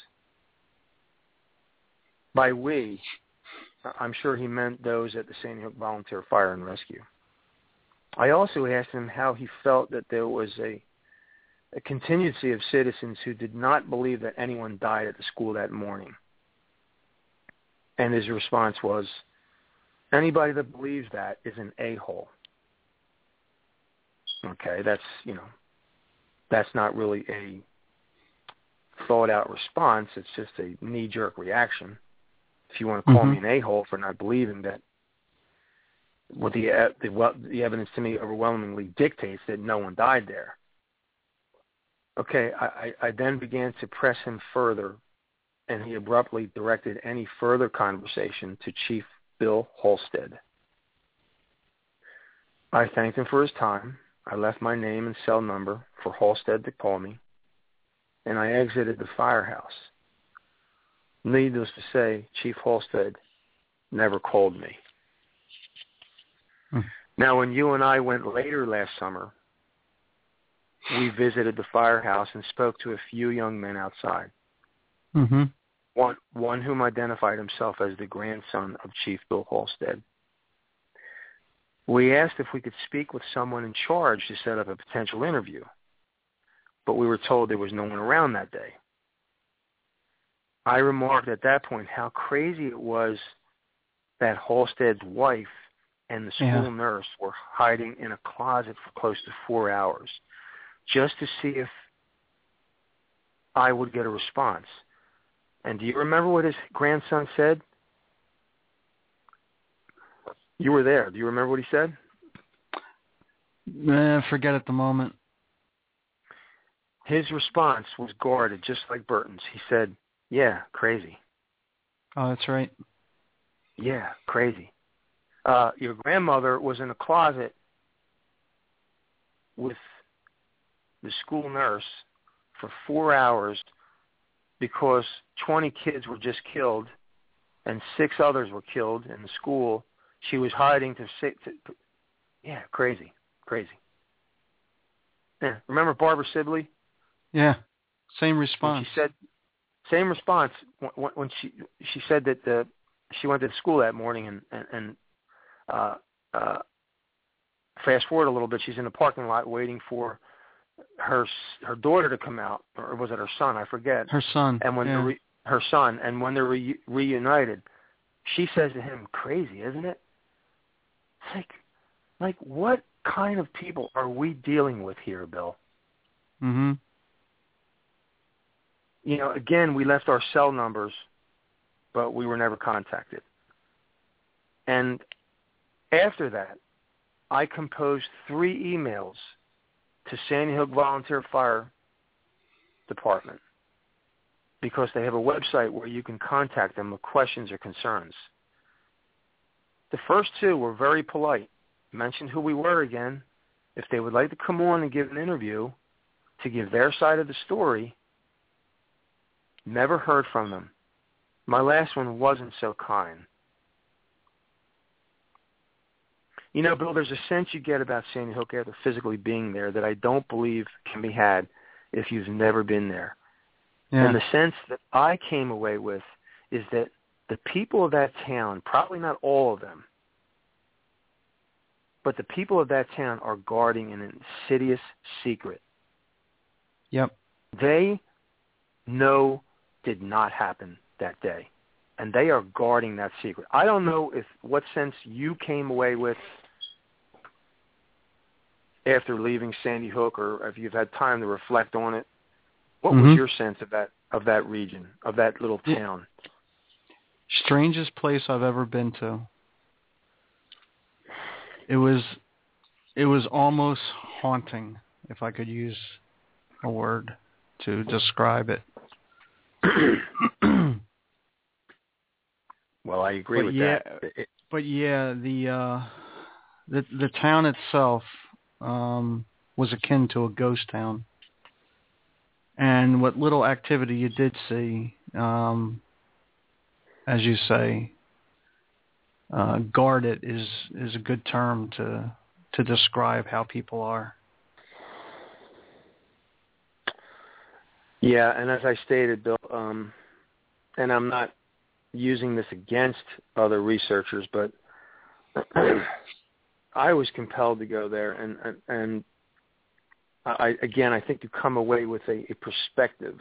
By we, I'm sure he meant those at the Sandy Hook Volunteer Fire and Rescue. I also asked him how he felt that there was a contingency of citizens who did not believe that anyone died at the school that morning. And his response was, anybody that believes that is an a-hole. Okay, that's not really a thought-out response. It's just a knee-jerk reaction. If you want to call me an a-hole for not believing that, what the evidence to me overwhelmingly dictates that no one died there. Okay, I then began to press him further, and he abruptly directed any further conversation to Chief Bill Halstead. I thanked him for his time. I left my name and cell number for Halstead to call me, and I exited the firehouse. Needless to say, Chief Halstead never called me. Now, when you and I went later last summer, we visited the firehouse and spoke to a few young men outside. Mm-hmm. One whom identified himself as the grandson of Chief Bill Halstead. We asked if we could speak with someone in charge to set up a potential interview, but we were told there was no one around that day. I remarked at that point how crazy it was that Halstead's wife and the school nurse were hiding in a closet for close to 4 hours just to see if I would get a response. And do you remember what his grandson said? You were there. Do you remember what he said? Forget at the moment. His response was guarded, just like Burton's. He said, "Yeah, crazy." Oh, that's right. Yeah, crazy. your grandmother was in a closet with the school nurse for 4 hours because 20 kids were just killed and 6 others were killed in the school. She was hiding crazy. Yeah, remember Barbara Sibley? Yeah, same response. She said, same response when she said that she went to school that morning and fast forward a little bit, she's in the parking lot waiting for her daughter to come out, or was it her son? I forget. Her son. And when her son, and when they're reunited, she says to him, "Crazy, isn't it?" It's like what kind of people are we dealing with here, Bill? Mm-hmm. You know, again, we left our cell numbers, but we were never contacted. And after that, I composed 3 emails to Sandy Hook Volunteer Fire Department because they have a website where you can contact them with questions or concerns. The first 2 were very polite, mentioned who we were again, if they would like to come on and give an interview to give their side of the story. Never heard from them. My last one wasn't so kind. You know, Bill, there's a sense you get about Sandy Hook after physically being there that I don't believe can be had if you've never been there. Yeah. And the sense that I came away with is that the people of that town, probably not all of them, but the people of that town are guarding an insidious secret. Yep. They know did not happen that day, and they are guarding that secret. I don't know what sense you came away with after leaving Sandy Hook, or if you've had time to reflect on it. What was your sense of that region, of that little town? Strangest place I've ever been to. It was almost haunting, if I could use a word to describe it. Well, I agree with that. But yeah, the town itself was akin to a ghost town. And what little activity you did see, as you say, guard it is a good term to describe how people are. Yeah, and as I stated, Bill, and I'm not using this against other researchers, but I was compelled to go there, and I think you come away with a perspective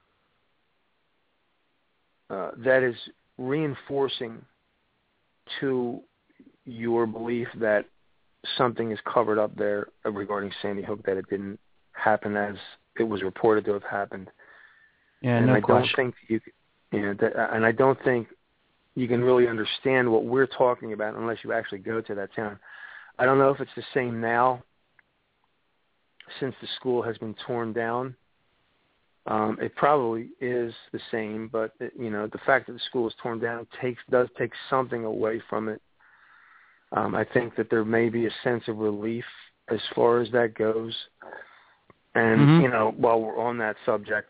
that is reinforcing to your belief that something is covered up there regarding Sandy Hook, that it didn't happen as it was reported to have happened. Yeah, and no I question. And I don't think you can really understand what we're talking about unless you actually go to that town. I don't know if it's the same now since the school has been torn down. It probably is the same, but the fact that the school is torn down does take something away from it. I think that there may be a sense of relief as far as that goes. And, while we're on that subject,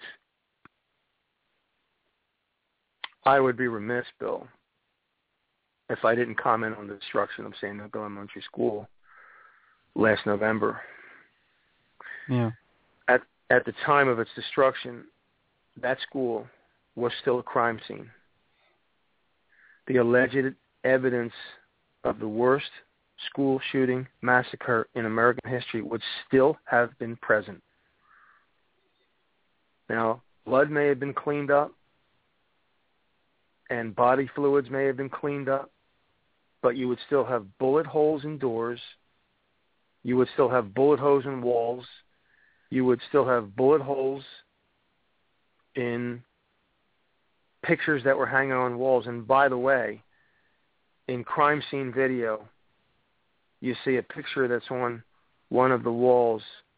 I would be remiss, Bill, if I didn't comment on the destruction of Sandy Hook Elementary School last November. Yeah. At the time of its destruction, that school was still a crime scene. The alleged evidence of the worst school shooting massacre in American history would still have been present. Now, blood may have been cleaned up, and body fluids may have been cleaned up, but you would still have bullet holes in doors. You would still have bullet holes in walls. You would still have bullet holes in pictures that were hanging on walls. And by the way, in crime scene video, you see a picture that's on one of the walls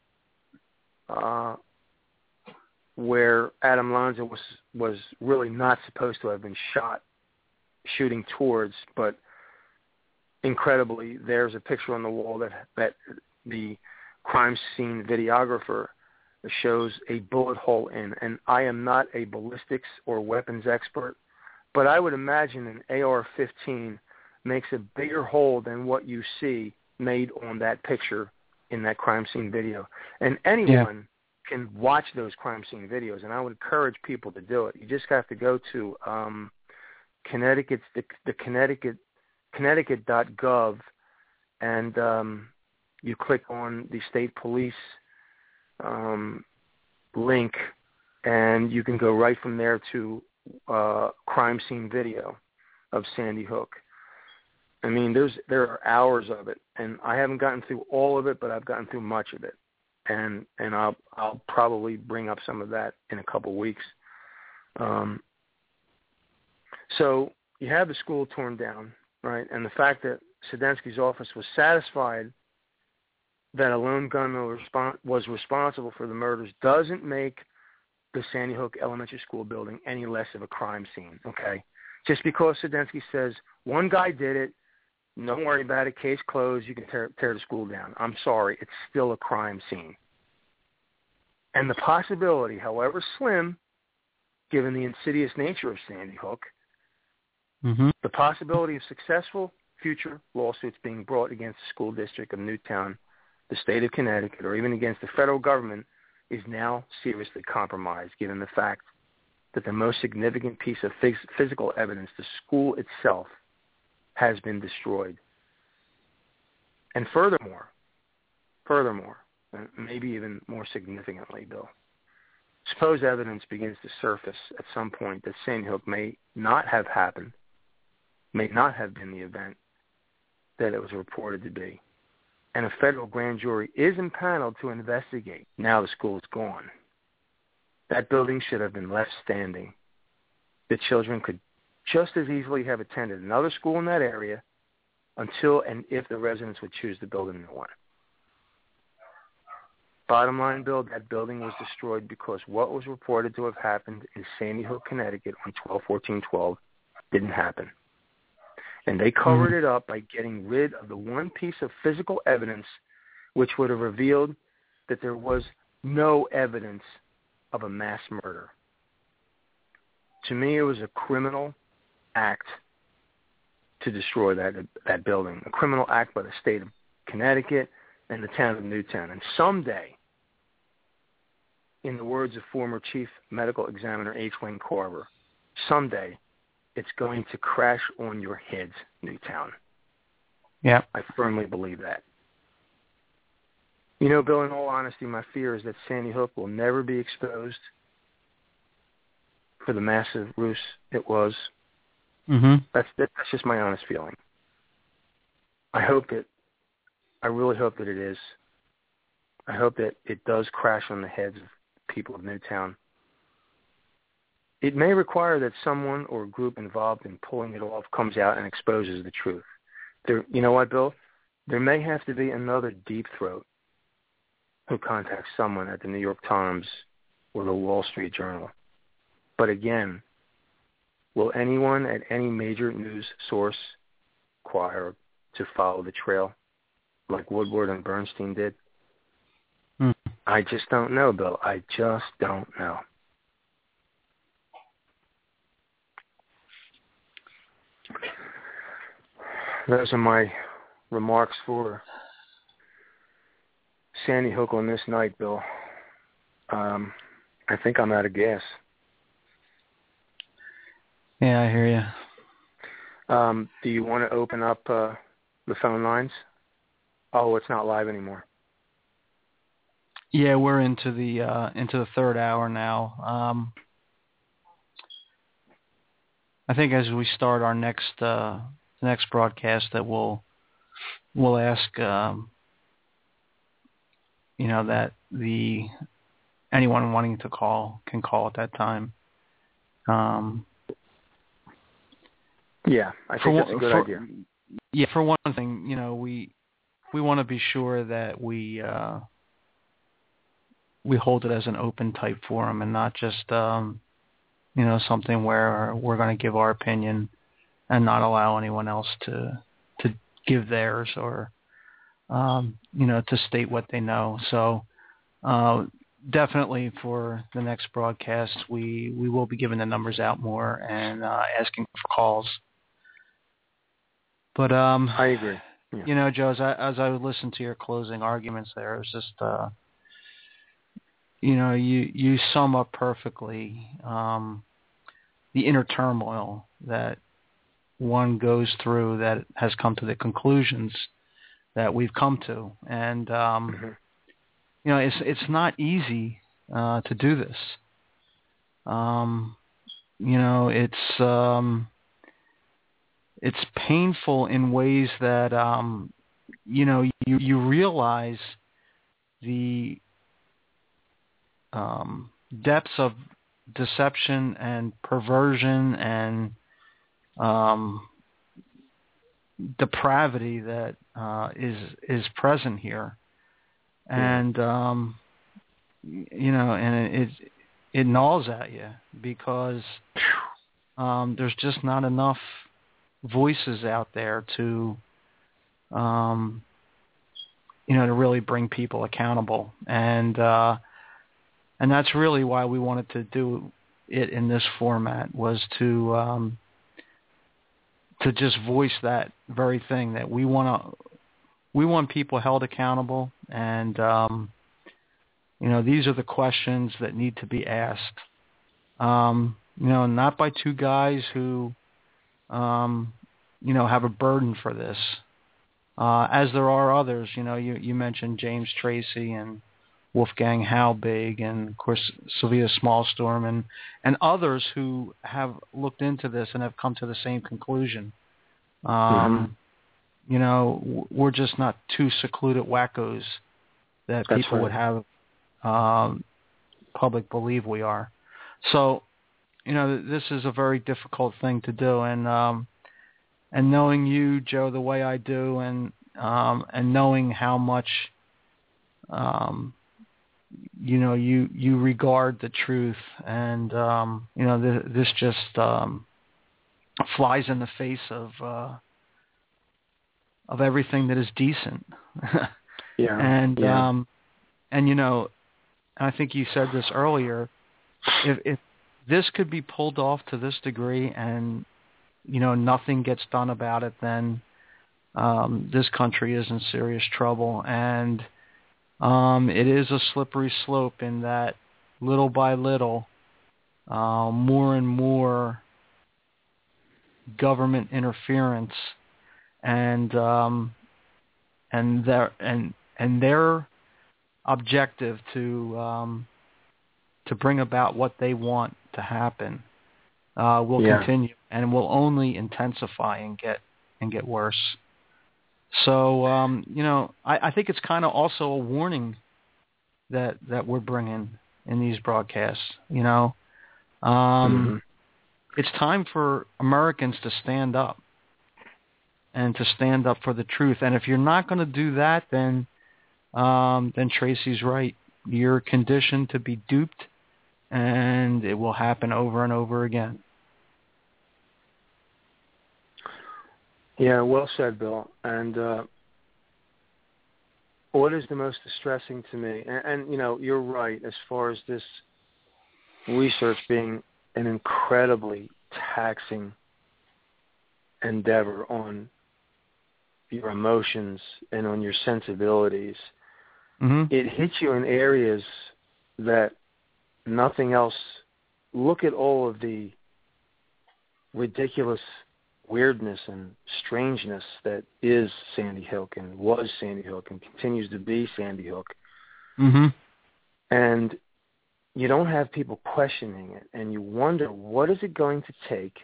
where Adam Lanza was really not supposed to have been shot, shooting towards, but incredibly, there's a picture on the wall that the crime scene videographer shows a bullet hole in. And I am not a ballistics or weapons expert, but I would imagine an AR-15 makes a bigger hole than what you see made on that picture in that crime scene video. And anyone can watch those crime scene videos, and I would encourage people to do it. You just have to go to Connecticut's the Connecticut.gov, and you click on the state police link, and you can go right from there to crime scene video of Sandy Hook. I mean, there are hours of it, and I haven't gotten through all of it, but I've gotten through much of it, and I'll probably bring up some of that in a couple weeks. So you have the school torn down, right? And the fact that Sedensky's office was satisfied that a lone gunman was responsible for the murders doesn't make the Sandy Hook Elementary School building any less of a crime scene, okay? Just because Sedensky says one guy did it, don't worry about it, case closed, you can tear the school down. I'm sorry, it's still a crime scene. And the possibility, however slim, given the insidious nature of Sandy Hook, the possibility of successful future lawsuits being brought against the school district of Newtown, the state of Connecticut, or even against the federal government is now seriously compromised, given the fact that the most significant piece of physical evidence, the school itself, has been destroyed. And furthermore, and maybe even more significantly, Bill, suppose evidence begins to surface at some point that Sandy Hook may not have happened, may not have been the event that it was reported to be, and a federal grand jury is impaneled to investigate. Now the school is gone. That building should have been left standing. The children could just as easily have attended another school in that area until and if the residents would choose to build a new one. Bottom line, Bill, that building was destroyed because what was reported to have happened in Sandy Hook, Connecticut on 12/14/12 didn't happen. And they covered it up by getting rid of the one piece of physical evidence which would have revealed that there was no evidence of a mass murder. To me, it was a criminal act to destroy that building, a criminal act by the state of Connecticut and the town of Newtown. And someday, in the words of former Chief Medical Examiner H. Wayne Carver, someday it's going to crash on your heads, Newtown. Yeah. I firmly believe that. You know, Bill, in all honesty, my fear is that Sandy Hook will never be exposed for the massive ruse it was. That's just my honest feeling. I really hope that it is. I hope that it does crash on the heads of people of Newtown. It may require that someone or a group involved in pulling it off comes out and exposes the truth. You know what, Bill? There may have to be another deep throat who contacts someone at the New York Times or the Wall Street Journal. But again, will anyone at any major news source require to follow the trail like Woodward and Bernstein did? I just don't know, Bill. I just don't know. Those are my remarks for Sandy Hook on this night, Bill. I think I'm out of gas. Yeah, I hear you. Do you want to open up the phone lines? Oh, it's not live anymore. Yeah, we're into the third hour now. I think as we start our next broadcast, that we'll ask that anyone wanting to call can call at that time. Yeah, I think that's a good idea. Yeah, for one thing, we want to be sure that we hold it as an open type forum and not just something where we're going to give our opinion and not allow anyone else to give theirs or, to state what they know. So definitely for the next broadcast, we will be giving the numbers out more and asking for calls. But I agree. Yeah. Joe, as I listened to your closing arguments there, it was just, you sum up perfectly the inner turmoil that one goes through that has come to the conclusions that we've come to. And, it's not easy to do this. It's painful in ways that, you realize the depths of deception and perversion and depravity that is present here, and and it gnaws at you because there's just not enough voices out there to to really bring people accountable, and that's really why we wanted to do it in this format, was to just voice that very thing, that we want people held accountable, and these are the questions that need to be asked, not by two guys who have a burden for this, as there are others. You mentioned James Tracy and Wolfgang Halbig, and of course Sylvia Smallstorm, and others who have looked into this and have come to the same conclusion. We're just not two secluded wackos that That's people right. would have public believe we are. So, this is a very difficult thing to do, and knowing you, Joe, the way I do, and knowing how much you regard the truth, and this just flies in the face of everything that is decent. Yeah. And yeah. I think you said this earlier, if this could be pulled off to this degree and nothing gets done about it, then this country is in serious trouble. And it is a slippery slope in that little by little, more and more government interference and their objective to bring about what they want to happen will continue, and will only intensify and get worse. So I think it's kind of also a warning that we're bringing in these broadcasts. It's time for Americans to stand up, and to stand up for the truth. And if you're not going to do that, then Tracy's right. You're conditioned to be duped, and it will happen over and over again. Yeah, well said, Bill. And what is the most distressing to me, and you're right, as far as this research being an incredibly taxing endeavor on your emotions and on your sensibilities, it hits you in areas that nothing else. Look at all of the ridiculous weirdness and strangeness that is Sandy Hook and was Sandy Hook and continues to be Sandy Hook. And you don't have people questioning it, and you wonder, what is it going to take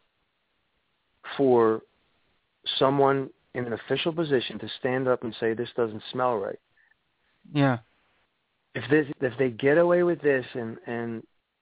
for someone in an official position to stand up and say, this doesn't smell right? Yeah. If they get away with this, and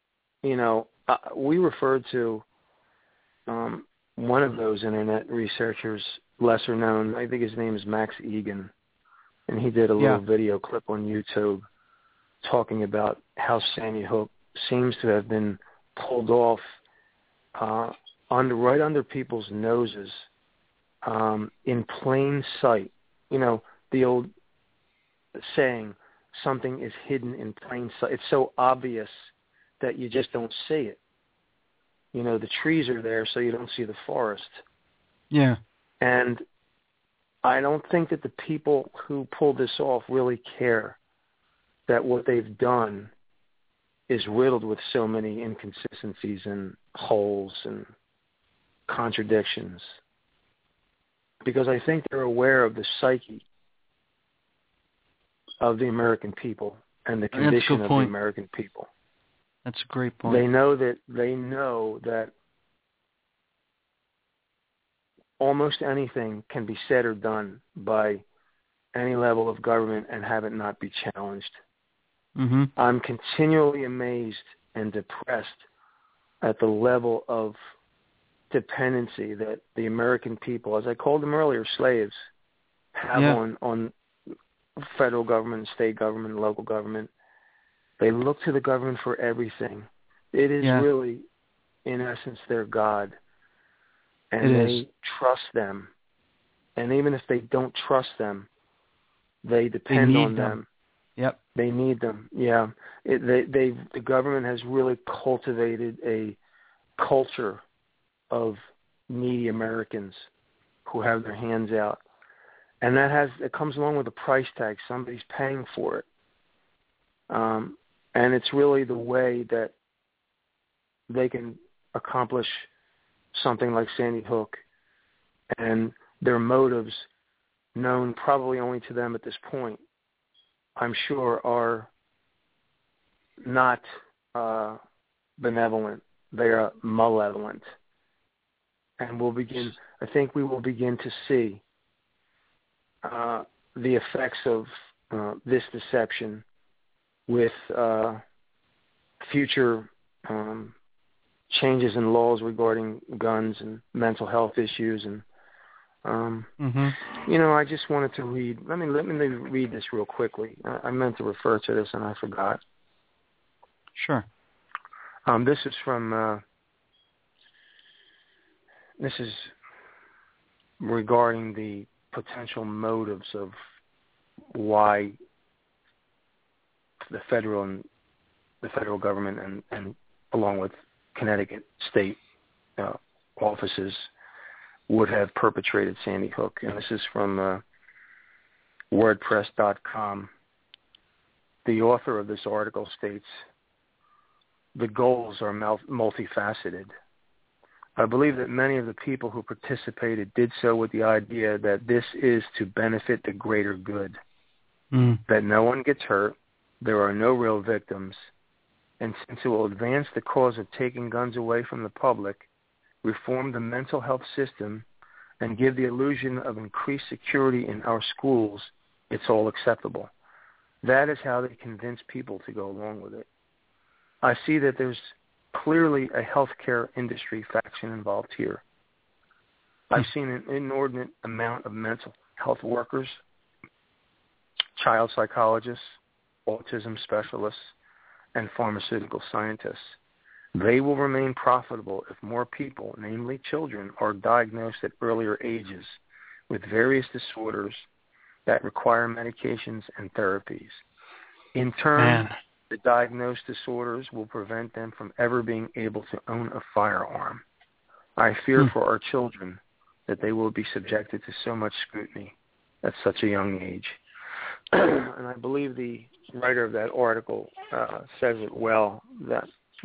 we referred to one of those internet researchers, lesser known, I think his name is Max Egan, and he did a little video clip on YouTube talking about how Sandy Hook seems to have been pulled off right under people's noses in plain sight. You know, the old saying, something is hidden in plain sight. It's so obvious that you just don't see it. You know, the trees are there so you don't see the forest. Yeah. And I don't think that the people who pulled this off really care that what they've done is riddled with so many inconsistencies and holes and contradictions. Because I think they're aware of the psyche of the American people and the condition of the American people. That's a great point. They know that almost anything can be said or done by any level of government and have it not be challenged. Mm-hmm. I'm continually amazed and depressed at the level of dependency that the American people, as I called them earlier, slaves, have on federal government, state government, local government. They look to the government for everything. It is really, in essence, their God. And they trust them. And even if they don't trust them, they depend on them. Yep. They need them. Yeah. The government has really cultivated a culture of needy Americans who have their hands out. And it comes along with a price tag. Somebody's paying for it. And it's really the way that they can accomplish something like Sandy Hook, and their motives, known probably only to them at this point, I'm sure are not benevolent. They are malevolent. And I think we will begin to see the effects of this deception with future changes in laws regarding guns and mental health issues. And you know, I just wanted to read. Let me read this real quickly. I meant to refer to this and I forgot. Sure. This is from. This is regarding the potential motives of why the federal government and along with Connecticut state offices would have perpetrated Sandy Hook. And this is from WordPress.com. The author of this article states, the goals are multifaceted. I believe that many of the people who participated did so with the idea that this is to benefit the greater good, that no one gets hurt, there are no real victims, and since it will advance the cause of taking guns away from the public, reform the mental health system, and give the illusion of increased security in our schools, it's all acceptable. That is how they convince people to go along with it. I see that there's clearly a healthcare industry faction involved here. I've seen an inordinate amount of mental health workers, child psychologists, autism specialists, and pharmaceutical scientists. They will remain profitable if more people, namely children, are diagnosed at earlier ages with various disorders that require medications and therapies. In turn, the diagnosed disorders will prevent them from ever being able to own a firearm. I fear for our children that they will be subjected to so much scrutiny at such a young age. And I believe the writer of that article says it well, that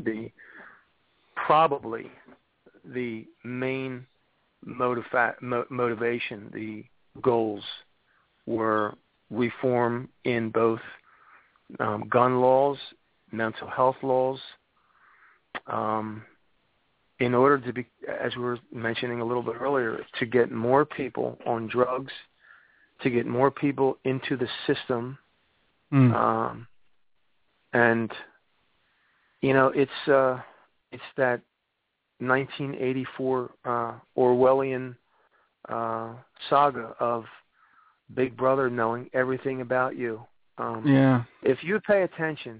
probably the main motivation, the goals, were reform in both gun laws, mental health laws, in order to be, as we were mentioning a little bit earlier, to get more people on drugs, to get more people into the system. And, you know, it's that 1984 Orwellian saga of Big Brother knowing everything about you. If you pay attention,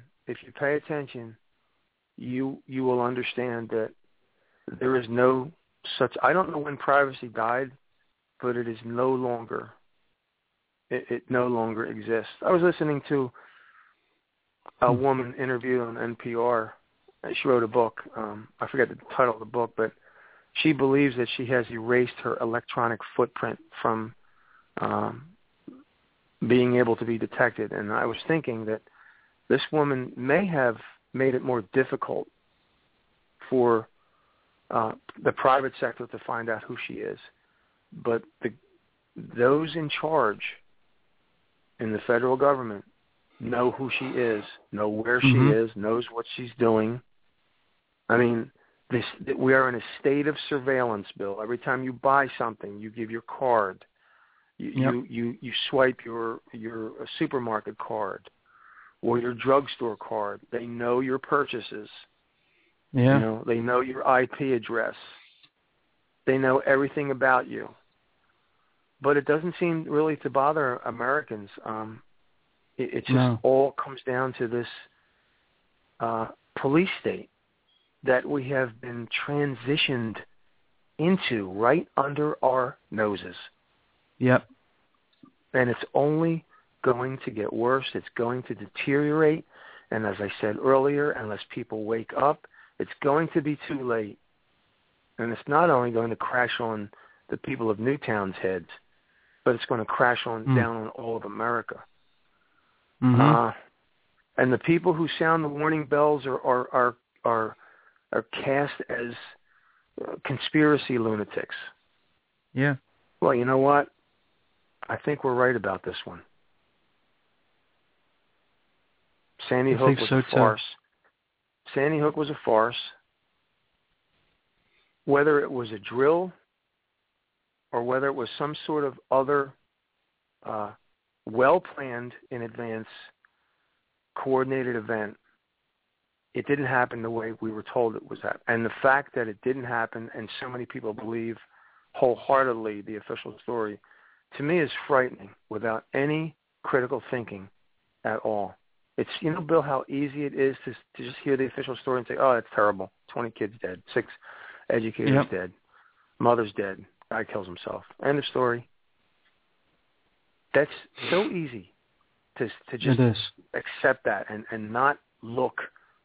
you will understand that there is no such. I don't know when privacy died, but it is no longer. It no longer exists. I was listening to a woman interviewed on NPR. She wrote a book. I forget the title of the book, but she believes that she has erased her electronic footprint from being able to be detected. And I was thinking that this woman may have made it more difficult for the private sector to find out who she is. But those in charge in the federal government know who she is, know where she is, knows what she's doing. I mean, we are in a state of surveillance, Bill. Every time you buy something, you give your card. You swipe your supermarket card or your drugstore card. They know your purchases. Yeah. You know, they know your IP address. They know everything about you. But it doesn't seem really to bother Americans. It just all comes down to this police state that we have been transitioned into right under our noses. Yep. And it's only going to get worse. It's going to deteriorate. And as I said earlier, unless people wake up, it's going to be too late. And it's not only going to crash on the people of Newtown's heads, but it's going to crash down on all of America. And the people who sound the warning bells are cast as conspiracy lunatics. Yeah. Well, you know what? I think we're right about this one. Sandy Hook was a farce. Sandy Hook was a farce. Whether it was a drill or whether it was some sort of other well-planned in advance coordinated event, it didn't happen the way we were told it was happening. And the fact that it didn't happen and so many people believe wholeheartedly the official story, to me, is frightening without any critical thinking at all. It's, you know, Bill, how easy it is to just hear the official story and say, oh, that's terrible. 20 kids dead. 6 educators dead. Mother's dead. Guy kills himself. End of story. That's so easy to just accept that and not look,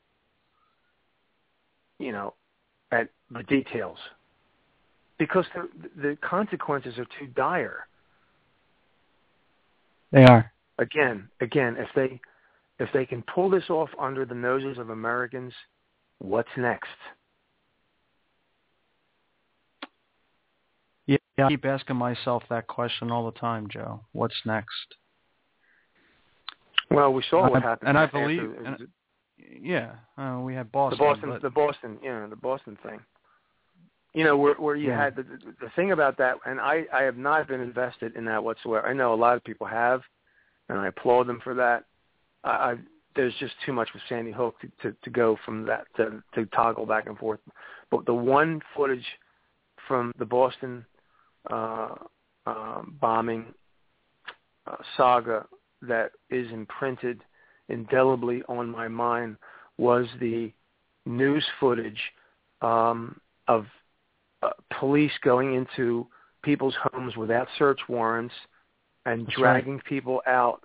you know, at the details. Because the consequences are too dire. They are. Again, if they can pull this off under the noses of Americans, what's next? Yeah, I keep asking myself that question all the time, Joe. What's next? Well, we saw what happened. And I believe, we had Boston. The Boston thing. You know, where you had the thing about that, and I have not been invested in that whatsoever. I know a lot of people have, and I applaud them for that. There's just too much with Sandy Hook to go from that to toggle back and forth. But the one footage from the Boston bombing saga that is imprinted indelibly on my mind was the news footage of police going into people's homes without search warrants and dragging people out,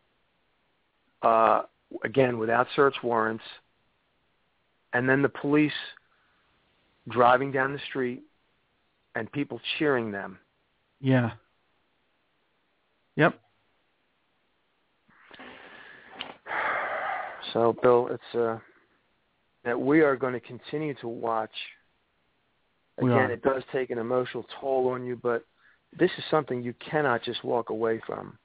again, without search warrants, and then the police driving down the street and people cheering them. Yeah. Yep. So, Bill, it's that we are going to continue to watch. Again, it does take an emotional toll on you, but this is something you cannot just walk away from.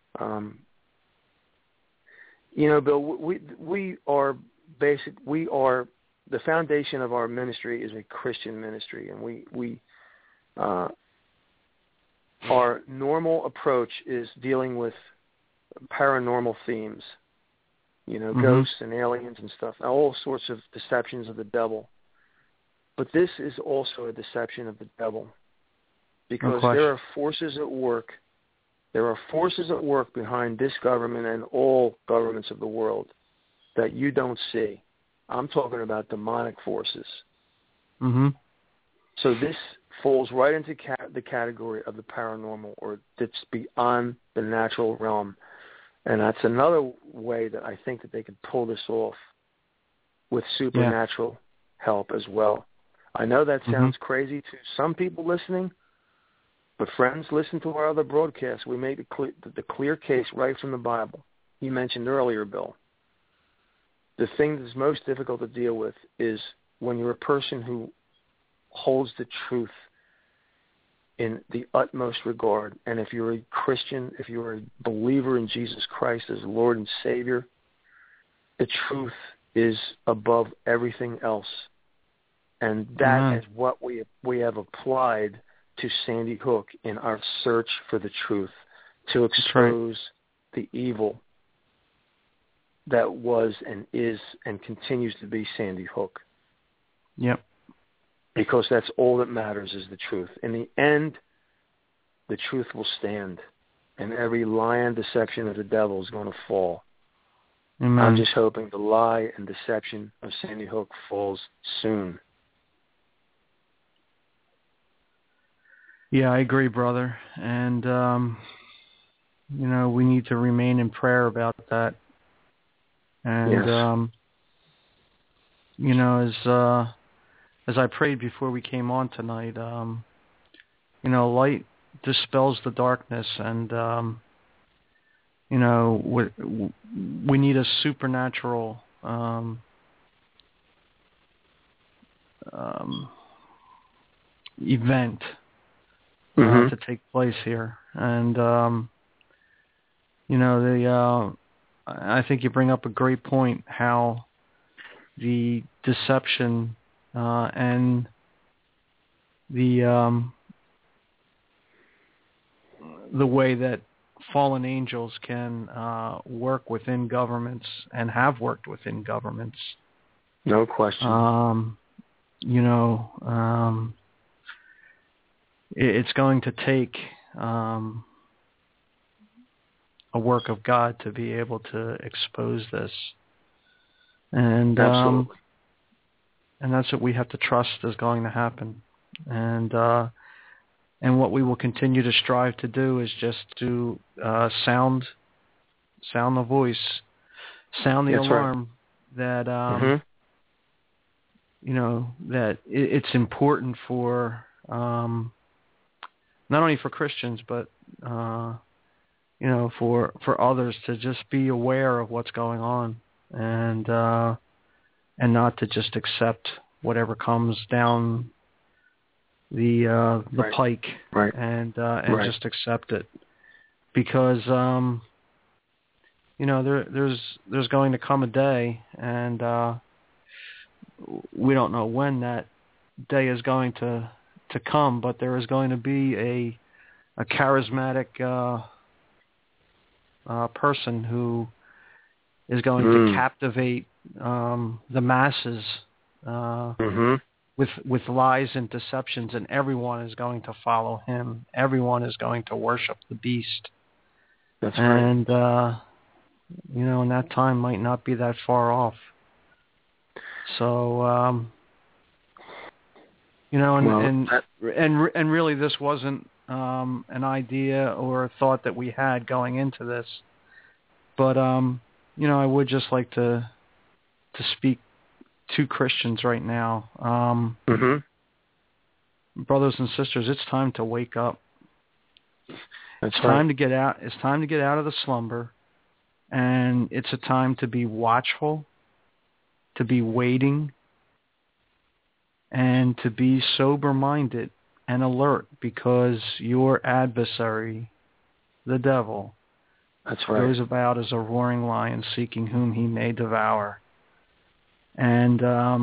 You know, Bill, we are the foundation of our ministry is a Christian ministry, and we our normal approach is dealing with paranormal themes, you know, ghosts and aliens and stuff, all sorts of deceptions of the devil. But this is also a deception of the devil because there are forces at work. There are forces at work behind this government and all governments of the world that you don't see. I'm talking about demonic forces. Mm-hmm. So this falls right into the category of the paranormal, or that's beyond the natural realm. And that's another way that I think that they could pull this off with supernatural help as well. I know that sounds crazy to some people listening, but friends, listen to our other broadcasts. We make the clear case right from the Bible. You mentioned earlier, Bill. The thing that's most difficult to deal with is when you're a person who holds the truth in the utmost regard. And if you're a Christian, if you're a believer in Jesus Christ as Lord and Savior, the truth is above everything else. And that is what we have applied to Sandy Hook in our search for the truth, to expose the evil that was and is and continues to be Sandy Hook. Yep. Because that's all that matters is the truth. In the end, the truth will stand, and every lie and deception of the devil is going to fall. Amen. I'm just hoping the lie and deception of Sandy Hook falls soon. Yeah, I agree, brother. And, we need to remain in prayer about that. And, as I prayed before we came on tonight, light dispels the darkness, and, we need a supernatural event to take place here. And, I think you bring up a great point, how the deception and the way that fallen angels can work within governments and have worked within governments. No question. It's going to take a work of God to be able to expose this. And absolutely. And that's what we have to trust is going to happen. And what we will continue to strive to do is just to sound the voice, sound the alarm that that it's important for not only for Christians but for others to just be aware of what's going on, and not to just accept whatever comes down the pike, and just accept it, because there's going to come a day, and we don't know when that day is going to come, but there is going to be a charismatic person who is going to captivate the masses with lies and deceptions, and everyone is going to follow him. Everyone is going to worship the beast. That's right. And and that time might not be that far off. So and really, this wasn't an idea or a thought that we had going into this, but I would just like to speak to Christians right now. Brothers and sisters, it's time to wake up. It's time to get out. It's time to get out of the slumber, and it's a time to be watchful, to be waiting, and to be sober-minded and alert, because your adversary, the devil, goes about as a roaring lion, seeking whom he may devour. And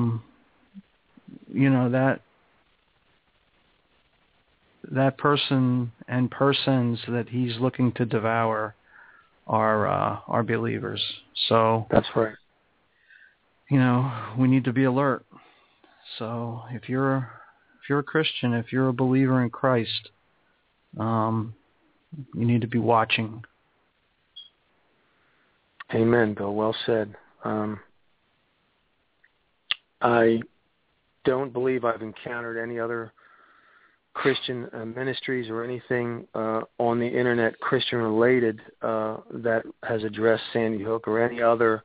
that person and persons that he's looking to devour are believers. So that's right. We need to be alert. So if you're a Christian, if you're a believer in Christ, you need to be watching. Amen, Bill. Well said. I don't believe I've encountered any other Christian ministries or anything on the internet Christian related that has addressed Sandy Hook or any other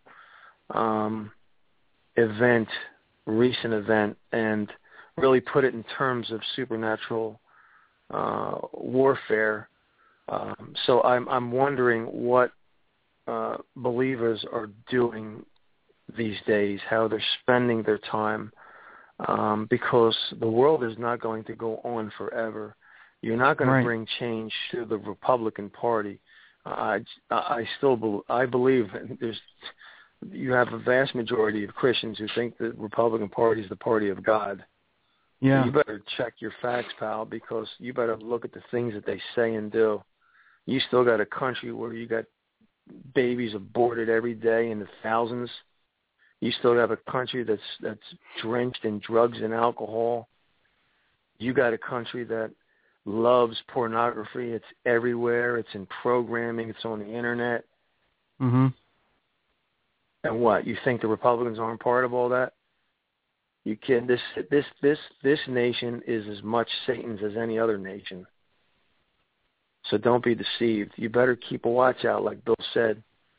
recent event, and really put it in terms of supernatural warfare. So I'm wondering what believers are doing these days, how they're spending their time, because the world is not going to go on forever. You're not going to bring change to the Republican Party. I believe you have a vast majority of Christians who think the Republican Party is the party of God. Yeah. You better check your facts, pal, because you better look at the things that they say and do. You still got a country where you got babies aborted every day in the thousands. You still have a country that's drenched in drugs and alcohol. You got a country that loves pornography. It's everywhere. It's in programming. It's on the internet. Mm-hmm. And what? You think the Republicans aren't part of all that? You kidding? This nation is as much Satan's as any other nation. So don't be deceived. You better keep a watch out, like Bill said,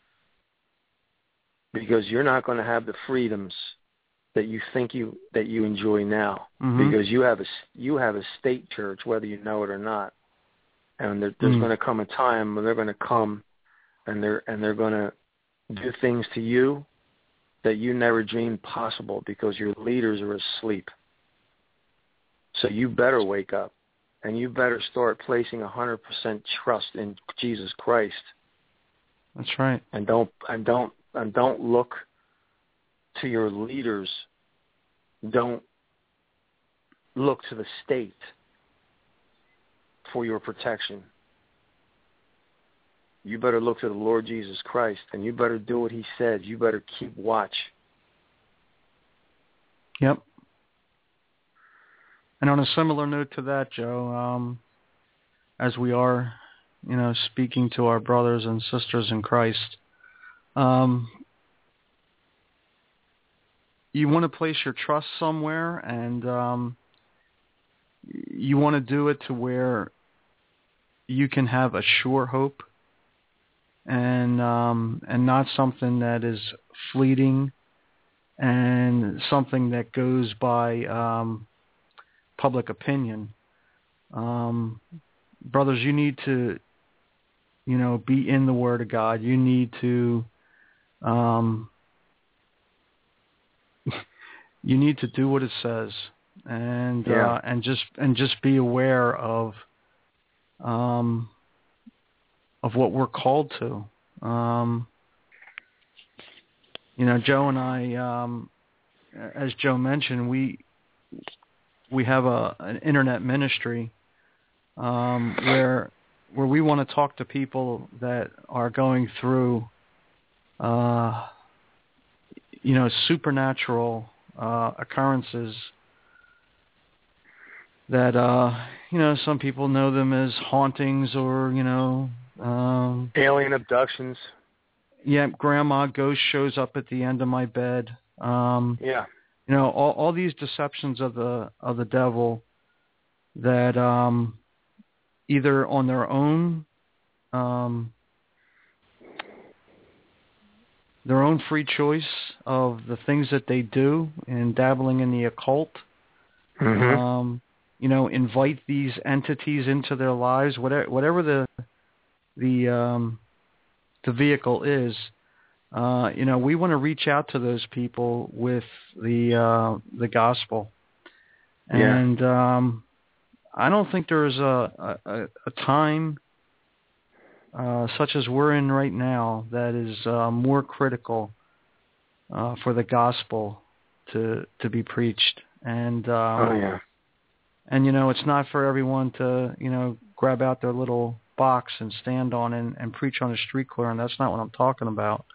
because you're not going to have the freedoms that you think that you enjoy now, because you have a state church, whether you know it or not, and there's going to come a time when they're going to come and they're going to do things to you that you never dreamed possible because your leaders are asleep. So you better wake up, and you better start placing 100% trust in Jesus Christ. That's right. And don't look to your leaders. Don't look to the state for your protection. You better look to the Lord Jesus Christ, and you better do what he says. You better keep watch. Yep. And on a similar note to that, Joe, as we are, speaking to our brothers and sisters in Christ, you want to place your trust somewhere, and you want to do it to where you can have a sure hope, and not something that is fleeting and something that goes by public opinion. Brothers, you need to, be in the Word of God. You need to, you need to do what it says, and just be aware of what we're called to. Joe and I, as Joe mentioned, we have an internet ministry where we want to talk to people that are going through supernatural occurrences that some people know them as hauntings or alien abductions. Yeah, grandma ghost shows up at the end of my bed. All these deceptions of the devil that either on their own free choice of the things that they do and dabbling in the occult, invite these entities into their lives, whatever the vehicle is. We want to reach out to those people with the gospel, and I don't think there's a time such as we're in right now that is more critical for the gospel to be preached. And and it's not for everyone to grab out their little box and stand on and preach on a street corner, and that's not what I'm talking about.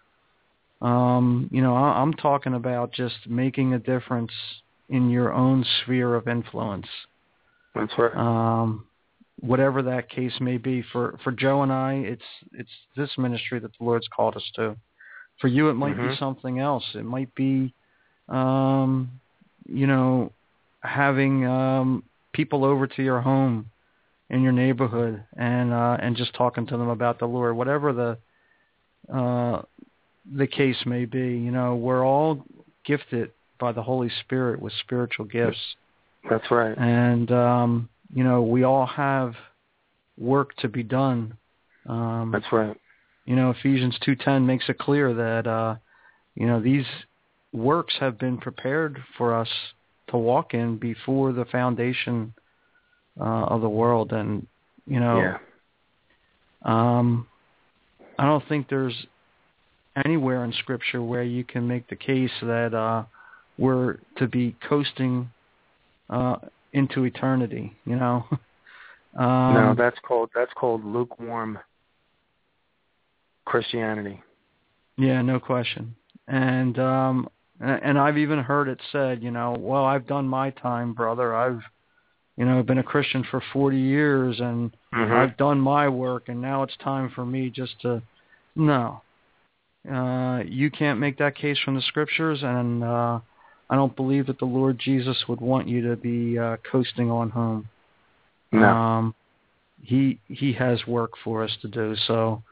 I'm talking about just making a difference in your own sphere of influence. That's right. Whatever that case may be. For Joe and I, it's this ministry that the Lord's called us to. For you, it might be something else. It might be, having people over to your home in your neighborhood and just talking to them about the Lord, whatever the case may be. You know, we're all gifted by the Holy Spirit with spiritual gifts. That's right. And, you know, we all have work to be done. That's right. You know, Ephesians 2:10 makes it clear that, you know, these works have been prepared for us to walk in before the foundation of the world. And, you know, I don't think there's anywhere in Scripture where you can make the case that we're to be coasting into eternity, you know. No, that's called lukewarm Christianity. Yeah, no question. And I've even heard it said, you know, well, I've done my time, brother. I've, you know, been a Christian for 40 years and I've done my work, and now it's time for me just to, no. You can't make that case from the Scriptures, and I don't believe that the Lord Jesus would want you to be coasting on home. No. He has work for us to do, so,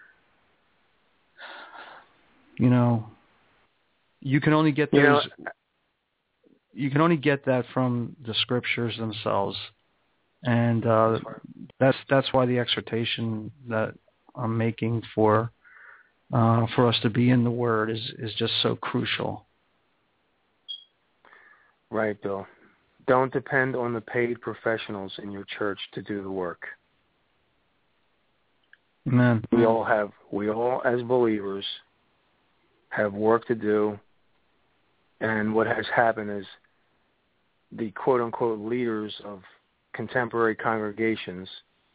you know, you can only get those. You can only get that from the Scriptures themselves, and that's why the exhortation that I'm making for us to be in the Word is just so crucial. Right, Bill. Don't depend on the paid professionals in your church to do the work. Amen. We all as believers have work to do, and what has happened is the quote-unquote leaders of contemporary congregations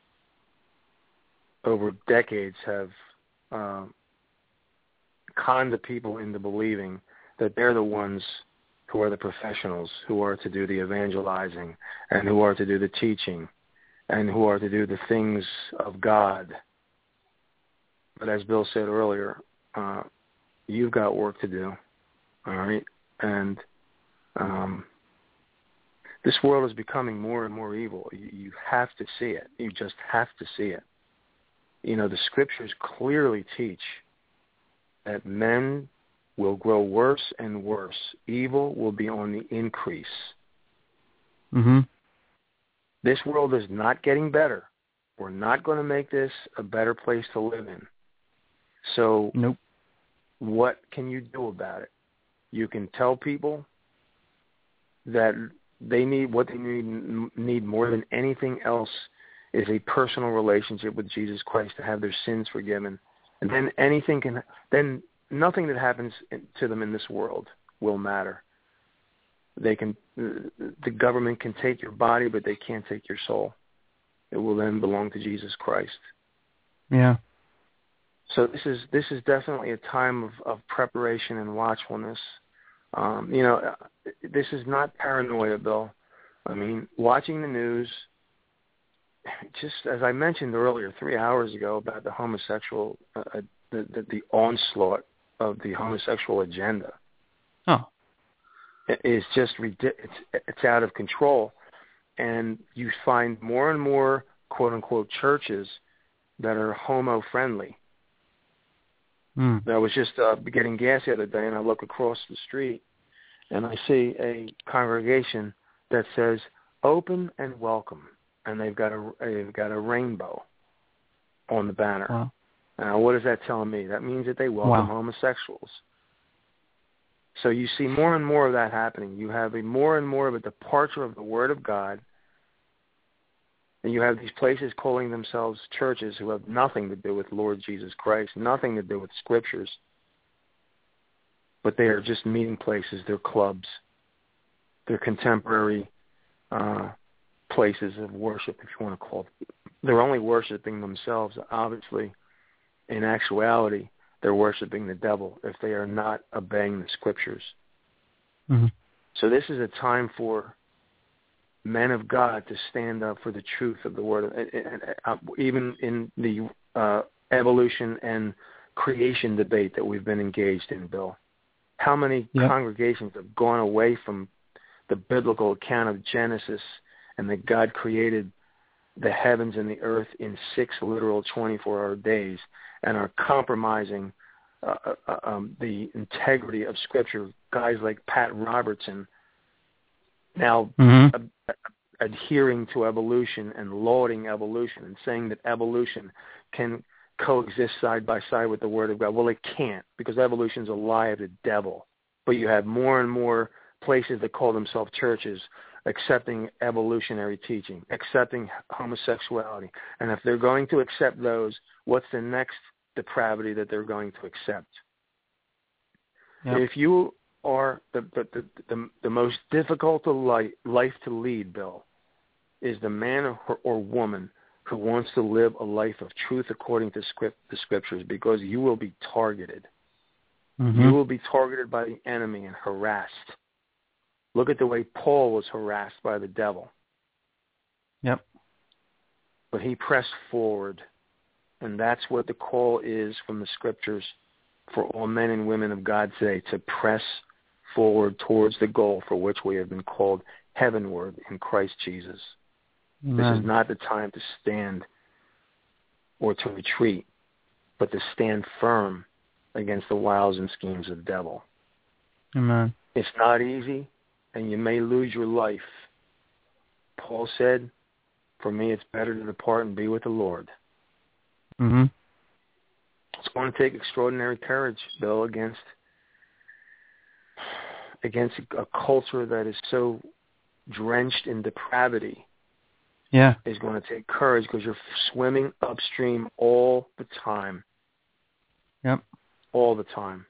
over decades have conned the people into believing that they're the ones who are the professionals, who are to do the evangelizing, and who are to do the teaching, and who are to do the things of God. But as Bill said earlier, you've got work to do, all right? And this world is becoming more and more evil. You have to see it. You just have to see it. You know, the Scriptures clearly teach that men will grow worse and worse. Evil will be on the increase. Mm-hmm. This world is not getting better. We're not going to make this a better place to live in. So nope. What can you do about it? You can tell people that they need what they need more than anything else is a personal relationship with Jesus Christ to have their sins forgiven. And then nothing that happens to them in this world will matter. The government can take your body, but they can't take your soul. It will then belong to Jesus Christ. Yeah. So this is definitely a time of preparation and watchfulness. You know, this is not paranoia, Bill. I mean, watching the news, just as I mentioned earlier, 3 hours ago, about the homosexual, the onslaught of the homosexual agenda. Oh. It's just it's out of control. And you find more and more, quote-unquote, churches that are homo-friendly. I was just getting gas the other day, and I look across the street, and I see a congregation that says "Open and Welcome," and they've got a rainbow on the banner. Wow. Now, what is that telling me? That means that they welcome homosexuals. So you see more and more of that happening. You have more and more of a departure of the Word of God. And you have these places calling themselves churches who have nothing to do with Lord Jesus Christ, nothing to do with Scriptures. But they are just meeting places. They're clubs. They're contemporary places of worship, if you want to call it. They're only worshiping themselves. Obviously, in actuality, they're worshiping the devil if they are not obeying the Scriptures. Mm-hmm. So this is a time for men of God to stand up for the truth of the Word. Even in the evolution and creation debate that we've been engaged in, Bill, how many congregations have gone away from the biblical account of Genesis and that God created the heavens and the earth in 6 literal 24-hour days, and are compromising the integrity of Scripture. Guys like Pat Robertson now adhering to evolution and lauding evolution and saying that evolution can coexist side by side with the Word of God. Well, it can't, because evolution's a lie of the devil. But you have more and more places that call themselves churches accepting evolutionary teaching, accepting homosexuality. And if they're going to accept those, what's the next depravity that they're going to accept? Yep. If you are the most difficult life to lead, Bill, is the man or woman who wants to live a life of truth according to the Scriptures, because you will be targeted. You will be targeted by the enemy and harassed. Look at the way Paul was harassed by the devil. Yep. But he pressed forward, and that's what the call is from the Scriptures for all men and women of God today, to press forward towards the goal for which we have been called heavenward in Christ Jesus. Amen. This is not the time to stand or to retreat, but to stand firm against the wiles and schemes of the devil. Amen. It's not easy, and you may lose your life. Paul said, "For me, it's better to depart and be with the Lord." It's going to take extraordinary courage, Bill, against a culture that is so drenched in depravity. Yeah. It's going to take courage, because you're swimming upstream all the time. Yep. All the time.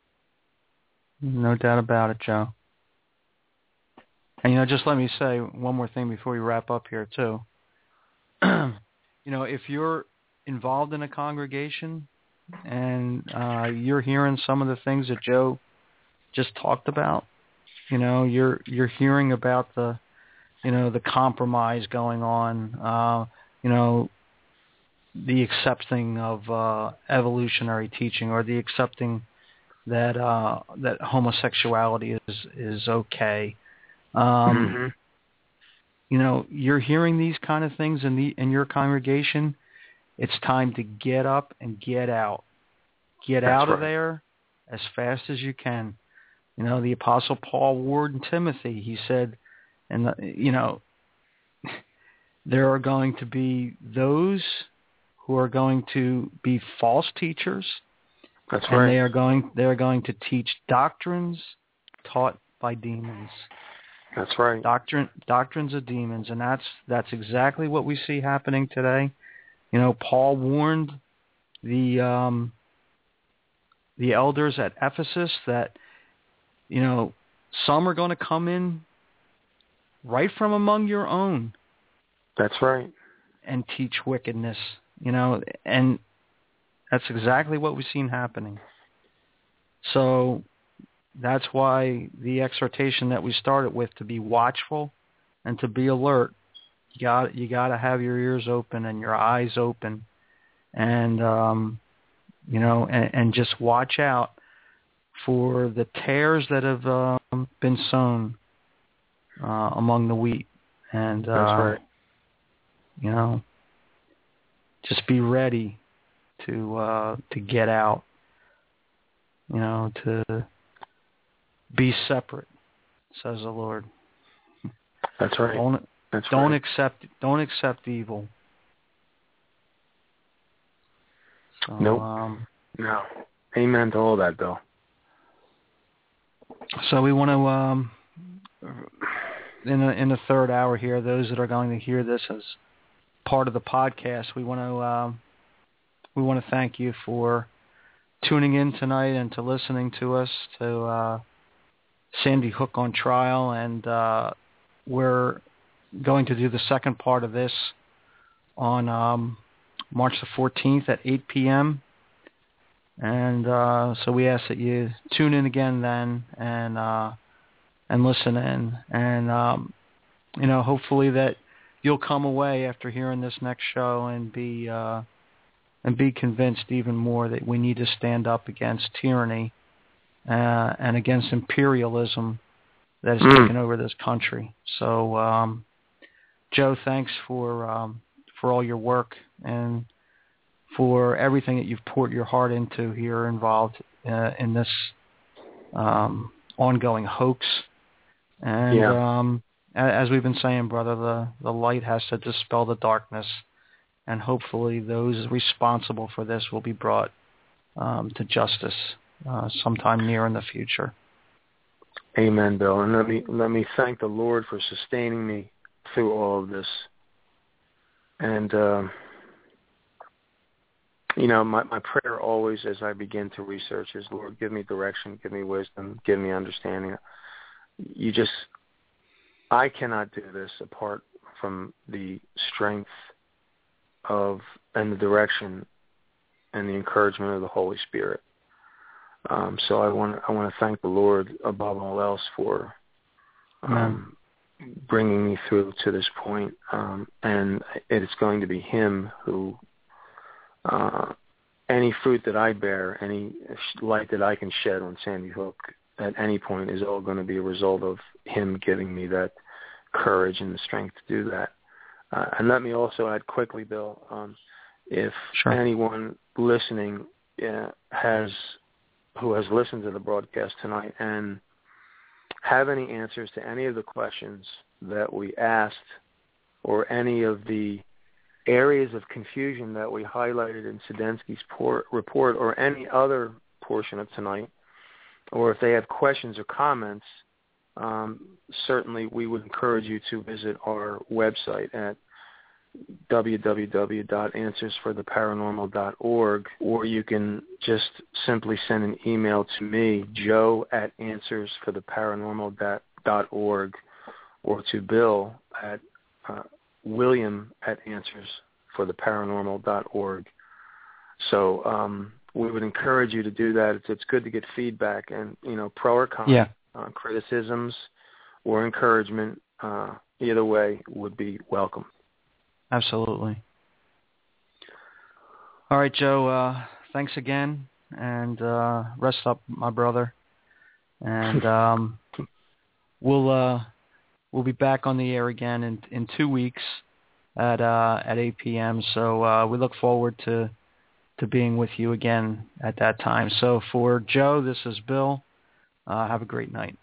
No doubt about it, Joe. And, just let me say one more thing before we wrap up here, too. If you're involved in a congregation and you're hearing some of the things that Joe just talked about, you're hearing about the compromise going on, the accepting of evolutionary teaching, or the accepting that that homosexuality is okay. You're hearing these kind of things in your congregation. It's time to get up and get out. Get out of there as fast as you can. The Apostle Paul warned Timothy. He said, there are going to be those who are going to be false teachers. That's and right. They are going to teach doctrines taught by demons. That's right. Doctrines of demons, and that's exactly what we see happening today. Paul warned the elders at Ephesus that some are going to come in right from among your own. That's right. And teach wickedness, and that's exactly what we've seen happening. So that's why the exhortation that we started with, to be watchful and to be alert, you got to have your ears open and your eyes open, and and just watch out for the tares that have been sown among the wheat. And that's right. Just be ready to get out. To be separate, says the Lord. That's right. Don't accept evil. So, nope. No. Amen to all that, Bill. So we want to, in the third hour here, those that are going to hear this as part of the podcast, we want to thank you for tuning in tonight and to listening to us, to Sandy Hook on Trial, and we're going to do the second part of this on March the 14th at 8 p.m. And so we ask that you tune in again then and listen in, and hopefully that you'll come away after hearing this next show and be convinced even more that we need to stand up against tyranny and against imperialism that has taken over this country. So Joe, thanks for all your work and for everything that you've poured your heart into here involved in this ongoing hoax. And as we've been saying, brother, the light has to dispel the darkness, and hopefully those responsible for this will be brought to justice sometime near in the future. Amen, Bill. And let me thank the Lord for sustaining me through all of this. And my prayer always as I begin to research is, Lord, give me direction, give me wisdom, give me understanding. I cannot do this apart from the strength of and the direction and the encouragement of the Holy Spirit. So I want to thank the Lord above all else for bringing me through to this point. And it's going to be Him who, any fruit that I bear, any light that I can shed on Sandy Hook at any point is all going to be a result of Him giving me that courage and the strength to do that. And let me also add quickly, Bill, if anyone listening who has listened to the broadcast tonight and have any answers to any of the questions that we asked or any of the areas of confusion that we highlighted in Sedensky's report or any other portion of tonight, or if they have questions or comments, certainly we would encourage you to visit our website at www.answersfortheparanormal.org, or you can just simply send an email to me, joe@answersfortheparanormal.org, or to Bill at william@answersfortheparanormal.org. So we would encourage you to do that. It's good to get feedback and, pro or con, criticisms or encouragement, either way would be welcome. Absolutely. All right, Joe, thanks again, and rest up, my brother. And we'll be back on the air again in 2 weeks at 8 p.m. So we look forward to being with you again at that time. So for Joe, this is Bill. Have a great night.